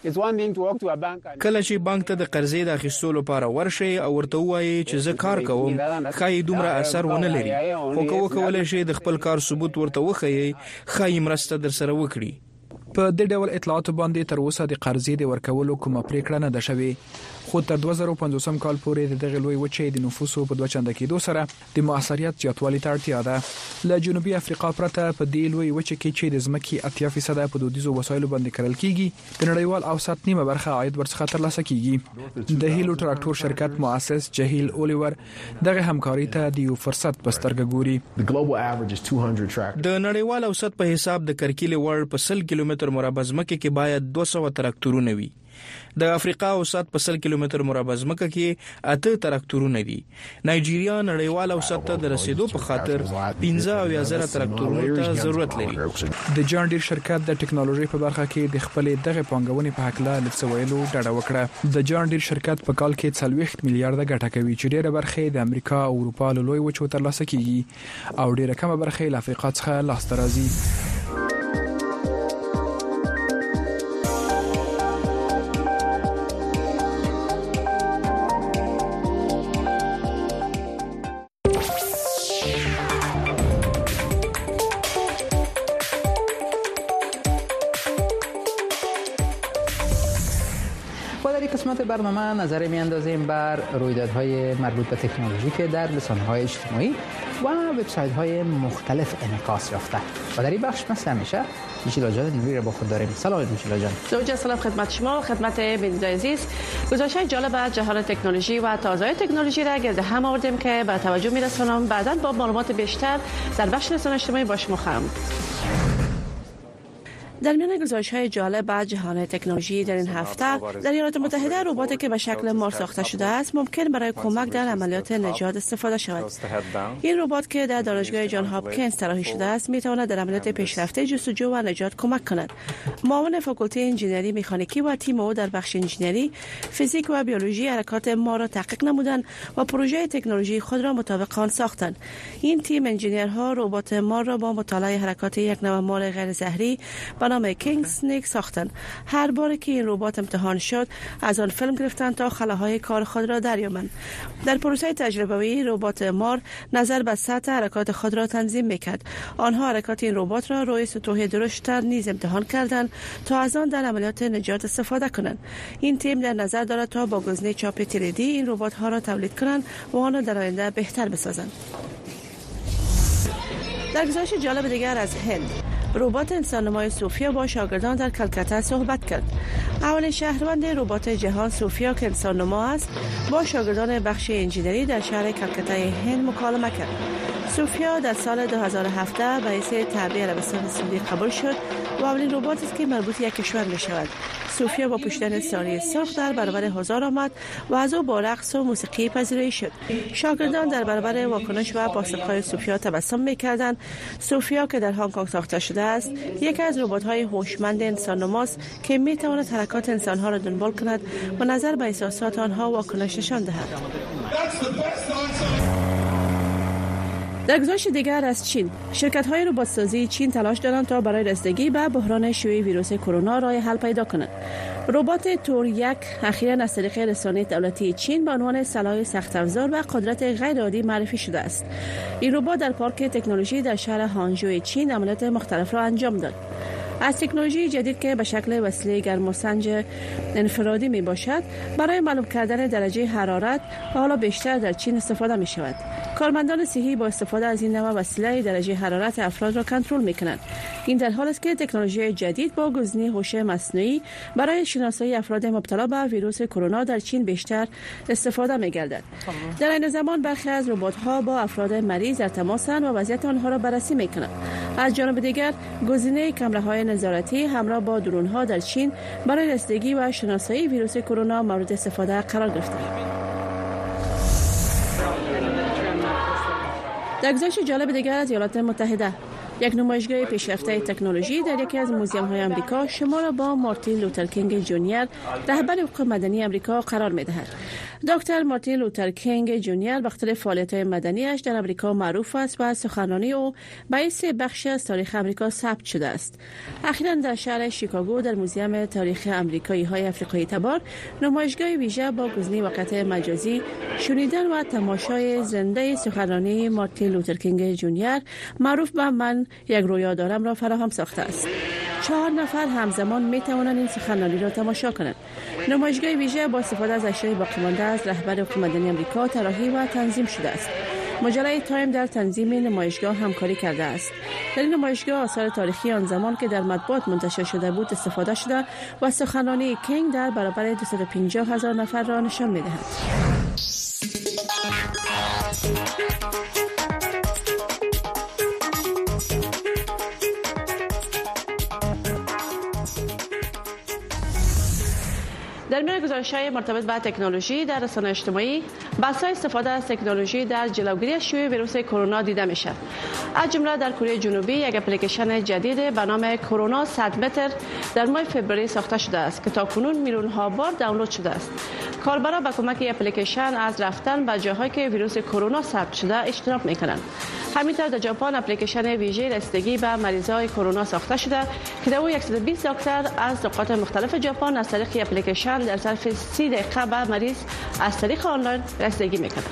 کله چې بانک ته د قرضې د اخیستلو لپاره ورشي او ورته وایي چې زه کار کوم خای دومره اثر ونه لري، خو کوولای شي د خپل کار ثبوت ورته وخیي خای مرسته در سره وکړي. په دې ډول اطلاعاتو باندې تر اوسه د قرضې د ورکولو کومه پریکړه نه ده شوې. خو تر 2015 کال پورې د دغه لوی وچې د نفوسو په 2 چنده کېدو سره د موثریت زیاتوالي ته اړتیا ده. له جنوبي افریقا پرته په دې لوی وچې کې چې د ځمکې 80% په دودیزو وسایلو باندې کرل کیږي، د نړیوال اوسط نیمه برخه عاید ورڅخه ترلاسه کیږي. د هیلو تراکتور شرکت مؤسس جهیل اولیور دغه همکاري ته د یو فرصت په سترګه ګوري. د نړیوال اوسط په حساب د کرکیلې وړ په 100 کیلومتر مربع ځمکه کې باید 200 تراکتورونه وي. د افریقا اوسط په 100 کیلومتر مربع ځمکه کې 8 تراکتورونه دي. نایجیریا نړیوال اوسط ته د رسیدو په خاطر 15,000 تراکتورونو ته ضرورت لري. د جان ډیر شرکت د ټکنالوژي په برخه کې د خپل دغه پانګونې په حق له لڅویلو ډاډه وکړه. د جان ډیر شرکت په کال کې 40 میلیارډ ګټه کوي چې ډیره برخه د امریکا او اروپا له لوی وچو ترلاسه کیږي او ډیره کمه برخه له افریقا څخه لاسته راځي. قسمت برنامه نظر میاندازیم بر رویدادهای مربوط به تکنولوژی که در رسانه‌های اجتماعی و وبسایت‌های مختلف انعکاس یافته. و در این بخش مثل همیشه میشیلا جان نوری را با خود داریم. سلام میشیلا جان. زوجه سلام خدمت شما و خدمت بینندگان عزیز. گزارش‌های جالب از جهان تکنولوژی و تازه‌های تکنولوژی را گرد هم آوردیم که به توجه می‌رسانم. بعداً با معلومات بیشتر در بخش رسانه‌های اجتماعی با شما خواهم بود. در میان گزارش‌های جالب از جهان تکنولوژی در این هفته، در ایالات متحده رباتی که به شکل مار ساخته شده است ممکن برای کمک در عملیات نجات استفاده شود. این ربات که در دانشگاه جان هاپکینز طراحی شده است می‌تواند در عملیات پیشرفته جستجو و نجات کمک کند. معاون فاکولته انجینری مکانیکی و تیم او در بخش انجینری، فیزیک و بیولوژی حرکات مار را تحقیق نمودند و پروژه تکنولوژی خود را مطابق آن ساختند. این تیم انجینرها ربات مار را با مطالعه حرکات یک نوع مار غیر زهری نام کینگ سنیک ساختند. هر بار که این ربات امتحان شد از آن فیلم گرفتند تا خلاهای کار خود را دریابند. در پروسه تجربوی ربات مار نظر به سطح حرکات خود را تنظیم میکرد. آنها حرکات این ربات را روی سطوح درشت‌تر نیز امتحان کردند تا از آن در عملیات نجات استفاده کنند. این تیم در نظر دارد تا با گزینه چاپ 3D این ربات ها را تولید کنند و آن را در آینده بهتر بسازند. در گزارش جالب دیگر از هند، ربات انسان‌نمای سوفیا با شاگردان در کلکته صحبت کرد. اولین شهروند ربات جهان سوفیا که انسان‌نما است با شاگردان بخش انجینری در شهر کلکته هند مکالمه کرد. سوفیا در سال 2017 به رئیس تابع عربستان سعودی قبول شد و اولین رباتی است که مربوط یک کشور می شود. سوفیا با پوشیدن ساری سرخ در برابر حضار آمد و از او با رقص و موسیقی پذیرایی شد. شاگردان در برابر واکنش و پاسخهای سوفیا تبسم می‌کردند. سوفیا که در هنگ کنگ ساخته شده است، یکی از ربات‌های هوشمند انسان‌نماست که می‌تواند حرکات انسان‌ها را دنبال کند و نظر به احساسات آنها واکنش نشان دهد. در گزارش دیگر از چین، شرکت‌های ربات‌سازی چین تلاش دارند تا برای رسیدگی به بحران شیوع ویروس کرونا راه حل پیدا کنند. ربات تور 1 اخیراً از طریق رسانه دولتی چین به عنوان سلاح سخت افزار و قدرت غیرعادی معرفی شده است. این ربات در پارک تکنولوژی در شهر هانجوی چین عملیات مختلف را انجام داد. از تکنولوژی جدید که به شکل وسیله گرماسنج انفرادی می باشد برای معلوم کردن درجه حرارت و حالا بیشتر در چین استفاده می شود. کارمندان صحی با استفاده از این نوع وسیله درجه حرارت افراد را کنترل می کنند. این در حالی است که تکنولوژی جدید با گزینه هوش مصنوعی برای شناسایی افراد مبتلا به ویروس کرونا در چین بیشتر استفاده می گردد. در این زمان برخی از ربات‌ها با افراد مریض در تماسند و وضعیت آنها را بررسی می کنند. از جانب دیگر گزینه کامراهای نظارتی همراه با درون‌ها در چین برای رسیدگی و شناسایی ویروس کرونا مورد استفاده قرار گرفته. در گزارش جالب دیگر از ایالات متحده، یک نمایشگاه پیشرفته تکنولوژی در یکی از موزیم‌های آمریکا شما را با مارتین لوتر کینگ جونیور رهبر حقوق مدنی آمریکا قرار می‌دهد. دکتر مارتین لوتر کینگ جونیور وقتی فعالیت‌های مدنی‌اش در آمریکا معروف است و سخنرانی او باعث بخشی از تاریخ آمریکا ثبت شده است. اخیراً در شهر شیکاگو در موزیم تاریخ آمریکایی‌های آفریقایی تبار نمایشگاه ویژه با گزینه واقعیت مجازی شنیدن و تماشای زنده سخنرانی مارتین لوتر کینگ جونیور معروف به من یک رویا دارم را فراهم ساخته است. 4 نفر همزمان می توانند این سخنرانی را تماشا کنند. نمایشگاه ویژه با استفاده از اشیاء باقی مانده از رهبر حقوق مدنی آمریکا طراحی و تنظیم شده است. مجله تایم در تنظیم نمایشگاه همکاری کرده است. در این نمایشگاه آثار تاریخی آن زمان که در مطبوعات منتشر شده بود استفاده شده و سخنرانی کینگ در برابر 250,000 نفر را نشان می دهد. در میان گزارش‌های مرتبط با تکنولوژی در رسانه‌های اجتماعی، بحث‌های استفاده از تکنولوژی در جلوگیری از شیوع ویروس کرونا دیده می‌شود. از جمله در کره جنوبی یک اپلیکیشن جدید به نام کرونا 100 متر در ماه فوریه ساخته شده است که تاکنون میلیون‌ها بار دانلود شده است. کاربران با کمک اپلیکیشن از رفتن به جاهایی که ویروس کرونا ثبت شده اجتناب می‌کنند. همینطور در ژاپن اپلیکیشن ویژه رسیدگی به مریضای کرونا ساخته شده که در او 120 دکتر از نقاط مختلف ژاپن از طریق اپلیکیشن در ظرف 30 دقیقه به مریض از طریق آنلاین رسیدگی می‌کنند.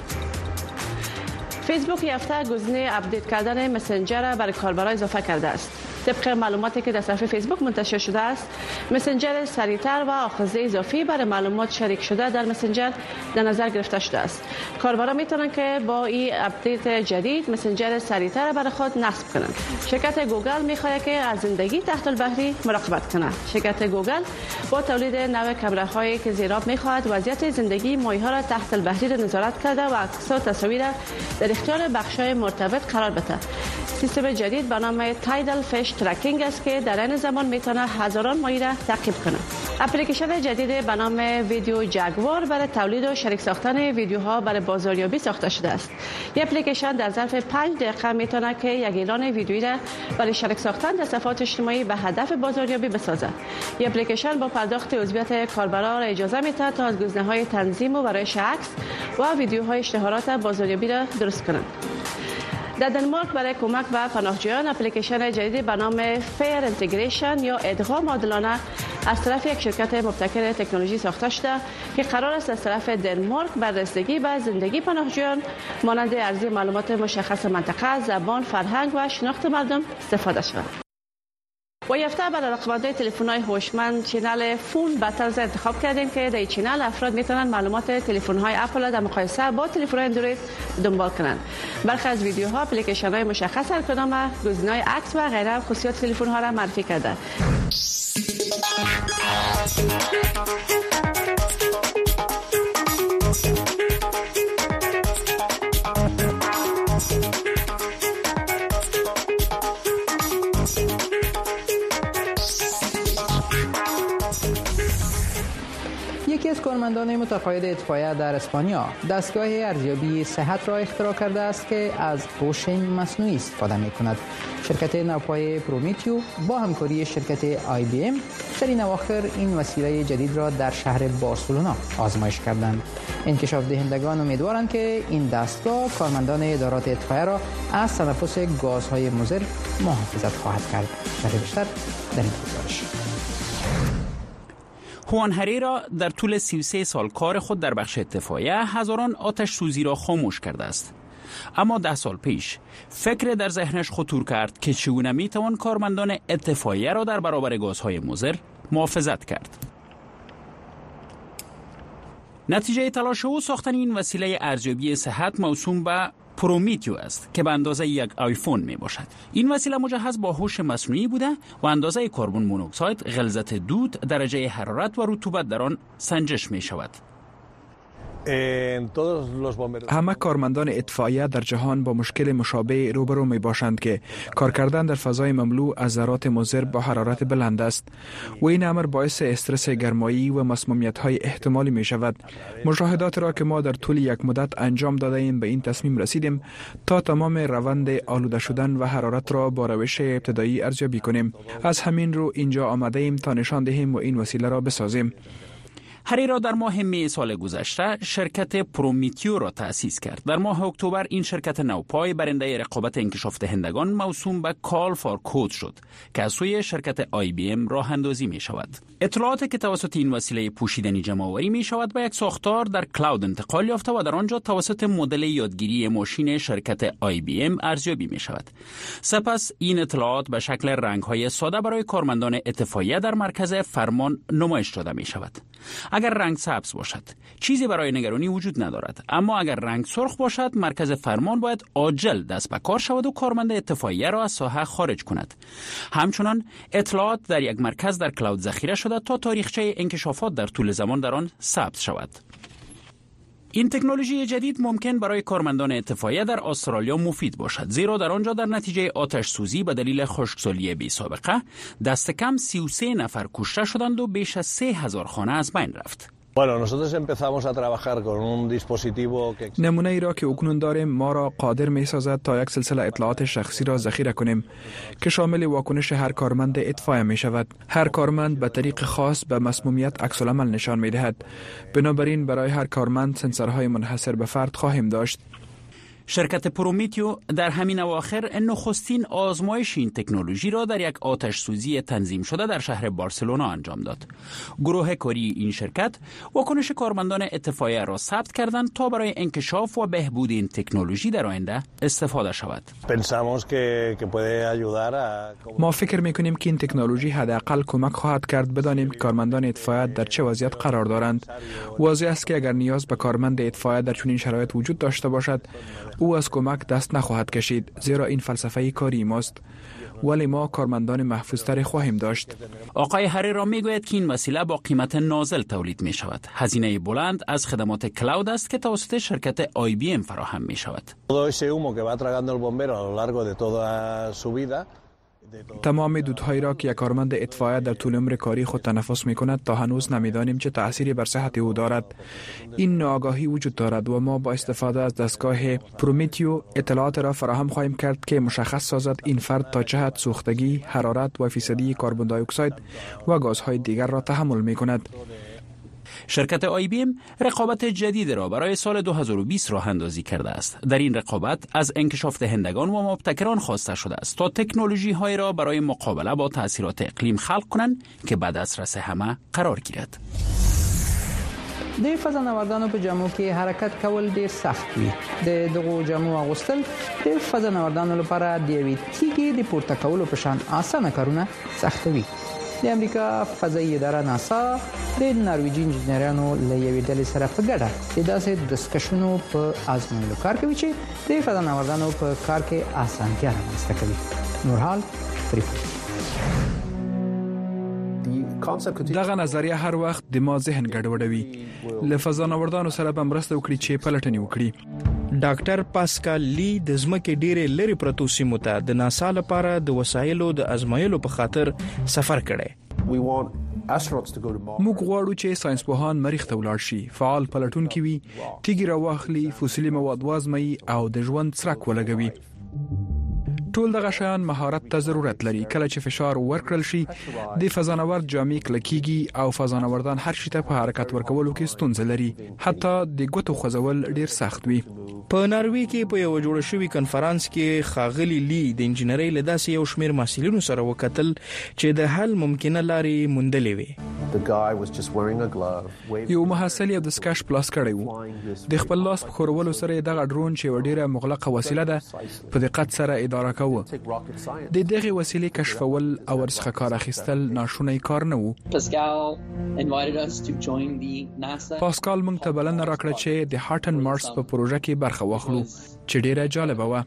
فیسبوک یافته گزینه اپدیت کردن مسنجر را برای کاربران اضافه کرده است. طبق معلوماتی که در صفحه فیسبوک منتشر شده است، مسنجر سریعتر و آخذه اضافی برای معلومات شریک شده در مسنجر در نظر گرفته شده است. کاربران میتونن که با این اپدیت جدید مسنجر سریعتر برای خود نصب کنند. شرکت گوگل میخواد که از زندگی تحت البحری مراقبت کنه. شرکت گوگل با تولید نوع کامراهایی که زیراب میخواد وضعیت زندگی ماهی‌ها را تحت البحری نظارت کرده و عکس و تصاویر در اختیار بخش‌های مرتبط قرار بده. سیستم جدید به نام تایدل فیش ترکینگ است که در این زمان میتونه هزاران ماهی را تعقیب کنه. اپلیکیشن جدید به نام ویدیو جگوار برای تولید و شریک ساختن ویدیوها برای بازاریابی ساخته شده است. این اپلیکیشن در ظرف 5 دقیقه میتونه که یک اعلان ویدیویی را برای شریک ساختن در صفحات اجتماعی به هدف بازاریابی بسازد. این اپلیکیشن با پرداخت عضویت کاربران را اجازه میده تا از گزینه‌های تنظیم و برای عکس و ویدیوهای اشتهارات بازاریابی را درست کنند. در دانمارک برای کمک به پناهجویان اپلیکیشن جدیدی به نام فیر اینتگریشن یا ادغام عادلانه از طرف یک شرکت مبتکر تکنولوژی ساخته شده که قرار است از طرف دانمارک بر رسیدگی به زندگی پناهجویان مانند ارزی معلومات مشخص منطقه، زبان، فرهنگ و شناخت مردم استفاده شود. و یافته برای علاقه‌مندان تلفن‌های هوشمند چینل فون به طرز انتخاب کردیم که در این چینل افراد میتونن معلومات تلفن‌های اپل در مقایسه با تلفن‌های اندروید دنبال کنند. برخی از ویدیوها اپلیکیشن‌های مشخص هر کدام گزینه‌های عکس و غیره خصوصیات تلفن‌ها را معرفی کرده. یکی از کارمندان متقاعد اطفائیه در اسپانیا دستگاه ارزیابی صحت را اختراع کرده است که از هوش مصنوعی استفاده می‌کند. شرکت نوپای پرومیتیو با همکاری شرکت IBM در این اواخر این وسیله جدید را در شهر بارسلونا آزمایش کردند. انکشاف دهندگان امیدوارند که این دستگاه کارمندان ادارات اطفائیه را از تنفس گازهای مضر محافظت خواهد کرد. بیشتر در این گزارش. خوان هریرا در طول 33 سال کار خود در بخش اطفائیه هزاران آتش سوزی را خاموش کرده است. اما 10 سال پیش فکر در ذهنش خطور کرد که چگونه میتوان کارمندان اطفائیه را در برابر گازهای مضر محافظت کرد. نتیجه تلاش او ساختن این وسیله ارزیابی صحت موسوم به پرومیتیو است که به اندازه یک آیفون می باشد. این وسیله مجهز با هوش مصنوعی بوده و اندازه کربن مونوکساید، غلظت دود، درجه حرارت و رطوبت در آن سنجش می شود. همه کارمندان اطفائیه در جهان با مشکل مشابه روبرو می باشند که کار کردن در فضای مملو از ذرات مضر با حرارت بلند است و این امر باعث استرس گرمایی و مسمومیت های احتمالی می شود. مشاهدات را که ما در طول یک مدت انجام داده ایم به این تصمیم رسیدیم تا تمام روند آلوده شدن و حرارت را با روش ابتدایی ارزیابی کنیم. از همین رو اینجا آمده ایم تا نشان دهیم و این وسیله را بسازیم. هری را در ماه می سال گذشته شرکت پرومیتیو را تأسیس کرد. در ماه اکتبر این شرکت نوپای برنده رقابت انکشاف دهندگان موسوم به کال فار کود شد که از سوی شرکت IBM راه اندازی می شود. اطلاعاتی که توسط این وسیله پوشیدنی جمع آوری می شود به یک ساختار در کلاود انتقال یافته و در آنجا توسط مدل یادگیری ماشین شرکت IBM ارزیابی می شود. سپس این اطلاعات به شکل رنگ‌های ساده برای کارمندان اطفائیه در مرکز فرمان نمایش داده می شود. اگر رنگ سبز باشد چیزی برای نگرانی وجود ندارد، اما اگر رنگ سرخ باشد مرکز فرمان باید عاجل دست به کار شود و کارمند اطفائیه را از ساحه خارج کند. همچنان اطلاعات در یک مرکز در کلاود ذخیره شده تا تاریخچه انکشافات در طول زمان در آن ثبت شود. این تکنولوژی جدید ممکن برای کارمندان اطفائیه در استرالیا مفید باشد، زیرا در آنجا در نتیجه آتش سوزی به دلیل خشکسالی بی سابقه دست کم 33 نفر کشته شدند و بیش از 3000 خانه از بین رفت. نمونه ای را که اکنون داریم ما را قادر می سازد تا یک سلسله اطلاعات شخصی را ذخیره کنیم که شامل واکنش هر کارمند اطفائیه می شود. هر کارمند به طریق خاص به مسمومیت عکس العمل نشان می دهد. بنابراین برای هر کارمند سنسورهای منحصر به فرد خواهیم داشت. شرکت پرومیتیو در همین اواخر نخستین آزمایش این تکنولوژی را در یک آتش سوزی تنظیم شده در شهر بارسلونا انجام داد. گروه کاری این شرکت واکنش کارمندان اطفائیه را ثبت کردند تا برای انکشاف و بهبود این تکنولوژی در آینده استفاده شود. ما فکر می‌کنیم که این تکنولوژی حداقل کمک خواهد کرد بدانیم که کارمندان اطفائیه در چه وضعیت قرار دارند. واضح است که اگر نیاز به کارمند اطفائیه در چنین شرایط وجود داشته باشد او از کمک دست نخواهد کشید، زیرا این فلسفه کاری ماست، ولی ما کارمندان محفوظتر خواهیم داشت. آقای هری را میگوید که این وسیله با قیمت نازل تولید می شود. هزینه بلند از خدمات کلاود است که توسط شرکت IBM فراهم می شود. تمام دودهایی را که یک کارمند اطفائیه در طول عمر کاری خود تنفس می کند تا هنوز نمیدانیم چه تأثیری بر صحت او دارد. این ناآگاهی وجود دارد و ما با استفاده از دستگاه پرومیتیو اطلاعات را فراهم خواهیم کرد که مشخص سازد این فرد تا چه حد سوختگی، حرارت و فیصدی کربن دی اکساید و گازهای دیگر را تحمل می کند. شرکت IBM رقابت جدید را برای سال 2020 راه اندازی کرده است. در این رقابت از انکشاف دهندگان و مبتکران خواسته شده است تا تکنولوژی های را برای مقابله با تاثیرات اقلیم خلق کنند که به دسترس همه قرار گیرد. د فضانوردانو په جامو کې حرکت کول ډیر سخت وي. د دغو جامو اغوستل د فضانوردانو لپاره د یوې تیږې د پورته کولو په شان اسانه کارونه سختوي. د امریکا فضایي اداره ناسا د نارویجي انجنیرانو له یوې ډلې سره په ګډه د داسې دسکشنونو په آزمویلو کار کوي چې د فضانوردانو په کار کې اسانتیا رامنځته کوي. نورحال دغه نظریه هر وخت د ما ذهن ګډوډوي. له فضانوردانو سره به مرسته وکړي چې پلټنې وکړي. ډاکټر پاسکال لی د ځمکې ډېرې لرې پرتو سیمو ته د ناسا لپاره د وسایلو د ازمایلو په خاطر سفر کړی. موږ غواړو چې ساينسپوهان مریخ ته ولاړ شي، فعال پلټونکي وي، تیږې راواخلي، فوسیلي مواد وازمایي او د ژوند څرک ولګوي. ټول دغه شیان مهارت ته ضرورت لري. کله چې فشار ورکړل شي د فضانورد جامې کلکیږي او فضانوردان هر شي ته په حرکت ورکولو کې ستونزه لري. حتی د ګوتو خوځول ډیر سخت وي. په ناروی کې په یو جوړ شوی کنفرانس کې خاغلی لی د انجنیری له داسې یو شمیر محصلینو سره وکتل چې د حل ممکنه لارې موندلې وي. یو محصل یو د سکاش پلاس کړی وو. د خپل لاس په خورولو سره دغه ډرون چې وړيره مغلقه وسیله ده په دقت سره اداره کوي. د دغه وسیلې کشفول او ورڅخه کار اخیستل ناشونی کار نه وو. پاسکال موږ ته بلنه راکړه چې د هارټن مارس په پروژه کې برخه واخلو چې ډیره جالبه و.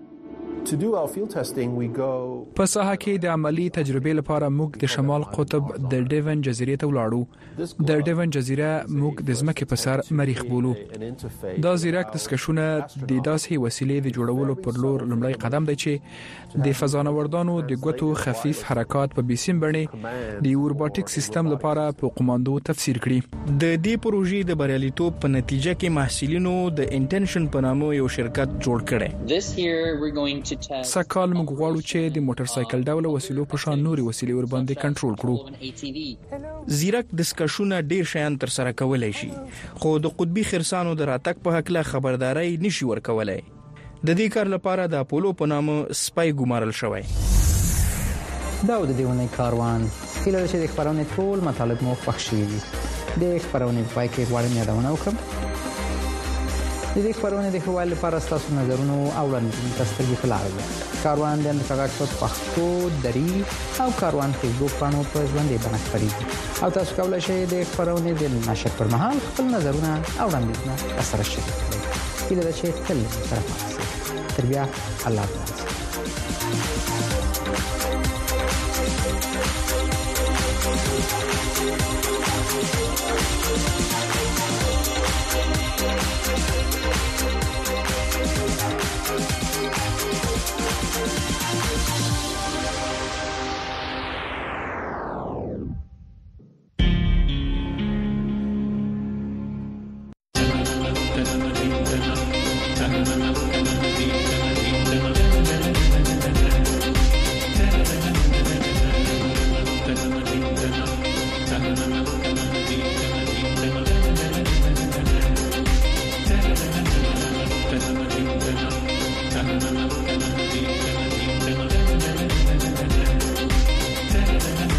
په ساحه کې د عملی تجربې لپاره موږ د شمال قطب د ډیون جزیرې ته ولاړو. د ډیون جزیره موږ د ځمکې په سر مریخ بولو. دا زیرک د سکشونه د داسې وسیلې د جوړولو پر لور لومړی قدم دی چې د فضانوردانو د ګوتو خفیف حرکات په بیسیم باندې د روبوټیک سیستم لپاره په قوماندو تفسیر کړي. د دې پروژې د بریالیتوب په نتیجه کې محصلینو د انټنشن په نامه یو شرکت جوړ کړي. سکهال موږ غواړو چې د موټر سایکل ډول وسیلو په شان نوري وسیلې ور باندې کنټرول کړو. زیرک د سکشونه ډیر شیان تر سره کولای شي، خو د قطبي خرسانو د راتګ په حق له خبرداري نشي ورکولای. د دې کار لپاره د اپولو په نامه سپای ګمارل شوی. دا د دیونه کاروان هیله چې د خبرونه ټول مطالب مو خوښ شي. د خبرونه پای کې غواړم یادونه وکړم د دې خبرونه د حواله لپاره تاسو نظرونه او وړاندیز تاسو په لار دي. کاروان د انتقاد په پښتو دری او کاروان فیسبوک باندې په ژوندۍ بڼه خبريږي او تاسو کولای شئ د خبرونه د نشر پر مهال خپل نظرونه او وړاندیزونه سره شریک کړئ. کله چې تل سره تر بیا الله حافظ.